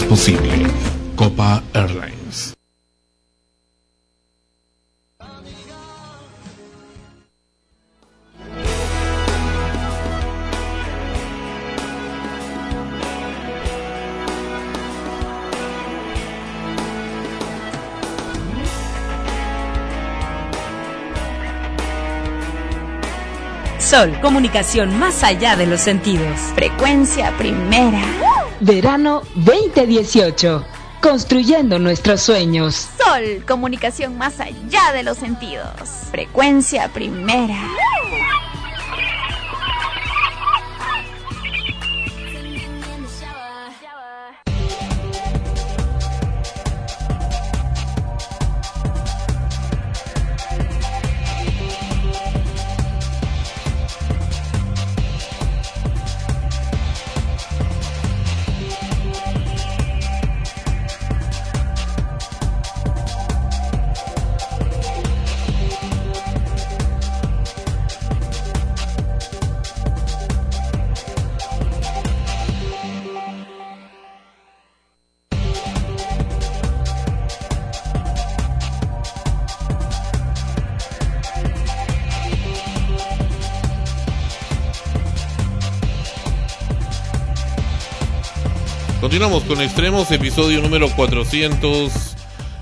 S: es posible. Copa Airlines.
A: Sol, comunicación más allá de los sentidos.
B: Frecuencia primera.
C: Verano veinte dieciocho. Construyendo nuestros sueños.
B: Sol, comunicación más allá de los sentidos. Frecuencia primera.
D: Continuamos con Extremos, episodio número cuatrocientos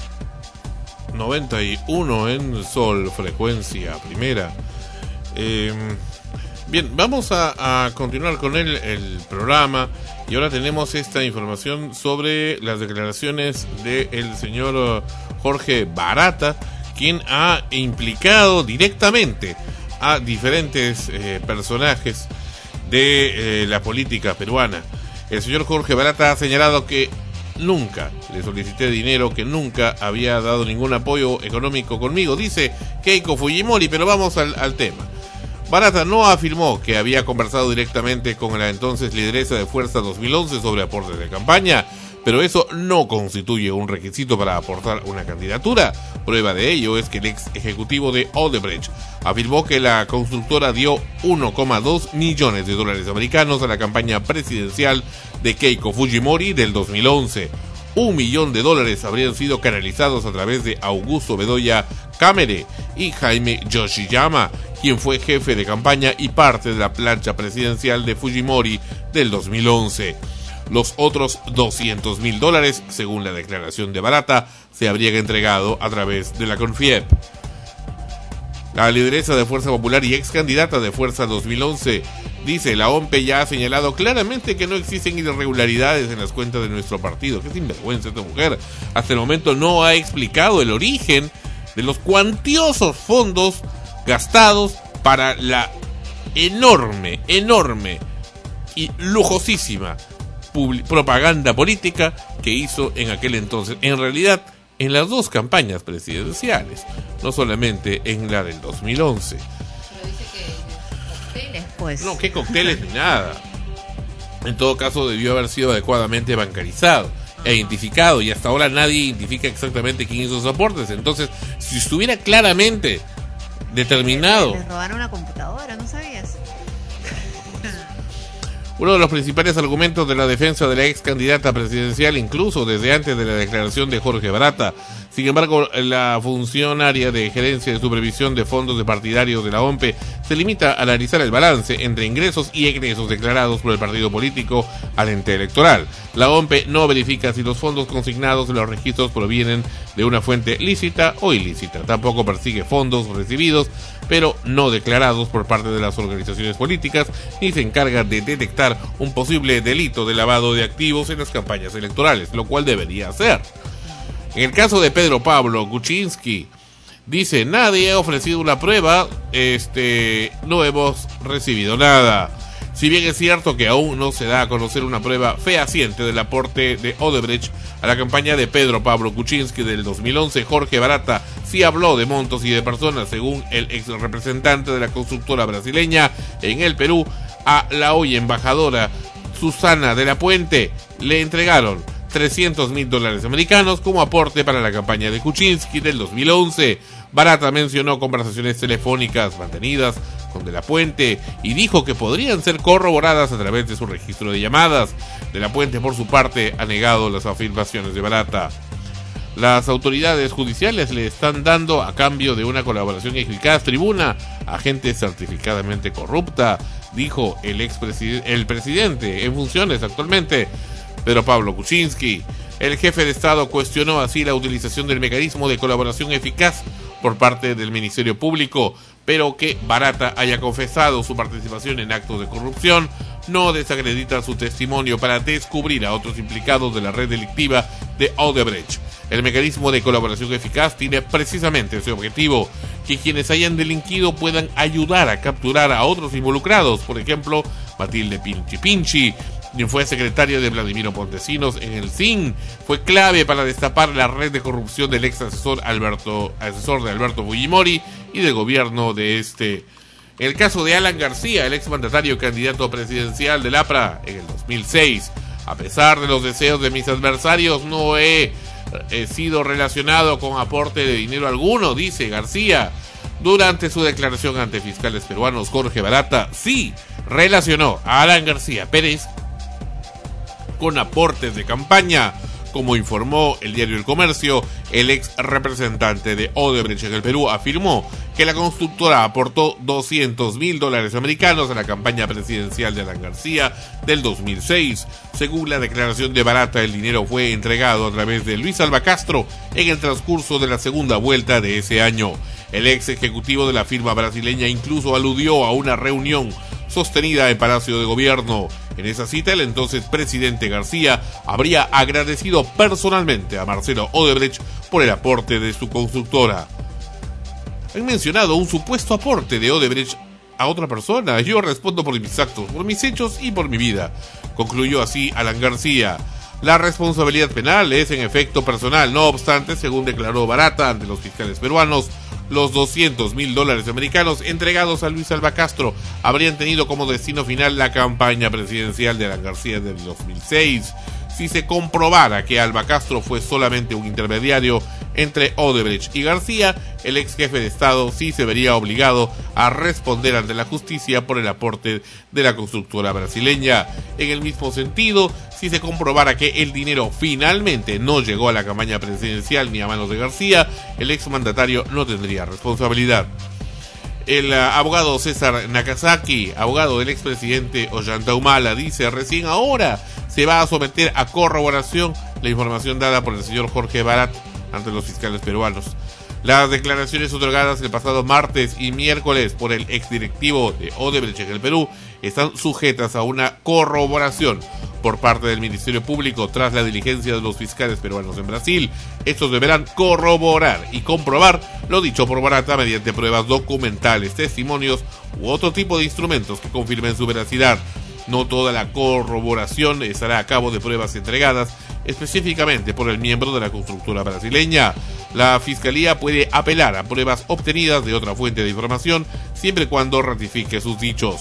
D: noventa y uno en Sol, frecuencia primera. Eh, bien, vamos a, a continuar con el, el programa y ahora tenemos esta información sobre las declaraciones del señor Jorge Barata, quien ha implicado directamente a diferentes eh, personajes de eh, la política peruana. El señor Jorge Barata ha señalado que nunca le solicité dinero, que nunca había dado ningún apoyo económico conmigo. Dice Keiko Fujimori, pero vamos al, al tema. Barata no afirmó que había conversado directamente con la entonces lideresa de Fuerza dos mil once sobre aportes de campaña, pero eso no constituye un requisito para aportar una candidatura. Prueba de ello es que el ex ejecutivo de Odebrecht afirmó que la constructora dio uno coma dos millones de dólares americanos a la campaña presidencial de Keiko Fujimori del dos mil once. Un millón de dólares habrían sido canalizados a través de Augusto Bedoya Camere y Jaime Yoshiyama, quien fue jefe de campaña y parte de la plancha presidencial de Fujimori del dos mil once. Los otros doscientos mil dólares, según la declaración de Barata, se habrían entregado a través de la CONFIEP. La lideresa de Fuerza Popular y ex candidata de Fuerza dos mil once dice: la O M P E ya ha señalado claramente que no existen irregularidades en las cuentas de nuestro partido. Qué sinvergüenza esta mujer. Hasta el momento no ha explicado el origen de los cuantiosos fondos gastados para la enorme, enorme y lujosísima propaganda política que hizo en aquel entonces, en realidad en las dos campañas presidenciales, no solamente en la del dos mil once.
F: Pero dice que cócteles, pues.
D: No, qué cócteles ni nada. En todo caso debió haber sido adecuadamente bancarizado e identificado, y hasta ahora nadie identifica exactamente quién hizo esos aportes. Entonces, si estuviera claramente determinado...
F: Les robaron una computadora, ¿no sabías?
D: Uno de los principales argumentos de la defensa de la ex candidata presidencial, incluso desde antes de la declaración de Jorge Barata. Sin embargo, la funcionaria de gerencia de supervisión de fondos de partidarios de la O M P E se limita a analizar el balance entre ingresos y egresos declarados por el partido político al ente electoral. La O M P E no verifica si los fondos consignados en los registros provienen de una fuente lícita o ilícita. Tampoco persigue fondos recibidos pero no declarados por parte de las organizaciones políticas, ni se encarga de detectar un posible delito de lavado de activos en las campañas electorales, lo cual debería hacer. En el caso de Pedro Pablo Kuczynski, dice: nadie ha ofrecido una prueba, este, no hemos recibido nada. Si bien es cierto que aún no se da a conocer una prueba fehaciente del aporte de Odebrecht a la campaña de Pedro Pablo Kuczynski del dos mil once, Jorge Barata sí habló de montos y de personas. Según el ex representante de la constructora brasileña en el Perú, a la hoy embajadora Susana de la Puente le entregaron trescientos mil dólares americanos como aporte para la campaña de Kuczynski del dos mil once. Barata mencionó conversaciones telefónicas mantenidas con De la Puente y dijo que podrían ser corroboradas a través de su registro de llamadas. De la Puente, por su parte, ha negado las afirmaciones de Barata. Las autoridades judiciales le están dando, a cambio de una colaboración eficaz, tribuna a gente certificadamente corrupta, dijo el expresidente, el presidente en funciones actualmente, Pedro Pablo Kuczynski. El jefe de Estado cuestionó así la utilización del mecanismo de colaboración eficaz por parte del Ministerio Público, pero que Barata haya confesado su participación en actos de corrupción no desacredita su testimonio para descubrir a otros implicados de la red delictiva de Odebrecht. El mecanismo de colaboración eficaz tiene precisamente ese objetivo, que quienes hayan delinquido puedan ayudar a capturar a otros involucrados. Por ejemplo, Matilde Pinchi Pinchi, quien fue secretaria de Vladimiro Montesinos en el C I N, fue clave para destapar la red de corrupción del ex asesor Alberto, asesor de Alberto Fujimori y del gobierno de este. En el caso de Alan García, el ex mandatario candidato presidencial del A P R A en el dos mil seis, a pesar de los deseos de mis adversarios, no he, he sido relacionado con aporte de dinero alguno, dice García. Durante su declaración ante fiscales peruanos, Jorge Barata sí relacionó a Alan García Pérez con aportes de campaña. Como informó el diario El Comercio, el ex representante de Odebrecht en el Perú afirmó que la constructora aportó doscientos mil dólares americanos a la campaña presidencial de Alan García del dos mil seis. Según la declaración de Barata, el dinero fue entregado a través de Luis Alba Castro en el transcurso de la segunda vuelta de ese año. El ex ejecutivo de la firma brasileña incluso aludió a una reunión sostenida en Palacio de Gobierno. En esa cita, el entonces presidente García habría agradecido personalmente a Marcelo Odebrecht por el aporte de su constructora. Han mencionado un supuesto aporte de Odebrecht a otra persona. Yo respondo por mis actos, por mis hechos y por mi vida, concluyó así Alan García. La responsabilidad penal es en efecto personal. No obstante, según declaró Barata ante los fiscales peruanos, los doscientos mil dólares americanos entregados a Luis Alba Castro habrían tenido como destino final la campaña presidencial de Alan García del dos mil seis. Si se comprobara que Alba Castro fue solamente un intermediario entre Odebrecht y García, el ex jefe de Estado sí se vería obligado a responder ante la justicia por el aporte de la constructora brasileña. En el mismo sentido, si se comprobara que el dinero finalmente no llegó a la campaña presidencial ni a manos de García, el ex mandatario no tendría responsabilidad. El uh, abogado César Nakazaki, abogado del expresidente Ollanta Humala, dice: recién ahora se va a someter a corroboración la información dada por el señor Jorge Barat ante los fiscales peruanos. Las declaraciones otorgadas el pasado martes y miércoles por el exdirectivo de Odebrecht en el Perú están sujetas a una corroboración por parte del Ministerio Público tras la diligencia de los fiscales peruanos en Brasil. Estos deberán corroborar y comprobar lo dicho por Barata mediante pruebas documentales, testimonios u otro tipo de instrumentos que confirmen su veracidad. No toda la corroboración estará a cabo de pruebas entregadas específicamente por el miembro de la constructora brasileña. La Fiscalía puede apelar a pruebas obtenidas de otra fuente de información siempre y cuando ratifique sus dichos.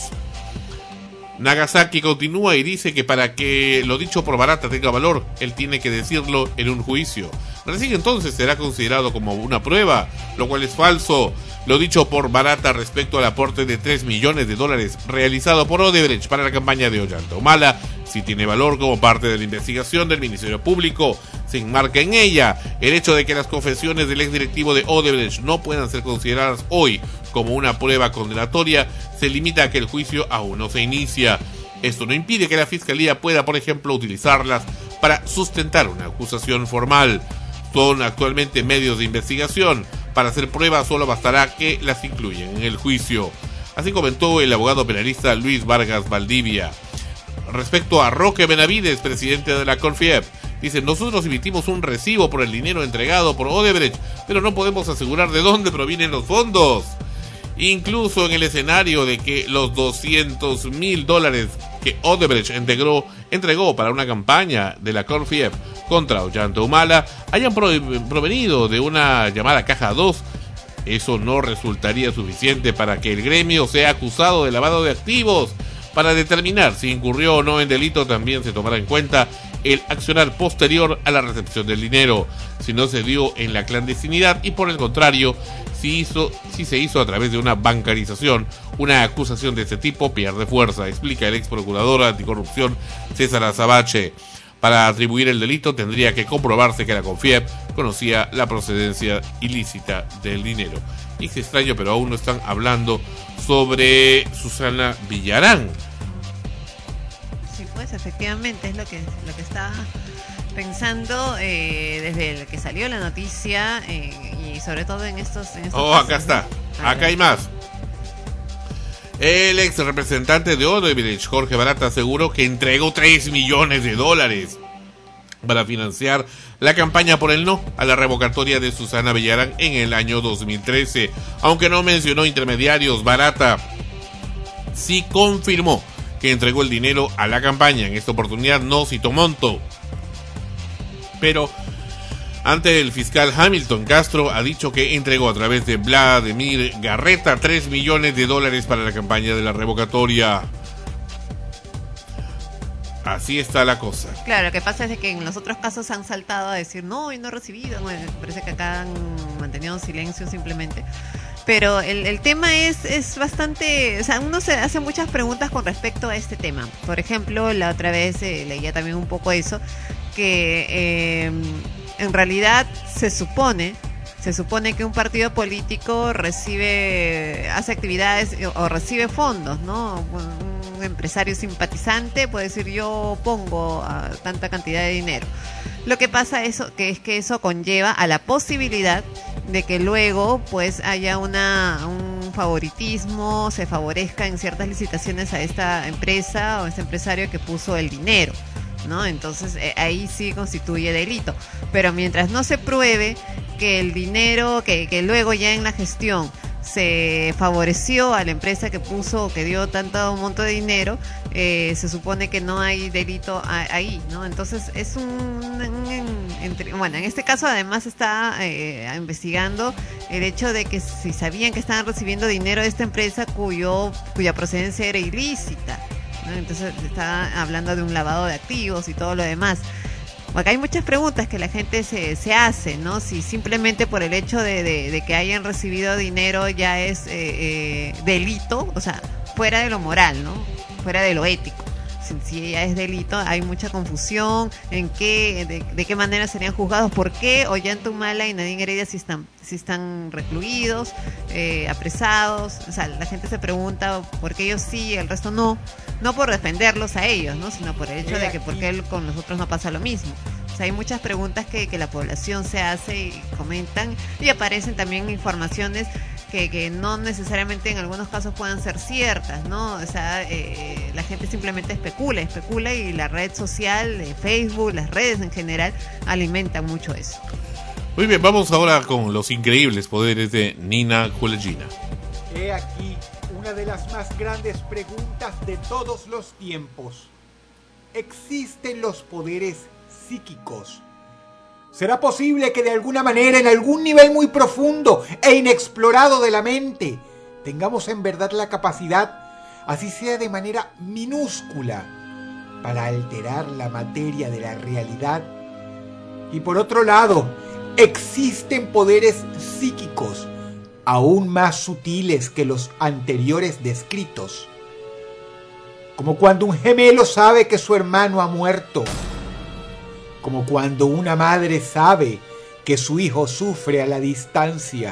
D: Nagasaki continúa y dice que para que lo dicho por Barata tenga valor, él tiene que decirlo en un juicio. Recién entonces será considerado como una prueba, lo cual es falso. Lo dicho por Barata respecto al aporte de tres millones de dólares realizado por Odebrecht para la campaña de Ollanta Humala sí tiene valor como parte de la investigación del Ministerio Público. Se enmarca en ella el hecho de que las confesiones del exdirectivo de Odebrecht no puedan ser consideradas hoy como una prueba condenatoria. Se limita a que el juicio aún no se inicia. Esto no impide que la Fiscalía pueda, por ejemplo, utilizarlas para sustentar una acusación formal. Son actualmente medios de investigación. Para hacer pruebas solo bastará que las incluyan en el juicio. Así comentó el abogado penalista Luis Vargas Valdivia. Respecto a Roque Benavides, presidente de la CONFIEP, dice: nosotros emitimos un recibo por el dinero entregado por Odebrecht, pero no podemos asegurar de dónde provienen los fondos. Incluso en el escenario de que los doscientos mil dólares que Odebrecht integró, entregó para una campaña de la CONFIEP contra Ollanta Humala hayan provenido de una llamada caja dos, eso no resultaría suficiente para que el gremio sea acusado de lavado de activos. Para determinar si incurrió o no en delito, también se tomará en cuenta el accionar posterior a la recepción del dinero, si no se dio en la clandestinidad y por el contrario, si, hizo, si se hizo a través de una bancarización. Una acusación de este tipo pierde fuerza, explica el ex procurador anticorrupción César Azabache. Para atribuir el delito tendría que comprobarse que la CONFIEP conocía la procedencia ilícita del dinero. Y es extraño, pero aún no están hablando sobre Susana Villarán.
F: Sí, pues efectivamente es lo que, lo que estaba pensando eh, desde el que salió la noticia eh, y sobre todo en estos, en estos
D: Oh,
F: casos,
D: acá está,
F: ¿no?
D: acá hay más. El ex representante de Odebrecht, Jorge Barata, aseguró que entregó tres millones de dólares para financiar la campaña por el no a la revocatoria de Susana Villarán en el año dos mil trece. Aunque no mencionó intermediarios, Barata sí confirmó que entregó el dinero a la campaña. En esta oportunidad no citó monto, pero ante el fiscal Hamilton Castro ha dicho que entregó a través de Vladimir Garreta tres millones de dólares para la campaña de la revocatoria. Así está la cosa.
F: Claro, lo que pasa es de que en los otros casos han saltado a decir no, yo no he recibido. Bueno, parece que acá han mantenido silencio simplemente. Pero el, el tema es, es bastante... O sea, uno se hace muchas preguntas con respecto a este tema. Por ejemplo, la otra vez eh, leía también un poco eso, que eh, en realidad se supone... Se supone que un partido político recibe, hace actividades o recibe fondos, ¿no? Un empresario simpatizante puede decir yo pongo a tanta cantidad de dinero. Lo que pasa eso, que es que eso conlleva a la posibilidad de que luego pues haya una un favoritismo, se favorezca en ciertas licitaciones a esta empresa o a este empresario que puso el dinero, ¿no? Entonces eh, ahí sí constituye delito. Pero mientras no se pruebe que el dinero, que, que luego ya en la gestión se favoreció a la empresa que puso, que dio tanto monto de dinero, eh, se supone que no hay delito a, ahí, ¿no? Entonces es un, un entre, bueno, en este caso además está eh, investigando el hecho de que si sabían que estaban recibiendo dinero de esta empresa cuyo cuya procedencia era ilícita, ¿no? Entonces está hablando de un lavado de activos y todo lo demás. Acá hay muchas preguntas que la gente se, se hace, ¿no? Si simplemente por el hecho de, de, de que hayan recibido dinero ya es eh, eh, delito, o sea, fuera de lo moral, ¿no? Fuera de lo ético. Si, si ya es delito, hay mucha confusión en qué, de, de qué manera serían juzgados, por qué Ollantumala y Nadine Heredia si están, si están recluidos, eh, apresados. O sea, la gente se pregunta por qué ellos sí, el resto no. No por defenderlos a ellos, ¿no? Sino por el hecho de que por qué con los otros no pasa lo mismo. O sea, hay muchas preguntas que, que la población se hace y comentan, y aparecen también informaciones que, que no necesariamente en algunos casos puedan ser ciertas, ¿no? O sea, eh, la gente simplemente especula, especula y la red social, eh, Facebook, las redes en general, alimentan mucho eso.
D: Muy bien, vamos ahora con los increíbles poderes de Nina Kulegina.
G: He aquí una de las más grandes preguntas de todos los tiempos. ¿Existen los poderes psíquicos? ¿Será posible que de alguna manera, en algún nivel muy profundo e inexplorado de la mente, tengamos en verdad la capacidad, así sea de manera minúscula, para alterar la materia de la realidad? Y por otro lado, ¿existen poderes psíquicos aún más sutiles que los anteriores descritos? Como cuando un gemelo sabe que su hermano ha muerto, como cuando una madre sabe que su hijo sufre a la distancia,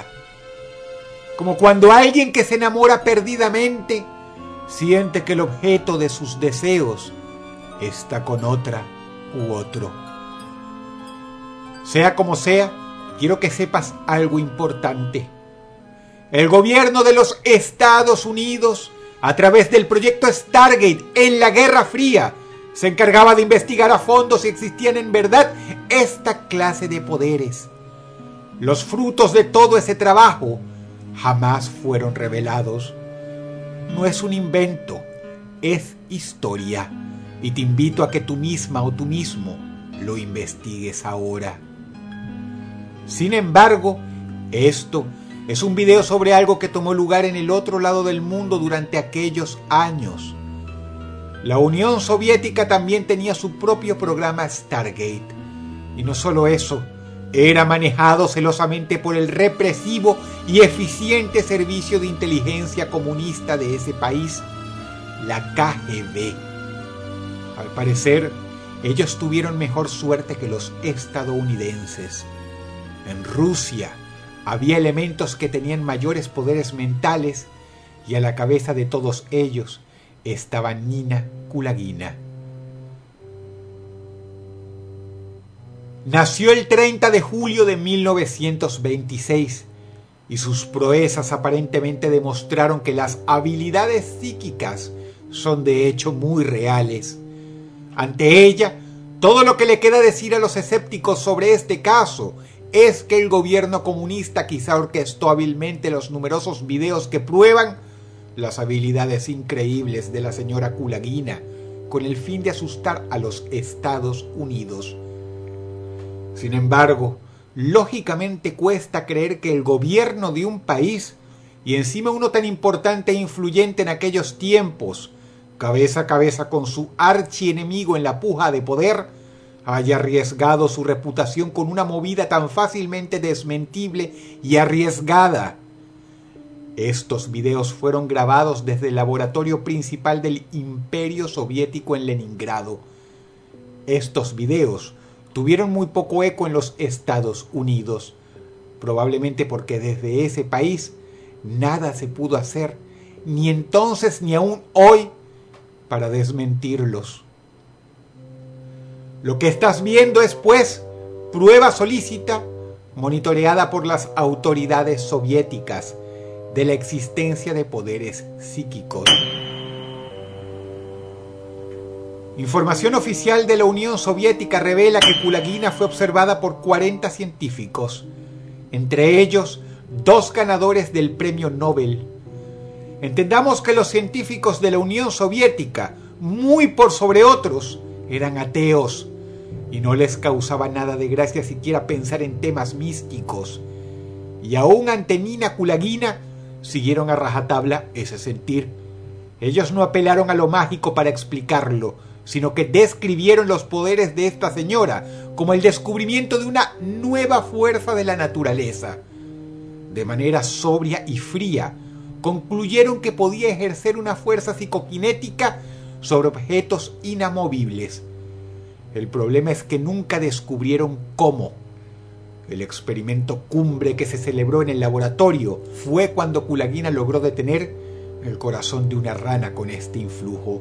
G: como cuando alguien que se enamora perdidamente siente que el objeto de sus deseos está con otra u otro. Sea como sea, quiero que sepas algo importante. El gobierno de los Estados Unidos, a través del proyecto Stargate en la Guerra Fría, se encargaba de investigar a fondo si existían en verdad esta clase de poderes. Los frutos de todo ese trabajo jamás fueron revelados. No es un invento, es historia. Y te invito a que tú misma o tú mismo lo investigues ahora. Sin embargo, esto es un video sobre algo que tomó lugar en el otro lado del mundo durante aquellos años. La Unión Soviética también tenía su propio programa Stargate. Y no solo eso, era manejado celosamente por el represivo y eficiente servicio de inteligencia comunista de ese país, la K G B. Al parecer, ellos tuvieron mejor suerte que los estadounidenses. En Rusia había elementos que tenían mayores poderes mentales y a la cabeza de todos ellos estaba Nina Kulagina. Nació el treinta de julio de mil novecientos veintiséis y sus proezas aparentemente demostraron que las habilidades psíquicas son de hecho muy reales. Ante ella, todo lo que le queda decir a los escépticos sobre este caso es que el gobierno comunista quizá orquestó hábilmente los numerosos videos que prueban las habilidades increíbles de la señora Kulagina con el fin de asustar a los Estados Unidos. Sin embargo, lógicamente cuesta creer que el gobierno de un país, y encima uno tan importante e influyente en aquellos tiempos, cabeza a cabeza con su archienemigo en la puja de poder, haya arriesgado su reputación con una movida tan fácilmente desmentible y arriesgada. Estos videos fueron grabados desde el laboratorio principal del Imperio Soviético en Leningrado. Estos videos tuvieron muy poco eco en los Estados Unidos, probablemente porque desde ese país nada se pudo hacer, ni entonces ni aún hoy, para desmentirlos. Lo que estás viendo es, pues, prueba solícita, monitoreada por las autoridades soviéticas, de la existencia de poderes psíquicos. Información oficial de la Unión Soviética revela que Kulagina fue observada por cuarenta científicos, entre ellos dos ganadores del premio Nobel. Entendamos que los científicos de la Unión Soviética, muy por sobre otros, eran ateos y no les causaba nada de gracia siquiera pensar en temas místicos. Y aún ante Nina Kulagina siguieron a rajatabla ese sentir. Ellos no apelaron a lo mágico para explicarlo, sino que describieron los poderes de esta señora como el descubrimiento de una nueva fuerza de la naturaleza. De manera sobria y fría, concluyeron que podía ejercer una fuerza psicoquinética sobre objetos inamovibles. El problema es que nunca descubrieron cómo. El experimento cumbre que se celebró en el laboratorio fue cuando Kulagina logró detener el corazón de una rana con este influjo.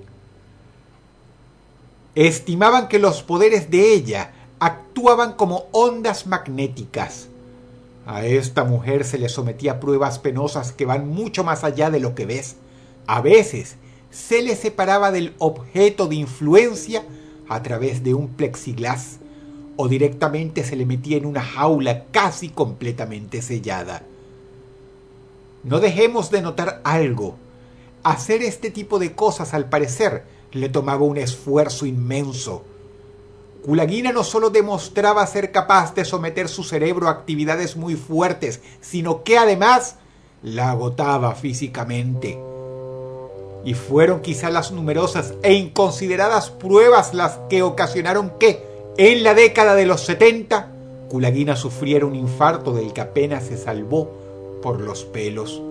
G: Estimaban que los poderes de ella actuaban como ondas magnéticas. A esta mujer se le sometía a pruebas penosas que van mucho más allá de lo que ves. A veces se le separaba del objeto de influencia a través de un plexiglas, o directamente se le metía en una jaula casi completamente sellada. No dejemos de notar algo. Hacer este tipo de cosas, al parecer, le tomaba un esfuerzo inmenso. Kulagina no solo demostraba ser capaz de someter su cerebro a actividades muy fuertes, sino que además la agotaba físicamente. Y fueron quizá las numerosas e inconsideradas pruebas las que ocasionaron que, en la década de los setenta, Kulagina sufriera un infarto del que apenas se salvó por los pelos.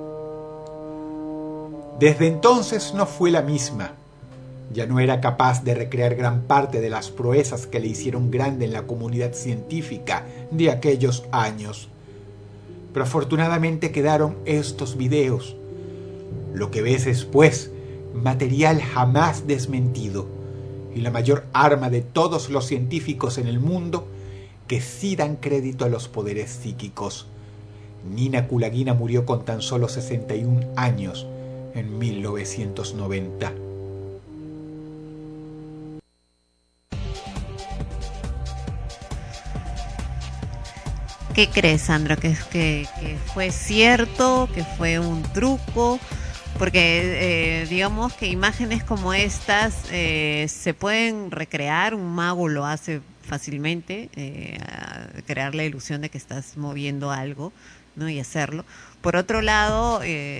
G: Desde entonces no fue la misma. Ya no era capaz de recrear gran parte de las proezas que le hicieron grande en la comunidad científica de aquellos años. Pero afortunadamente quedaron estos videos. Lo que ves es, pues, material jamás desmentido y la mayor arma de todos los científicos en el mundo que sí dan crédito a los poderes psíquicos. Nina Kulagina murió con tan solo sesenta y un años en mil novecientos noventa.
F: ¿Qué crees, Sandra? ¿Que, que, que fue cierto? ¿Que fue un truco? Porque eh, digamos que imágenes como estas eh, se pueden recrear, un mago lo hace fácilmente, eh, crear la ilusión de que estás moviendo algo, ¿no? Y hacerlo. Por otro lado, eh,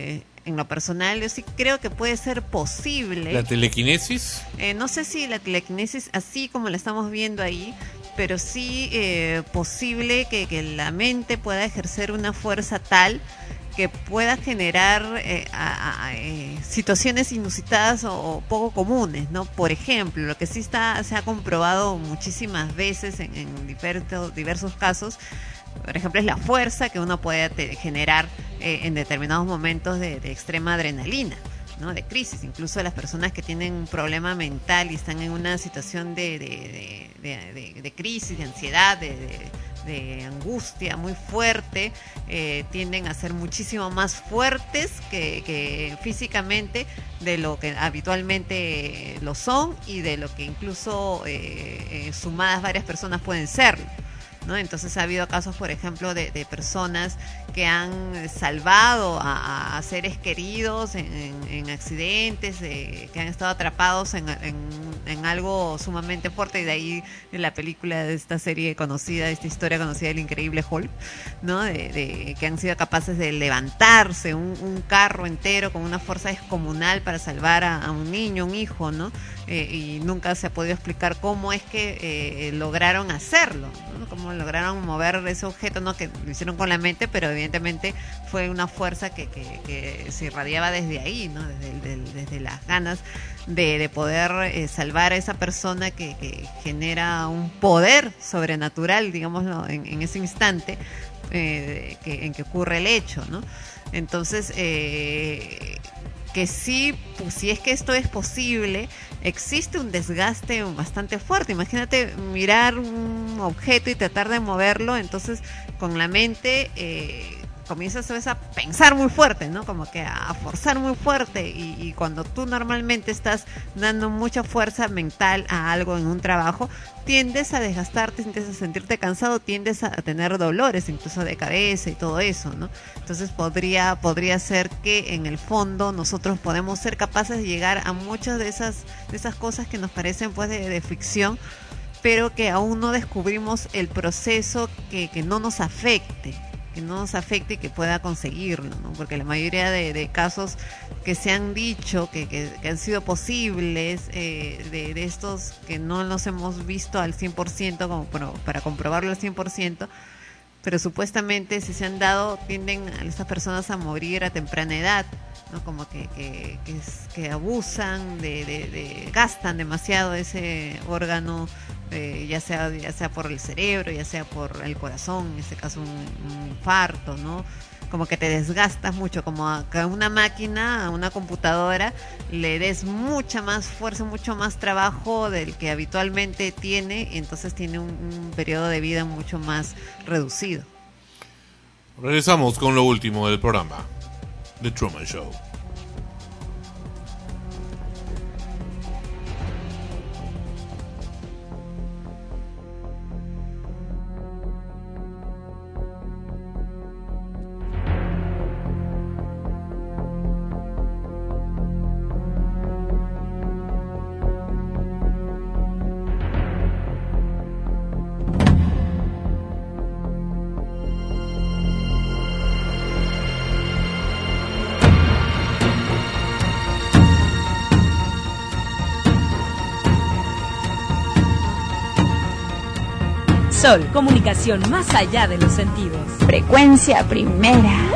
F: en lo personal, yo sí creo que puede ser posible.
D: ¿La telequinesis?
F: Eh, no sé si la telequinesis, así como la estamos viendo ahí, pero sí eh, posible que, que la mente pueda ejercer una fuerza tal que pueda generar eh, a, a, eh, situaciones inusitadas o, o poco comunes, ¿no? Por ejemplo, lo que sí está se ha comprobado muchísimas veces en, en diversos, diversos casos, por ejemplo, es la fuerza que uno puede te, generar eh, en determinados momentos de, de extrema adrenalina, ¿no? De crisis. Incluso las personas que tienen un problema mental y están en una situación de, de, de, de, de, de crisis, de ansiedad, de, de, de angustia muy fuerte, eh, tienden a ser muchísimo más fuertes que, que físicamente de lo que habitualmente lo son y de lo que incluso eh, eh, sumadas varias personas pueden serlo, ¿no? Entonces ha habido casos, por ejemplo, de, de personas que han salvado a, a seres queridos en, en, en accidentes, eh, que han estado atrapados en, en, en algo sumamente fuerte, y de ahí en la película de esta serie conocida, de esta historia conocida del Increíble Hulk, ¿no? De, de, que han sido capaces de levantarse un, un carro entero con una fuerza descomunal para salvar a, a un niño, un hijo, ¿no? Eh, y nunca se ha podido explicar cómo es que eh, lograron hacerlo, ¿no? Cómo lograron mover ese objeto, no que lo hicieron con la mente, pero evidentemente fue una fuerza que, que, que se irradiaba desde ahí, ¿no? Desde, desde, desde las ganas de, de poder eh, salvar a esa persona que, que genera un poder sobrenatural, digámoslo, en, en ese instante eh, que, en que ocurre el hecho, ¿no? Entonces, eh, que sí, pues, si es que esto es posible, existe un desgaste bastante fuerte. Imagínate mirar un objeto y tratar de moverlo, entonces con la mente eh, comienzas a pensar muy fuerte, ¿no? Como que a forzar muy fuerte, y, y cuando tú normalmente estás dando mucha fuerza mental a algo en un trabajo, tiendes a desgastarte, tiendes a sentirte cansado, tiendes a tener dolores incluso de cabeza y todo eso, ¿no? Entonces podría, podría ser que en el fondo nosotros podemos ser capaces de llegar a muchas de esas, de esas cosas que nos parecen pues de, de ficción, pero que aún no descubrimos el proceso que, que no nos afecte, que no nos afecte y que pueda conseguirlo, ¿no? Porque la mayoría de, de casos que se han dicho que, que, que han sido posibles, eh, de, de estos que no los hemos visto al cien por ciento como para, para comprobarlo al cien por ciento, pero supuestamente si se han dado, tienden a estas personas a morir a temprana edad, ¿no? Como que, que, que, es, que abusan, de, de, de gastan demasiado ese órgano, eh, ya sea ya sea por el cerebro, ya sea por el corazón, en este caso un, un infarto, ¿no? Como que te desgastas mucho, como a, a una máquina, a una computadora, le des mucha más fuerza, mucho más trabajo del que habitualmente tiene, y entonces tiene un, un periodo de vida mucho más reducido.
D: Regresamos con lo último del programa, The Truman Show.
A: Sol, comunicación más allá de los sentidos.
B: Frecuencia primera.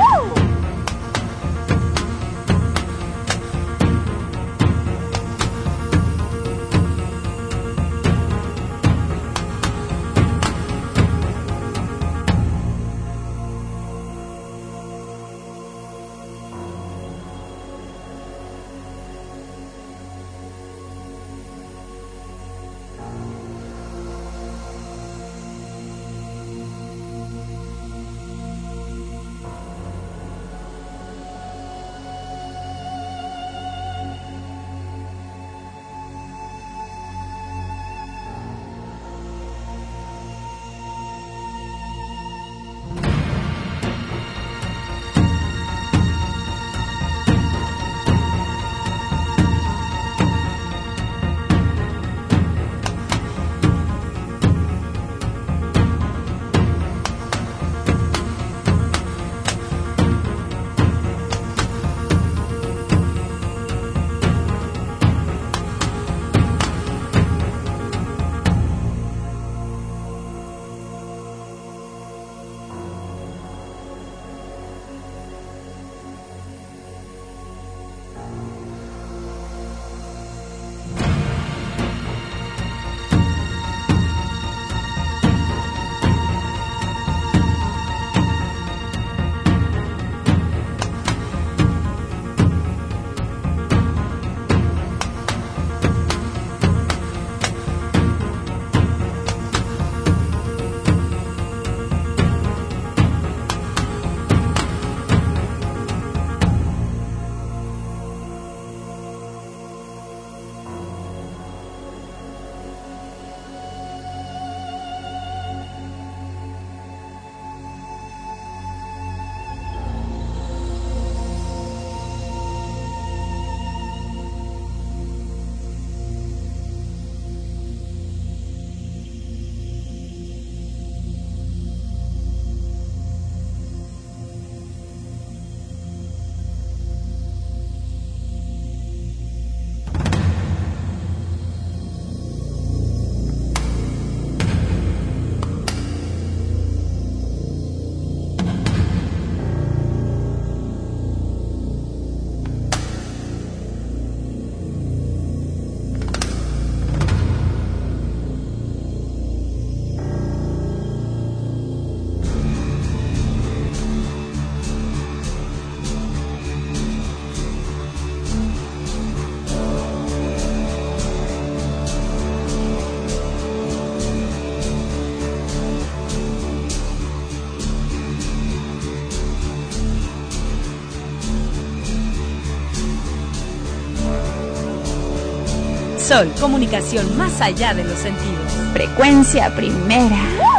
A: Sol, comunicación más allá de los sentidos.
B: Frecuencia primera.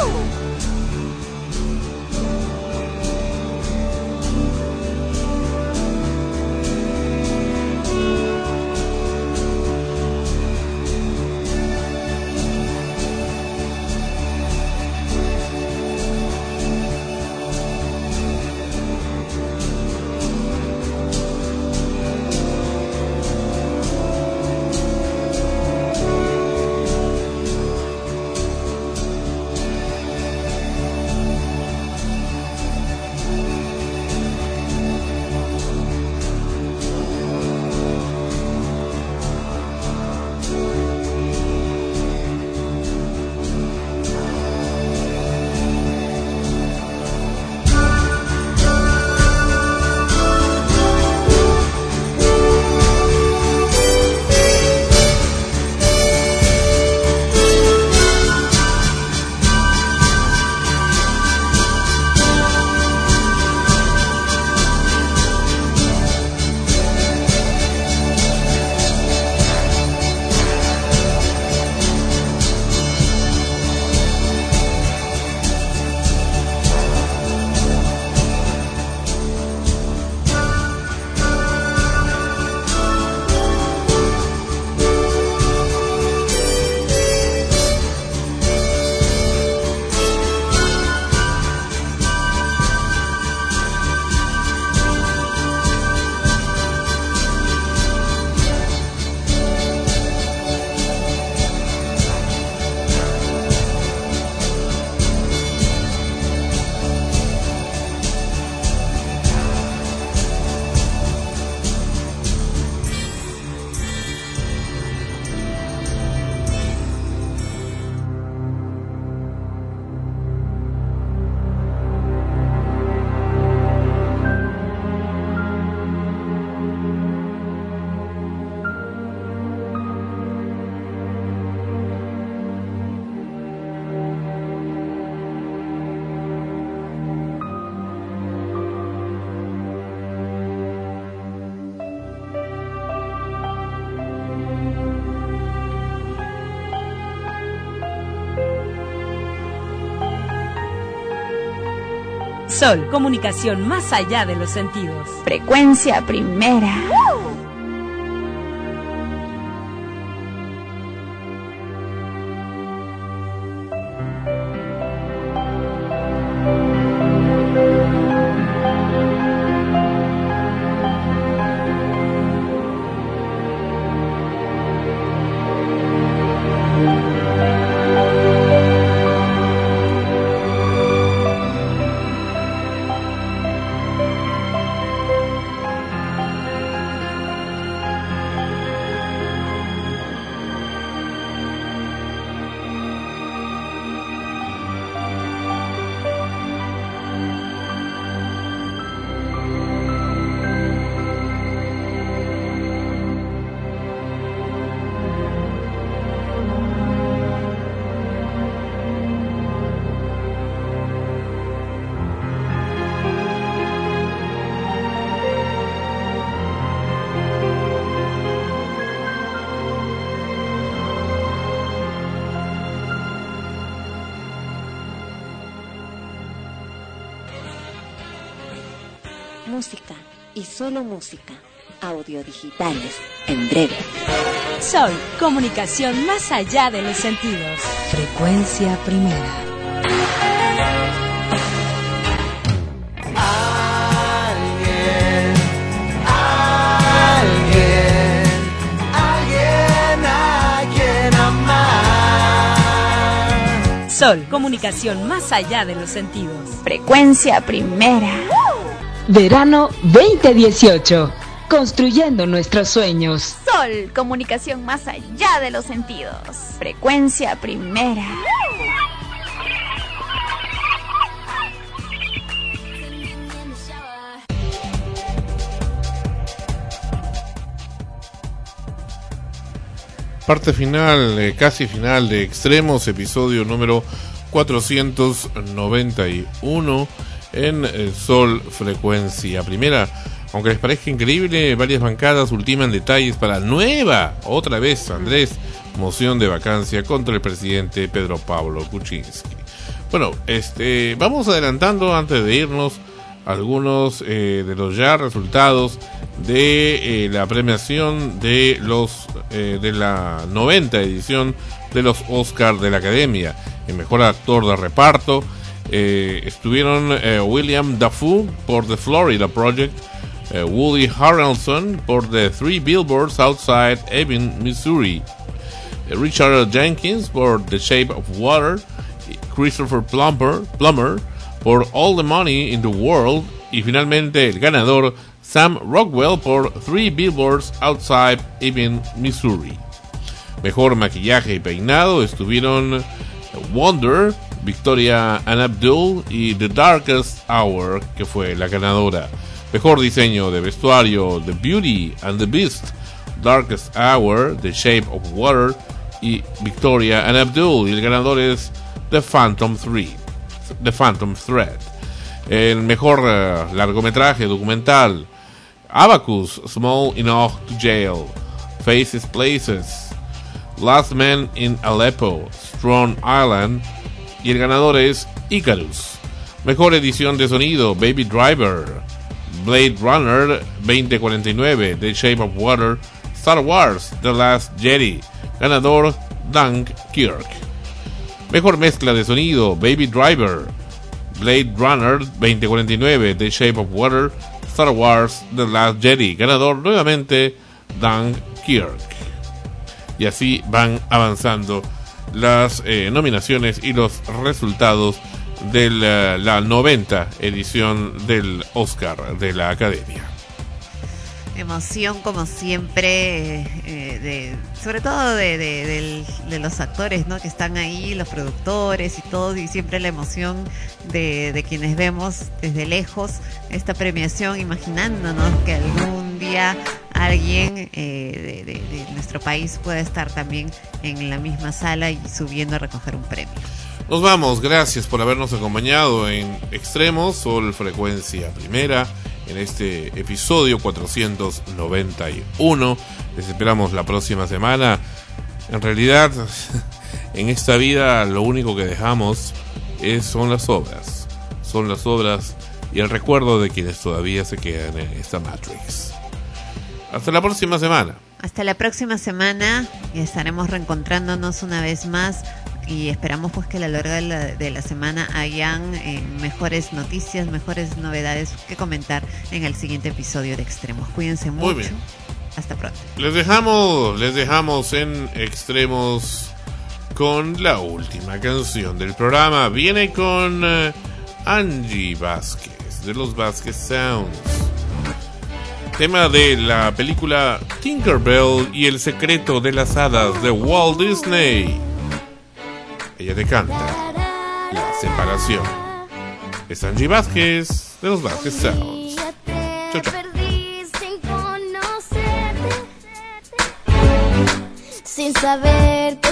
A: Sol, comunicación más allá de los sentidos.
B: Frecuencia primera.
U: Música y solo música. Audio digitales en breve.
A: Sol, comunicación más allá de los sentidos. Frecuencia primera.
E: Alguien, alguien, alguien a quien amar.
A: Sol, comunicación más allá de los sentidos.
B: Frecuencia primera.
C: Verano veinte dieciocho. Construyendo nuestros sueños.
B: Sol, comunicación más allá de los sentidos. Frecuencia primera.
D: Parte final, eh, casi final de Extremos, episodio número cuatrocientos noventa y uno en eh, Sol Frecuencia Primera. Aunque les parezca increíble, varias bancadas ultiman detalles para nueva, otra vez Andrés, moción de vacancia contra el presidente Pedro Pablo Kuczynski. Bueno, este, vamos adelantando antes de irnos algunos eh, de los ya resultados de eh, la premiación de los eh, de la noventa edición de los Oscar de la Academia. El mejor actor de reparto eh, estuvieron eh, William Dafoe por The Florida Project, eh, Woody Harrelson por The Three Billboards Outside Ebbing, Missouri, eh, Richard Jenkins por The Shape of Water, Christopher Plummer, Plummer por All the Money in the World y finalmente el ganador Sam Rockwell por Three Billboards Outside Ebbing, Missouri. Mejor maquillaje y peinado estuvieron Wonder, Victoria Ann Abdul y The Darkest Hour, que fue la ganadora. Mejor diseño de vestuario The Beauty and the Beast, Darkest Hour, The Shape of Water y Victoria Ann Abdul, y el ganador es The Phantom Thread. The Phantom Thread. El mejor uh, largometraje documental Abacus, Small Enough to Jail, Faces Places, Last Man in Aleppo, Strong Island, y el ganador es Icarus. Mejor edición de sonido Baby Driver, Blade Runner veinte cuarenta y nueve, The Shape of Water, Star Wars The Last Jedi, ganador Dunkirk. Mejor mezcla de sonido Baby Driver, Blade Runner veinte cuarenta y nueve, The Shape of Water, Star Wars The Last Jedi, ganador nuevamente Dunkirk. Y así van avanzando las eh, nominaciones y los resultados de la, la noventa edición del Oscar de la Academia.
F: Emoción como siempre, eh, de, sobre todo de, de, de, de los actores, ¿no?, que están ahí, los productores y todo, y siempre la emoción de, de quienes vemos desde lejos esta premiación, imaginándonos que algún día alguien eh, de, de, de nuestro país pueda estar también en la misma sala y subiendo a recoger un premio.
D: Nos vamos, gracias por habernos acompañado en Extremos, Sol Frecuencia Primera, en este episodio cuatrocientos noventa y uno. Les esperamos la próxima semana. En realidad, en esta vida lo único que dejamos es, son las obras. Son las obras y el recuerdo de quienes todavía se quedan en esta Matrix. Hasta la próxima semana.
F: Hasta la próxima semana y estaremos reencontrándonos una vez más. Y esperamos pues que a lo largo de la, de la semana hayan eh, mejores noticias, mejores novedades que comentar en el siguiente episodio de Extremos. Cuídense mucho. Muy bien. Hasta pronto.
D: Les dejamos, les dejamos en Extremos con la última canción del programa. Viene con uh, Angie Vázquez, de los Vázquez Sounds. Tema de la película Tinkerbell y el secreto de las hadas de Walt Disney. Ella te canta La Separación. Es Angie Vázquez de los Vázquez Sounds. Chau, chau.
J: Sin saber que